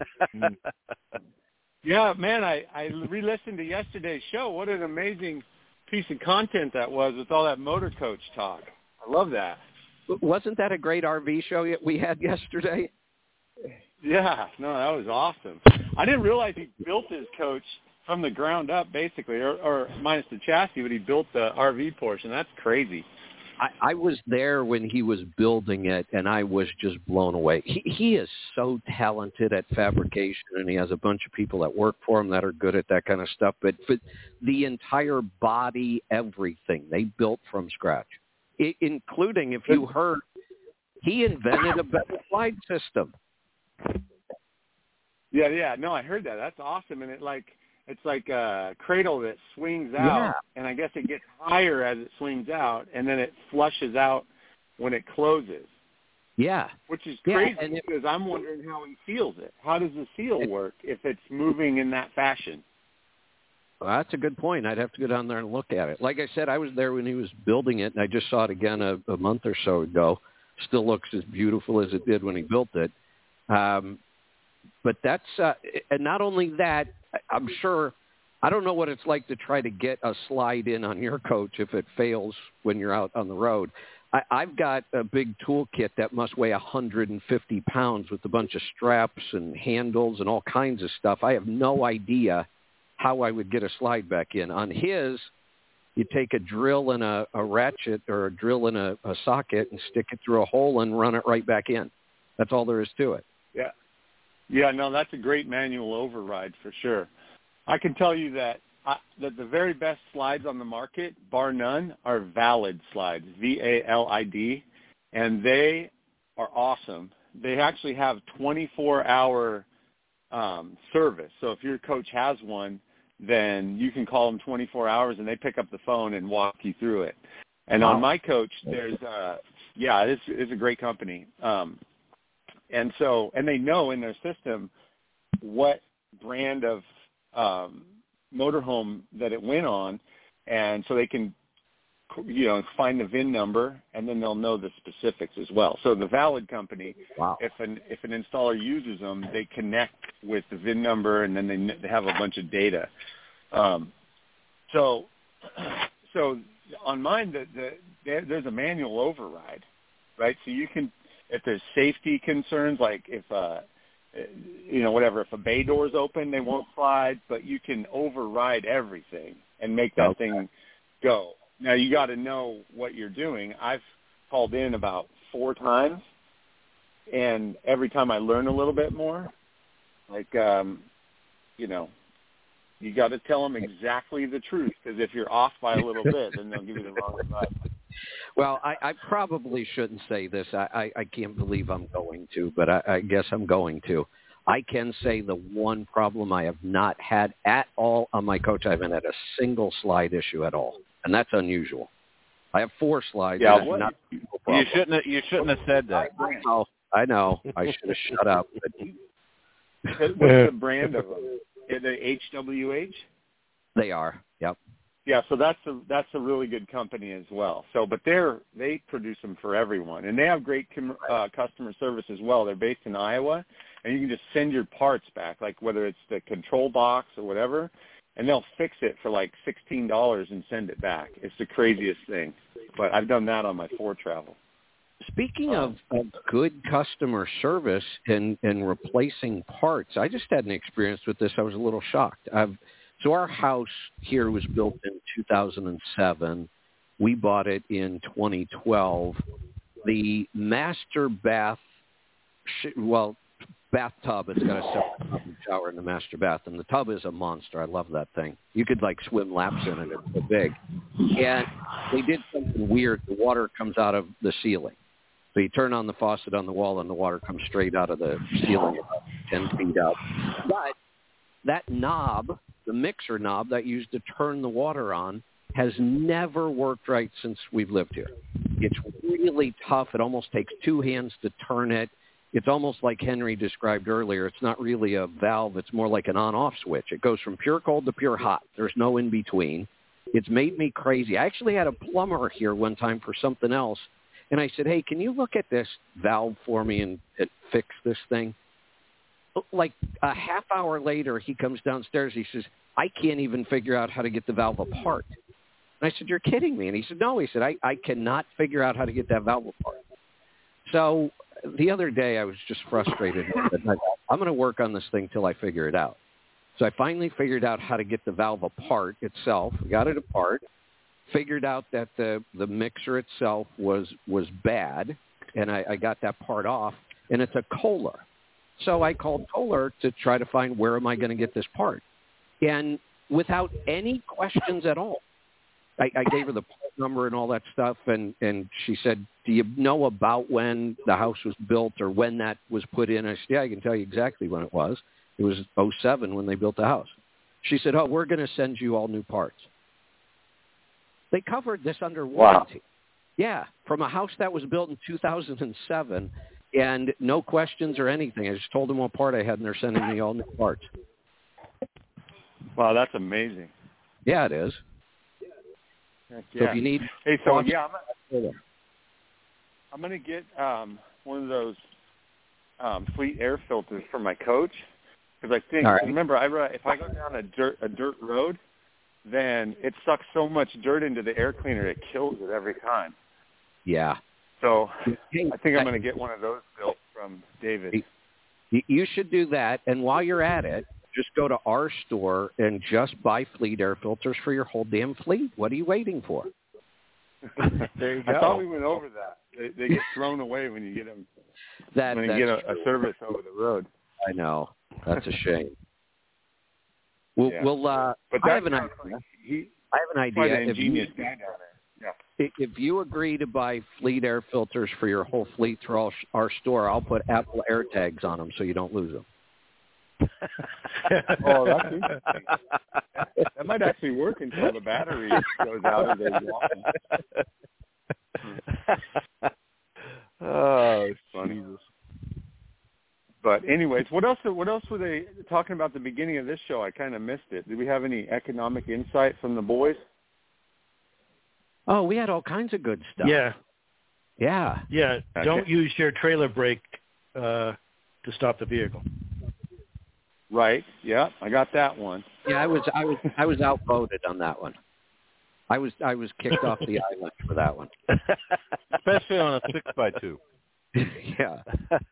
Yeah, man, I re-listened to yesterday's show. What an amazing piece of content that was with all that motor coach talk. I love that. Wasn't that a great RV show we had yesterday? Yeah, no, that was awesome. I didn't realize he built his coach from the ground up, basically, or minus the chassis, but he built the RV portion. That's crazy. I was there when he was building it, and I was just blown away. He is so talented at fabrication, and he has a bunch of people that work for him that are good at that kind of stuff. But for the entire body, everything, they built from scratch, including, if you heard, he invented a better slide system. Yeah. No, I heard that. That's awesome. And it's like a cradle that swings out, and I guess it gets higher as it swings out, and then it flushes out when it closes. Yeah. Which is crazy because I'm wondering how he seals it. How does the seal work if it's moving in that fashion? Well, that's a good point. I'd have to go down there and look at it. Like I said, I was there when he was building it, and I just saw it again a month or so ago. Still looks as beautiful as it did when he built it. But that's and not only that, I'm sure, I don't know what it's like to try to get a slide in on your coach if it fails when you're out on the road. I've got a big toolkit that must weigh 150 pounds with a bunch of straps and handles and all kinds of stuff. I have no idea how I would get a slide back in. On his, you take a drill and a ratchet or a drill and a socket and stick it through a hole and run it right back in. That's all there is to it. Yeah. Yeah, no, that's a great manual override for sure. I can tell you that the very best slides on the market, bar none, are Valid slides, VALID, and they are awesome. They actually have 24-hour service. So if your coach has one, then you can call them 24 hours, and they pick up the phone and walk you through it. And on my coach, there's it's a great company. And they know in their system what brand of motorhome that it went on, and so they can, find the VIN number, and then they'll know the specifics as well. So the Valid company, if an installer uses them, they connect with the VIN number, and then they have a bunch of data. So on mine, there's a manual override, right? So you can, if there's safety concerns, like if if a bay door's open, they won't slide, but you can override everything and make that thing go. Now, you got to know what you're doing. I've called in about 4 times, and every time I learn a little bit more, you got to tell them exactly the truth, because if you're off by a little bit, then they'll give you the wrong advice. Well, I probably shouldn't say this. I can't believe I'm going to, but I guess I'm going to. I can say the one problem I have not had at all on my coach, I haven't had a single slide issue at all, and that's unusual. I have 4 slides. Yeah, you shouldn't have said that. I know. I should have shut up. What's the brand of them? Are they HWH? They are. Yep. Yeah, so that's a really good company as well. So, but they produce them for everyone, and they have great customer service as well. They're based in Iowa, and you can just send your parts back, like whether it's the control box or whatever, and they'll fix it for like $16 and send it back. It's the craziest thing. But I've done that on my 4 travel. Speaking of good customer service and replacing parts, I just had an experience with this. I was a little shocked. So our house here was built in 2007. We bought it in 2012. The master bathtub, it's got a separate tub and shower in the master bath, and the tub is a monster. I love that thing. You could swim laps in it. It's so big. And they did something weird. The water comes out of the ceiling. So you turn on the faucet on the wall, and the water comes straight out of the ceiling about 10 feet up. But that knob, the mixer knob that you used to turn the water on, has never worked right since we've lived here. It's really tough. It almost takes two hands to turn it. It's almost like Henry described earlier. It's not really a valve. It's more like an on-off switch. It goes from pure cold to pure hot. There's no in-between. It's made me crazy. I actually had a plumber here one time for something else, and I said, hey, can you look at this valve for me and fix this thing? Like a half hour later, he comes downstairs. He says, I can't even figure out how to get the valve apart. And I said, you're kidding me. And he said, no. He said, I cannot figure out how to get that valve apart. So the other day I was just frustrated. I'm going to work on this thing till I figure it out. So I finally figured out how to get the valve apart itself, got it apart, figured out that the mixer itself was bad, and I got that part off, and it's a Kohler. So I called Kohler to try to find where am I going to get this part. And without any questions at all, I gave her the part number and all that stuff, and she said, do you know about when the house was built or when that was put in? I said, yeah, I can tell you exactly when it was. It was 2007 when they built the house. She said, oh, we're going to send you all new parts. They covered this under warranty. Wow. Yeah, from a house that was built in 2007, and no questions or anything. I just told them what part I had, and they're sending me all new parts. Wow, that's amazing. Yeah, it is. Yeah. So if you need... Hey, so yeah, I'm going to get one of those Fleet air filters for my coach, because I think, remember, if I go down a dirt road, then it sucks so much dirt into the air cleaner, it kills it every time. Yeah. So I think I'm going to get one of those built from David. You should do that, and while you're at it, just go to our store and just buy Fleet air filters for your whole damn fleet. What are you waiting for? There you go. I thought we went over that. They get thrown away when you get them. When you get a service over the road. I know. That's a shame. We'll but I have an idea. I have an idea. Quite an ingenious guy down there. Yeah. If you agree to buy Fleet air filters for your whole fleet through our store, I'll put Apple AirTags on them so you don't lose them. Oh, that's interesting. That might actually work until the battery goes out of their walking. Oh, it's funny. But anyways, what else were they talking about at the beginning of this show? I kind of missed it. Did we have any economic insight from the boys? Oh, we had all kinds of good stuff. Yeah. Okay. Don't use your trailer brake to stop the vehicle. Right. Yeah, I got that one. Yeah, I was outvoted on that one. I was kicked off the island for that one. Especially on a 6x2. Yeah.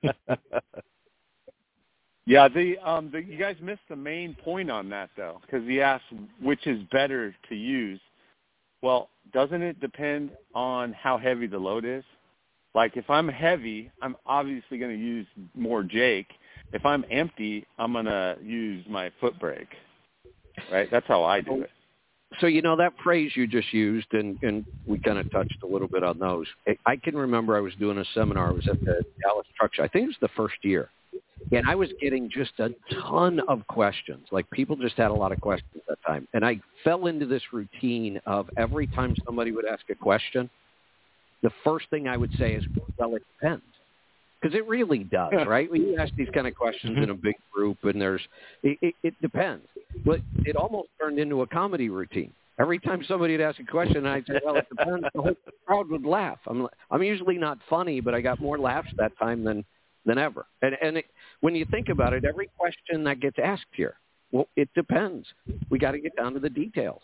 Yeah, you guys missed the main point on that, though, because he asked which is better to use. Well, doesn't it depend on how heavy the load is? Like, if I'm heavy, I'm obviously going to use more Jake. If I'm empty, I'm going to use my foot brake, right? That's how I do it. So, that phrase you just used, and we kind of touched a little bit on those. I can remember I was doing a seminar. I was at the Dallas Truck Show. I think it was the first year. And I was getting just a ton of questions. Like, people just had a lot of questions at that time. And I fell into this routine of every time somebody would ask a question, the first thing I would say is, well, it depends. Because it really does, right? When you ask these kind of questions in a big group, and it depends. But it almost turned into a comedy routine. Every time somebody would ask a question, I'd say, well, it depends. The whole crowd would laugh. I'm usually not funny, but I got more laughs that time than ever. And when you think about it, every question that gets asked here, well, it depends. We got to get down to the details.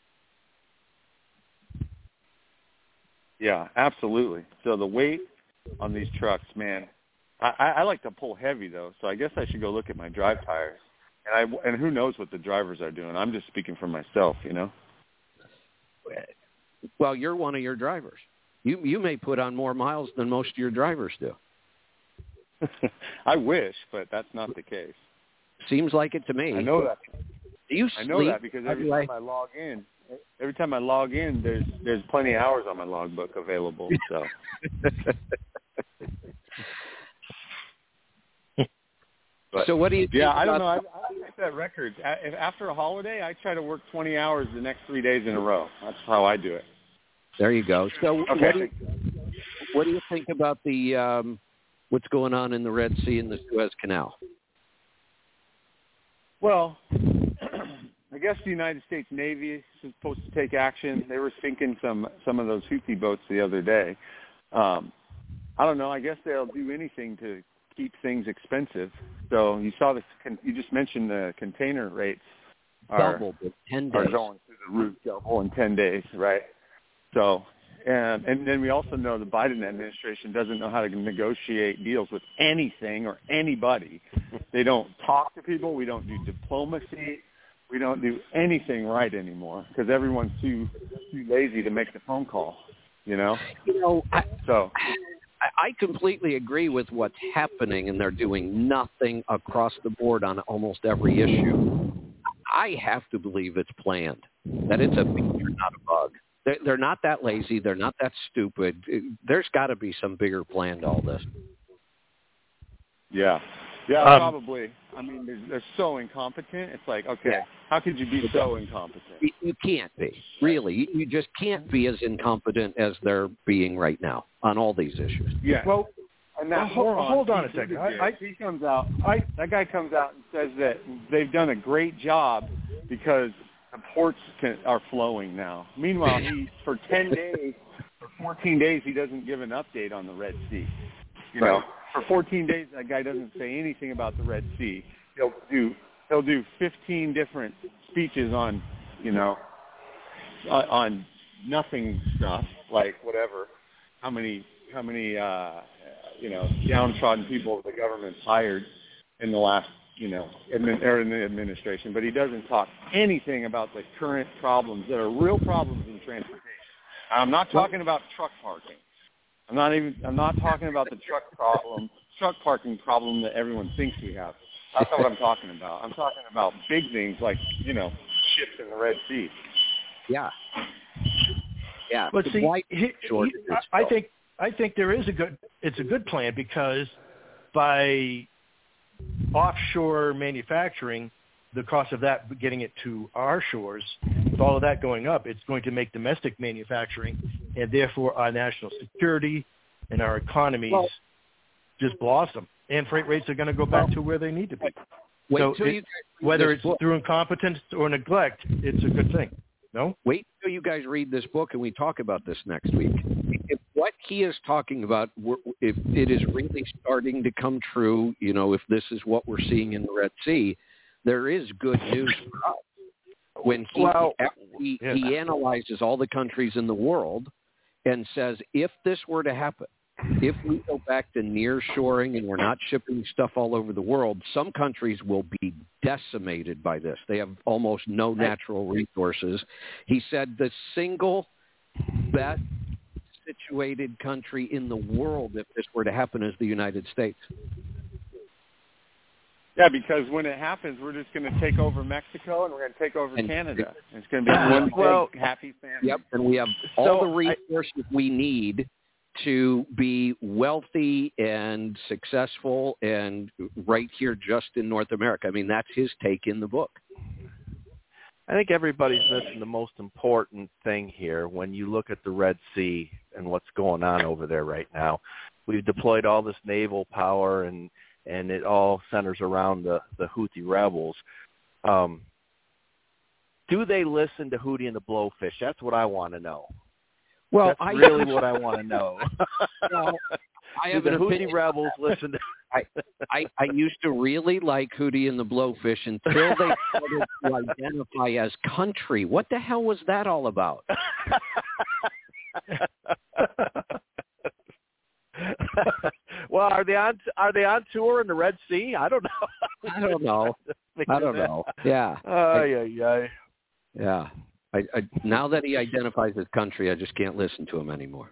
Yeah, absolutely. So the weight on these trucks, man, I like to pull heavy, though, so I guess I should go look at my drive tires. And who knows what the drivers are doing. I'm just speaking for myself, Well, you're one of your drivers. You may put on more miles than most of your drivers do. I wish, but that's not the case. Seems like it to me. I know that. I know that because every time I log in, there's plenty of hours on my logbook available. So. So what do you think? Yeah, I don't know. set records. After a holiday, I try to work 20 hours the next 3 days in a row. That's how I do it. There you go. So okay. What do you think about the what's going on in the Red Sea and the Suez Canal? Well, I guess the United States Navy is supposed to take action. They were sinking some of those Houthi boats the other day. I don't know. I guess they'll do anything to keep things expensive. So you saw this. You just mentioned the container rates are doubled in 10 days. Are going through the roof, double in 10 days, right? So, and then we also know the Biden administration doesn't know how to negotiate deals with anything or anybody. They don't talk to people. We don't do diplomacy. We don't do anything right anymore because everyone's too lazy to make the phone call. I completely agree with what's happening, and they're doing nothing across the board on almost every issue. I have to believe it's planned, that it's a feature, not a bug. They're not that lazy. They're not that stupid. There's got to be some bigger plan to all this. Yeah, probably. I mean, they're so incompetent. It's like, okay, how could you be so incompetent? You can't be. Really. You just can't be as incompetent as they're being right now on all these issues. Yeah. Well, and that hold on a second. He comes out. That guy comes out and says that they've done a great job because the ports are flowing now. Meanwhile, for 10 days, for 14 days, he doesn't give an update on the Red Sea. For 14 days, that guy doesn't say anything about the Red Sea. He'll do 15 different speeches on, on nothing stuff, like whatever. How many downtrodden people the government's hired in the last, in the administration. But he doesn't talk anything about the current problems that are real problems in transportation. I'm not talking about truck parking. I'm not talking about the truck parking problem that everyone thinks we have. That's not what I'm talking about. I'm talking about big things like, ships in the Red Sea. Yeah. Yeah. But see, I think there is it's a good plan because by offshore manufacturing, the cost of that getting it to our shores, with all of that going up, it's going to make domestic manufacturing and therefore our national security and our economies just blossom. And freight rates are going to go back to where they need to be. Whether it's through incompetence or neglect, it's a good thing. No? Wait till you guys read this book and we talk about this next week. If what he is talking about, if it is really starting to come true, if this is what we're seeing in the Red Sea, there is good news for us. When he analyzes all the countries in the world and says, if this were to happen, if we go back to nearshoring and we're not shipping stuff all over the world, some countries will be decimated by this. They have almost no natural resources. He said the single best situated country in the world, if this were to happen, is the United States. Yeah, because when it happens, we're just going to take over Mexico and we're going to take over Canada. It's going to be one big happy family. Yep, and we have all the resources we need to be wealthy and successful and right here just in North America. I mean, that's his take in the book. I think everybody's missing the most important thing here when you look at the Red Sea and what's going on over there right now. We've deployed all this naval power and it all centers around the Houthi rebels. Do they listen to Houthi and the Blowfish? That's what I want to know. Well, that's really what I want to know. Well, I have the Houthi opinion. rebels listen to... I used to really like Houthi and the Blowfish until they started to identify as country. What the hell was that all about? Well, are they on tour in the Red Sea? I don't know. I don't know. Yeah. Yeah. I now that he identifies as country, I just can't listen to him anymore.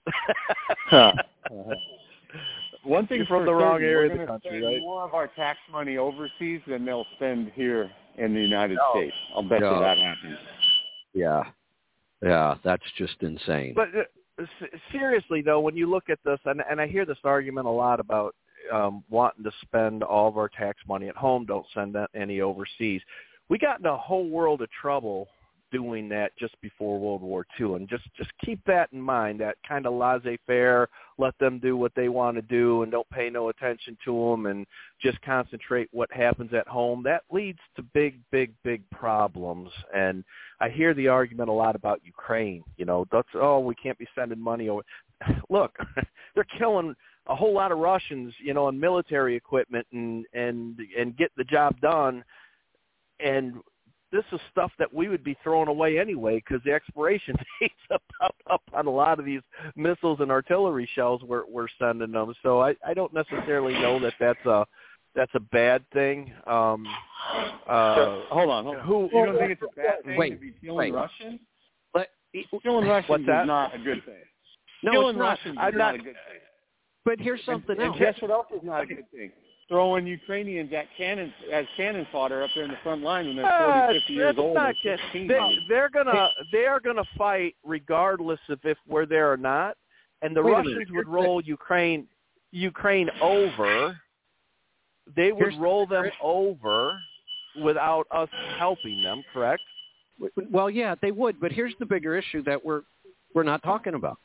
One thing from the wrong area of the country, right? More of our tax money overseas than they'll spend here in the United States. I'll bet you that happens. Yeah, that's just insane. But seriously, though, when you look at this, and I hear this argument a lot about wanting to spend all of our tax money at home, don't send any overseas. We got in a whole world of trouble doing that just before World War II, and just keep that in mind, that kind of laissez-faire, let them do what they want to do and don't pay no attention to them and just concentrate what happens at home. That leads to big, big, big problems. And I hear the argument a lot about Ukraine. We can't be sending money over. Look, they're killing a whole lot of Russians, in military equipment and get the job done. And this is stuff that we would be throwing away anyway because the expiration dates up on a lot of these missiles and artillery shells we're sending them. So I don't necessarily know that that's a bad thing. Hold on. You don't think it's a bad thing to be killing Russians? Killing Russians is not a good thing. No, killing it's not. Russians is not a good thing. But here's something else. And guess what else is not a good thing? Throwing Ukrainians as cannon fodder up there in the front line when they're 40, 50 years old. They are gonna fight regardless of if we're there or not. And the Russians would roll Ukraine over. They would roll them over without us helping them. Correct? Well, yeah, they would. But here's the bigger issue that we're not talking about.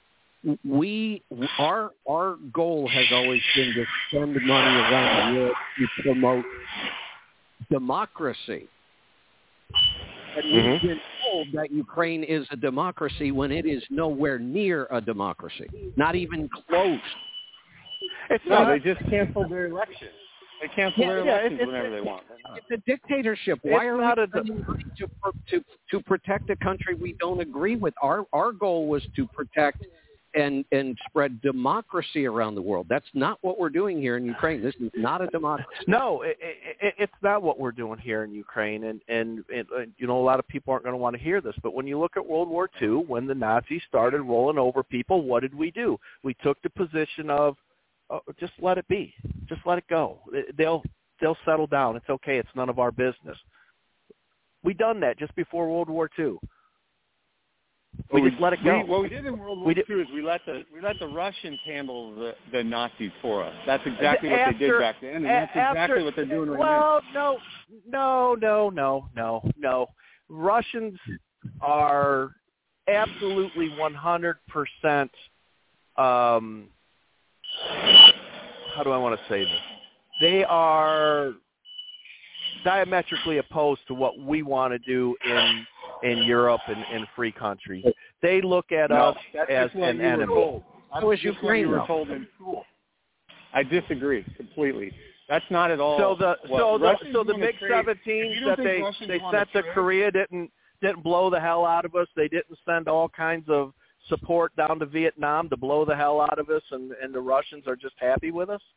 Our goal has always been to spend money around the world to promote democracy. And we've been told that Ukraine is a democracy when it is nowhere near a democracy, not even close. They just canceled their elections. They cancel their elections whenever they want. It's a dictatorship. Why are we spending money to protect a country we don't agree with? Our goal was to protect and spread democracy around the world. That's not what we're doing here in Ukraine. This is not a democracy. No, it's not what we're doing here in Ukraine. And a lot of people aren't going to want to hear this, but when you look at World War II, when the Nazis started rolling over people, what did we do? We took the position of, just let it be. Just let it go. They'll settle down. It's okay. It's none of our business. We done that just before World War II. We just let it go. What we did in World War II is we let the Russians handle the Nazis for us. That's exactly what they did back then, and that's exactly what they're doing right now. Well, no. Russians are absolutely 100%. How do I want to say this? They are diametrically opposed to what we want to do in Europe and in free countries. They look at us as an enemy. How was Ukraine? You were told in school. I disagree completely. That's not at all. So the MiG-17s that they sent to Korea didn't blow the hell out of us. They didn't send all kinds of support down to Vietnam to blow the hell out of us, and the Russians are just happy with us?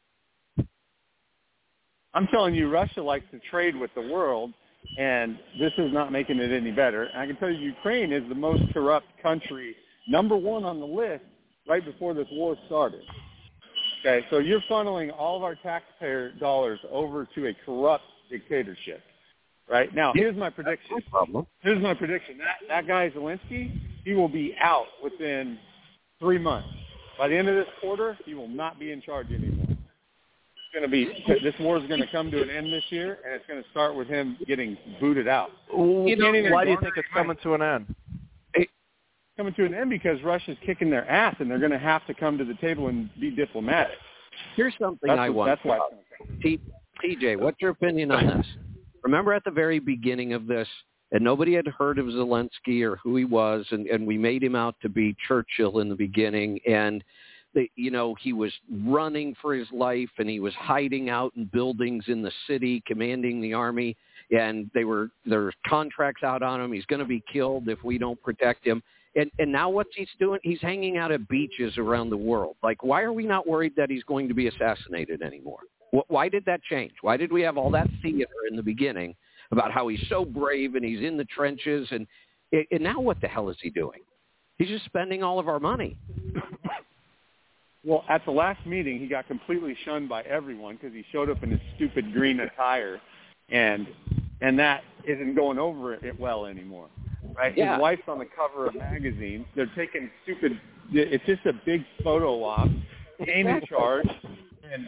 I'm telling you, Russia likes to trade with the world, and this is not making it any better. And I can tell you, Ukraine is the most corrupt country, number one on the list, right before this war started. Okay, so you're funneling all of our taxpayer dollars over to a corrupt dictatorship. Right? Now, here's my prediction. Here's my prediction. That guy, Zelensky, he will be out within 3 months. By the end of this quarter, he will not be in charge anymore. This war is going to come to an end this year, and it's going to start with him getting booted out. Why do you think it's coming to an end? It's coming to an end because Russia's kicking their ass, and they're going to have to come to the table and be diplomatic. Here's something I want. That's why. TJ, what's your opinion on this? Remember at the very beginning of this, and nobody had heard of Zelensky or who he was, and we made him out to be Churchill in the beginning, and he was running for his life, and he was hiding out in buildings in the city, commanding the army, and there's contracts out on him. He's going to be killed if we don't protect him. And now what's he's doing? He's hanging out at beaches around the world. Like, why are we not worried that he's going to be assassinated anymore? Why did that change? Why did we have all that theater in the beginning about how he's so brave and he's in the trenches? And now what the hell is he doing? He's just spending all of our money. Well, at the last meeting, he got completely shunned by everyone because he showed up in his stupid green attire, and that isn't going over it well anymore. Right? Yeah. His wife's on the cover of magazines. They're taking stupid – it's just a big photo op. He ain't in charge. And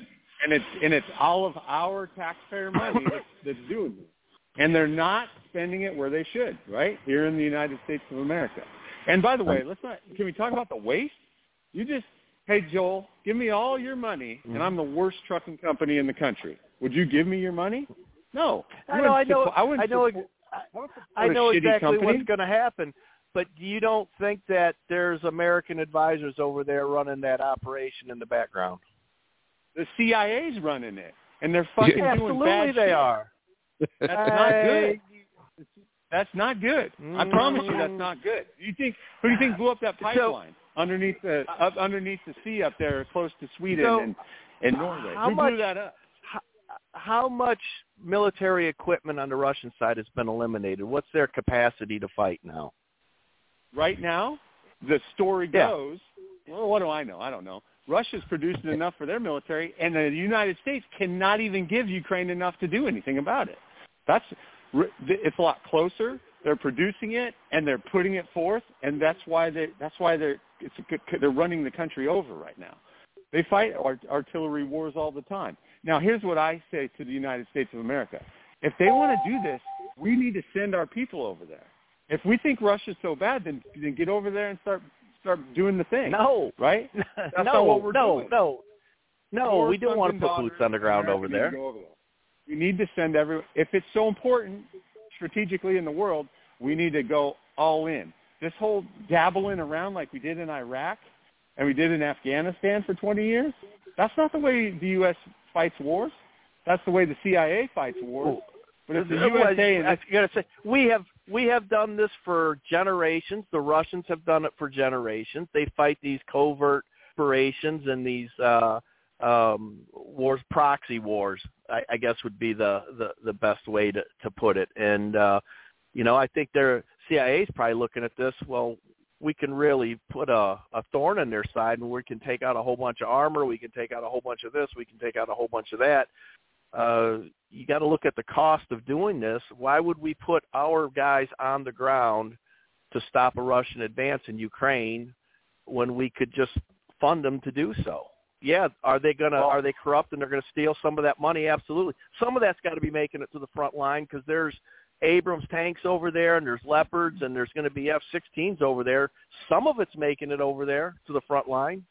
and it's all of our taxpayer money that's doing this. And they're not spending it where they should, right? Here in the United States of America. And by the way, can we talk about the waste? Hey, Joel, give me all your money, and I'm the worst trucking company in the country. Would you give me your money? No. I know exactly what's going to happen. But you don't think that there's American advisors over there running that operation in the background? The CIA's running it, and they're fucking doing bad shit. Absolutely they are. That's not good. That's not good. I promise you that's not good. Who do you think blew up that pipeline underneath the sea up there close to Sweden and Norway? Who blew that up? How much military equipment on the Russian side has been eliminated? What's their capacity to fight now? Right now, the story goes, well, what do I know? I don't know. Russia's producing enough for their military, and the United States cannot even give Ukraine enough to do anything about it. It's a lot closer. They're producing it, and they're putting it forth, and that's why they're running the country over right now. They fight artillery wars all the time. Now, here's what I say to the United States of America. If they want to do this, we need to send our people over there. If we think Russia's so bad, then get over there and start doing the thing. No. Right? That's not what we're doing. No, we don't want to put boots on the ground over there. We need to send everyone. If it's so important strategically in the world, we need to go all in. This whole dabbling around like we did in Iraq and we did in Afghanistan for 20 years, that's not the way the U.S. fights wars. That's the way the CIA fights wars. But if the USA and you got to say we have done this for generations. The Russians have done it for generations. They fight these covert operations and these wars, proxy wars, I guess would be the best way to put it. And I think their CIA is probably looking at this. Well, we can really put a thorn in their side, and we can take out a whole bunch of armor. We can take out a whole bunch of this. We can take out a whole bunch of that. You got to look at the cost of doing this. Why would we put our guys on the ground to stop a Russian advance in Ukraine when we could just fund them to do so? Yeah, are they corrupt and they're gonna steal some of that money? Absolutely. Some of that's got to be making it to the front line because there's Abrams tanks over there and there's Leopards and there's going to be F-16s over there. Some of it's making it over there to the front line.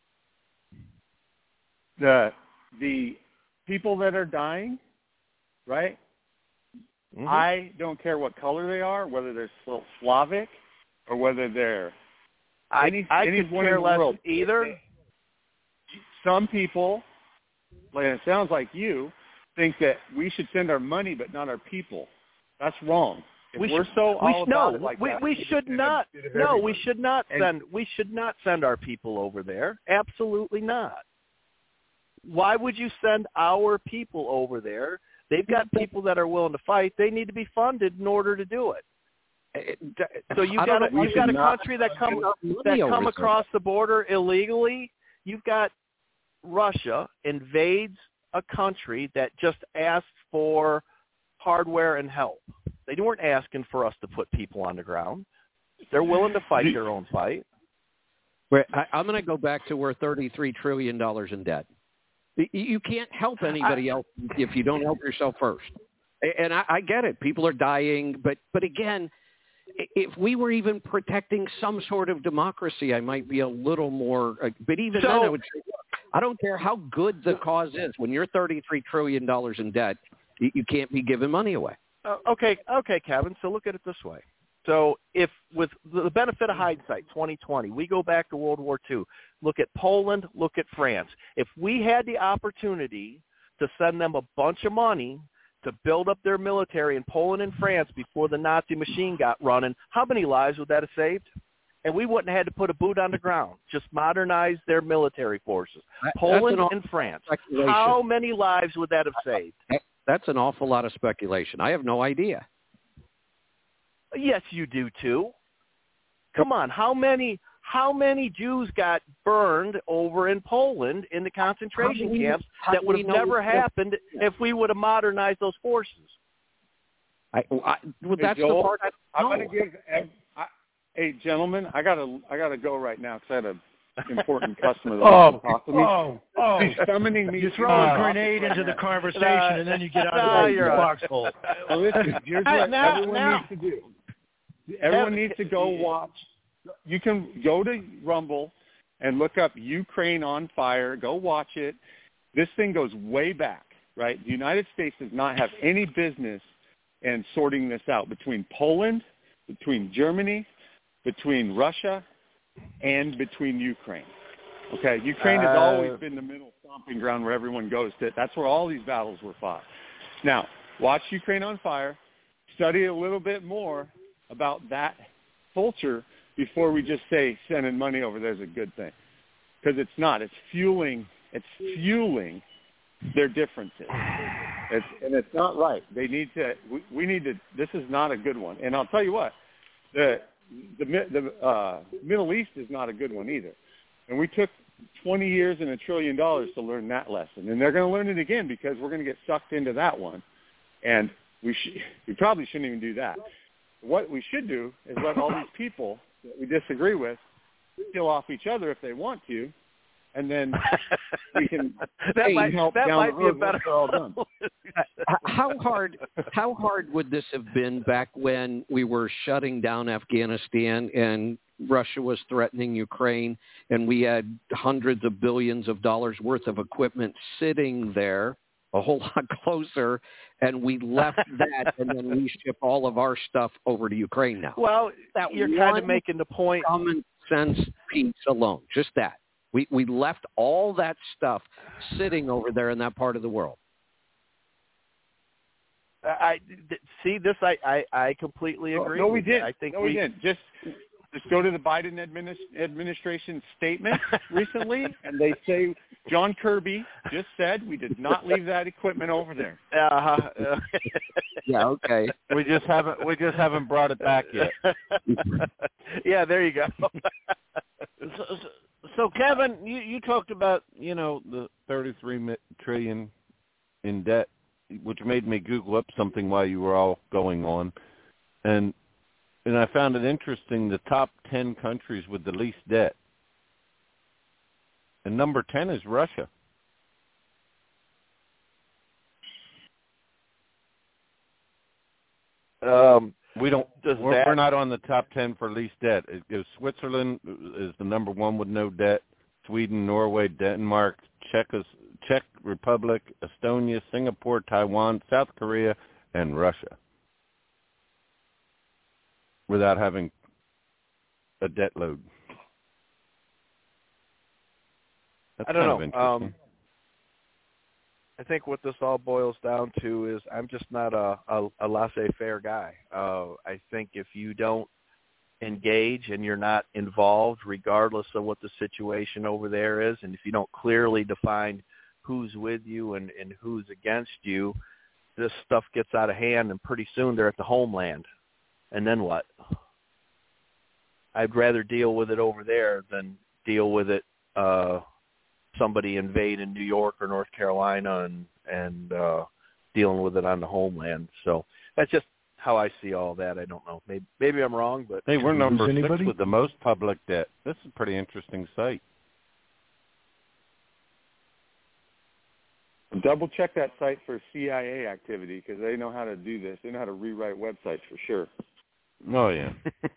The people that are dying, right? Mm-hmm. I don't care what color they are, whether they're Slavic or whether they're I could care less either. Some people, like it sounds like you, think that we should send our money but not our people. That's wrong. We should not send our people over there. Absolutely not. Why would you send our people over there? They've got people that are willing to fight. They need to be funded in order to do it. So you've got a country that come across the border illegally. You've got Russia invades a country that just asked for hardware and help. They weren't asking for us to put people on the ground. They're willing to fight their own fight. I'm going to go back to we're $33 trillion in debt. You can't help anybody else if you don't help yourself first. And I get it. People are dying. But again, if we were even protecting some sort of democracy, I might be a little more. But even then, I would say, I don't care how good the cause is. When you're $33 trillion in debt, you can't be giving money away. Okay, Kevin. So look at it this way. So if with the benefit of hindsight, 2020, we go back to World War II, look at Poland, look at France. If we had the opportunity to send them a bunch of money to build up their military in Poland and France before the Nazi machine got running, how many lives would that have saved? And we wouldn't have had to put a boot on the ground, just modernize their military forces. Poland and France. How many lives would that have saved? That's an awful lot of speculation. I have no idea. Yes, you do too. Come on, how many Jews got burned over in Poland in the concentration camps that would have never happened if we would have modernized those forces? That's Joel, the part I'm going to give. Hey, gentlemen, I gotta go right now because I had important customer that wants to talk to me. She's summoning me. You throw a grenade into the conversation, and then you get out of the foxhole. So listen, here's what everyone needs to do. Everyone needs to go watch. You can go to Rumble and look up Ukraine on Fire. Go watch it. This thing goes way back, right? The United States does not have any business in sorting this out between Poland, between Germany, between Russia, and between Ukraine. Okay, Ukraine has always been the middle stomping ground where everyone goes to. That's where all these battles were fought. Now, watch Ukraine on Fire. Study a little bit more about that culture before we just say sending money over there is a good thing, because it's not. It's fueling their differences, and it's not right. They need to. We need to. This is not a good one. And I'll tell you what, the Middle East is not a good one either. And we took 20 years and $1 trillion to learn that lesson, and they're going to learn it again because we're going to get sucked into that one. And we probably shouldn't even do that. What we should do is let all these people that we disagree with kill off each other if they want to, and then we can help down the road once they're all done. How hard would this have been back when we were shutting down Afghanistan and Russia was threatening Ukraine, and we had hundreds of billions of dollars worth of equipment sitting there a whole lot closer, and we left that, and then we ship all of our stuff over to Ukraine now? Well, you're kind of making the point. Common sense piece alone, just that. We left all that stuff sitting over there in that part of the world. I completely agree. No, we didn't. I think we didn't. Just go to the Biden administration statement recently, and they say John Kirby just said we did not leave that equipment over there. Yeah, okay. We just haven't brought it back yet. Yeah, there you go. So Kevin, you talked about the $33 trillion in debt, which made me Google up something while you were all going on, and I found it interesting. The top 10 countries with the least debt, and number 10 is Russia. We're not on the top 10 for least debt. It goes Switzerland is the number 1 with no debt. Sweden, Norway, Denmark, Czech Republic, Estonia, Singapore, Taiwan, South Korea, and Russia, without having a debt load. That's I don't kind know. Of interesting. I think what this all boils down to is I'm just not a laissez-faire guy. I think if you don't engage and you're not involved, regardless of what the situation over there is, and if you don't clearly define who's with you and who's against you, this stuff gets out of hand, and pretty soon they're at the homeland. And then what? I'd rather deal with it over there than deal with it somebody invade in New York or North Carolina and dealing with it on the homeland. So that's just how I see all that. I don't know. Maybe I'm wrong, but hey, we're number 6 with the most public debt. This is a pretty interesting site. Double check that site for CIA activity, because they know how to do this. They know how to rewrite websites for sure. Oh yeah.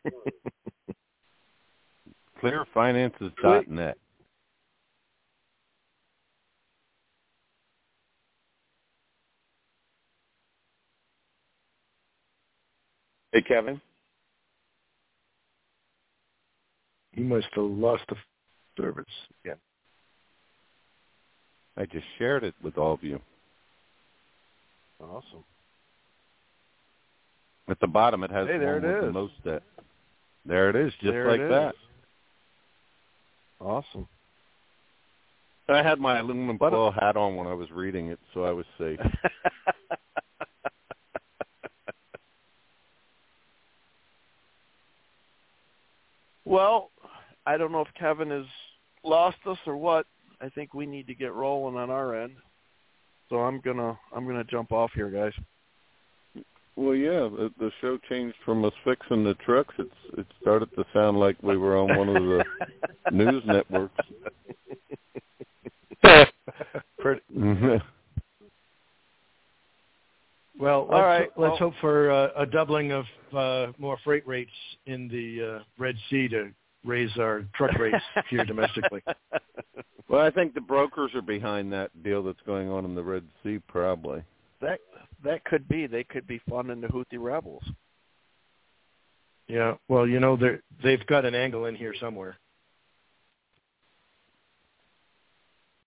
Clearfinances.net. Hey, Kevin. He must have lost the service. Yeah. I just shared it with all of you. Awesome. At the bottom, it has the most debt. There it is, just there like that. Awesome. I had my aluminum foil hat on when I was reading it, so I was safe. Well, I don't know if Kevin has lost us or what. I think we need to get rolling on our end. So I'm gonna jump off here, guys. Well, yeah, the show changed from us fixing the trucks. It started to sound like we were on one of the news networks. Well, let's hope for a doubling of more freight rates in the Red Sea to raise our truck rates here domestically. Well, I think the brokers are behind that deal that's going on in the Red Sea, probably. That could be. They could be funding the Houthi rebels. Yeah, well, they've got an angle in here somewhere.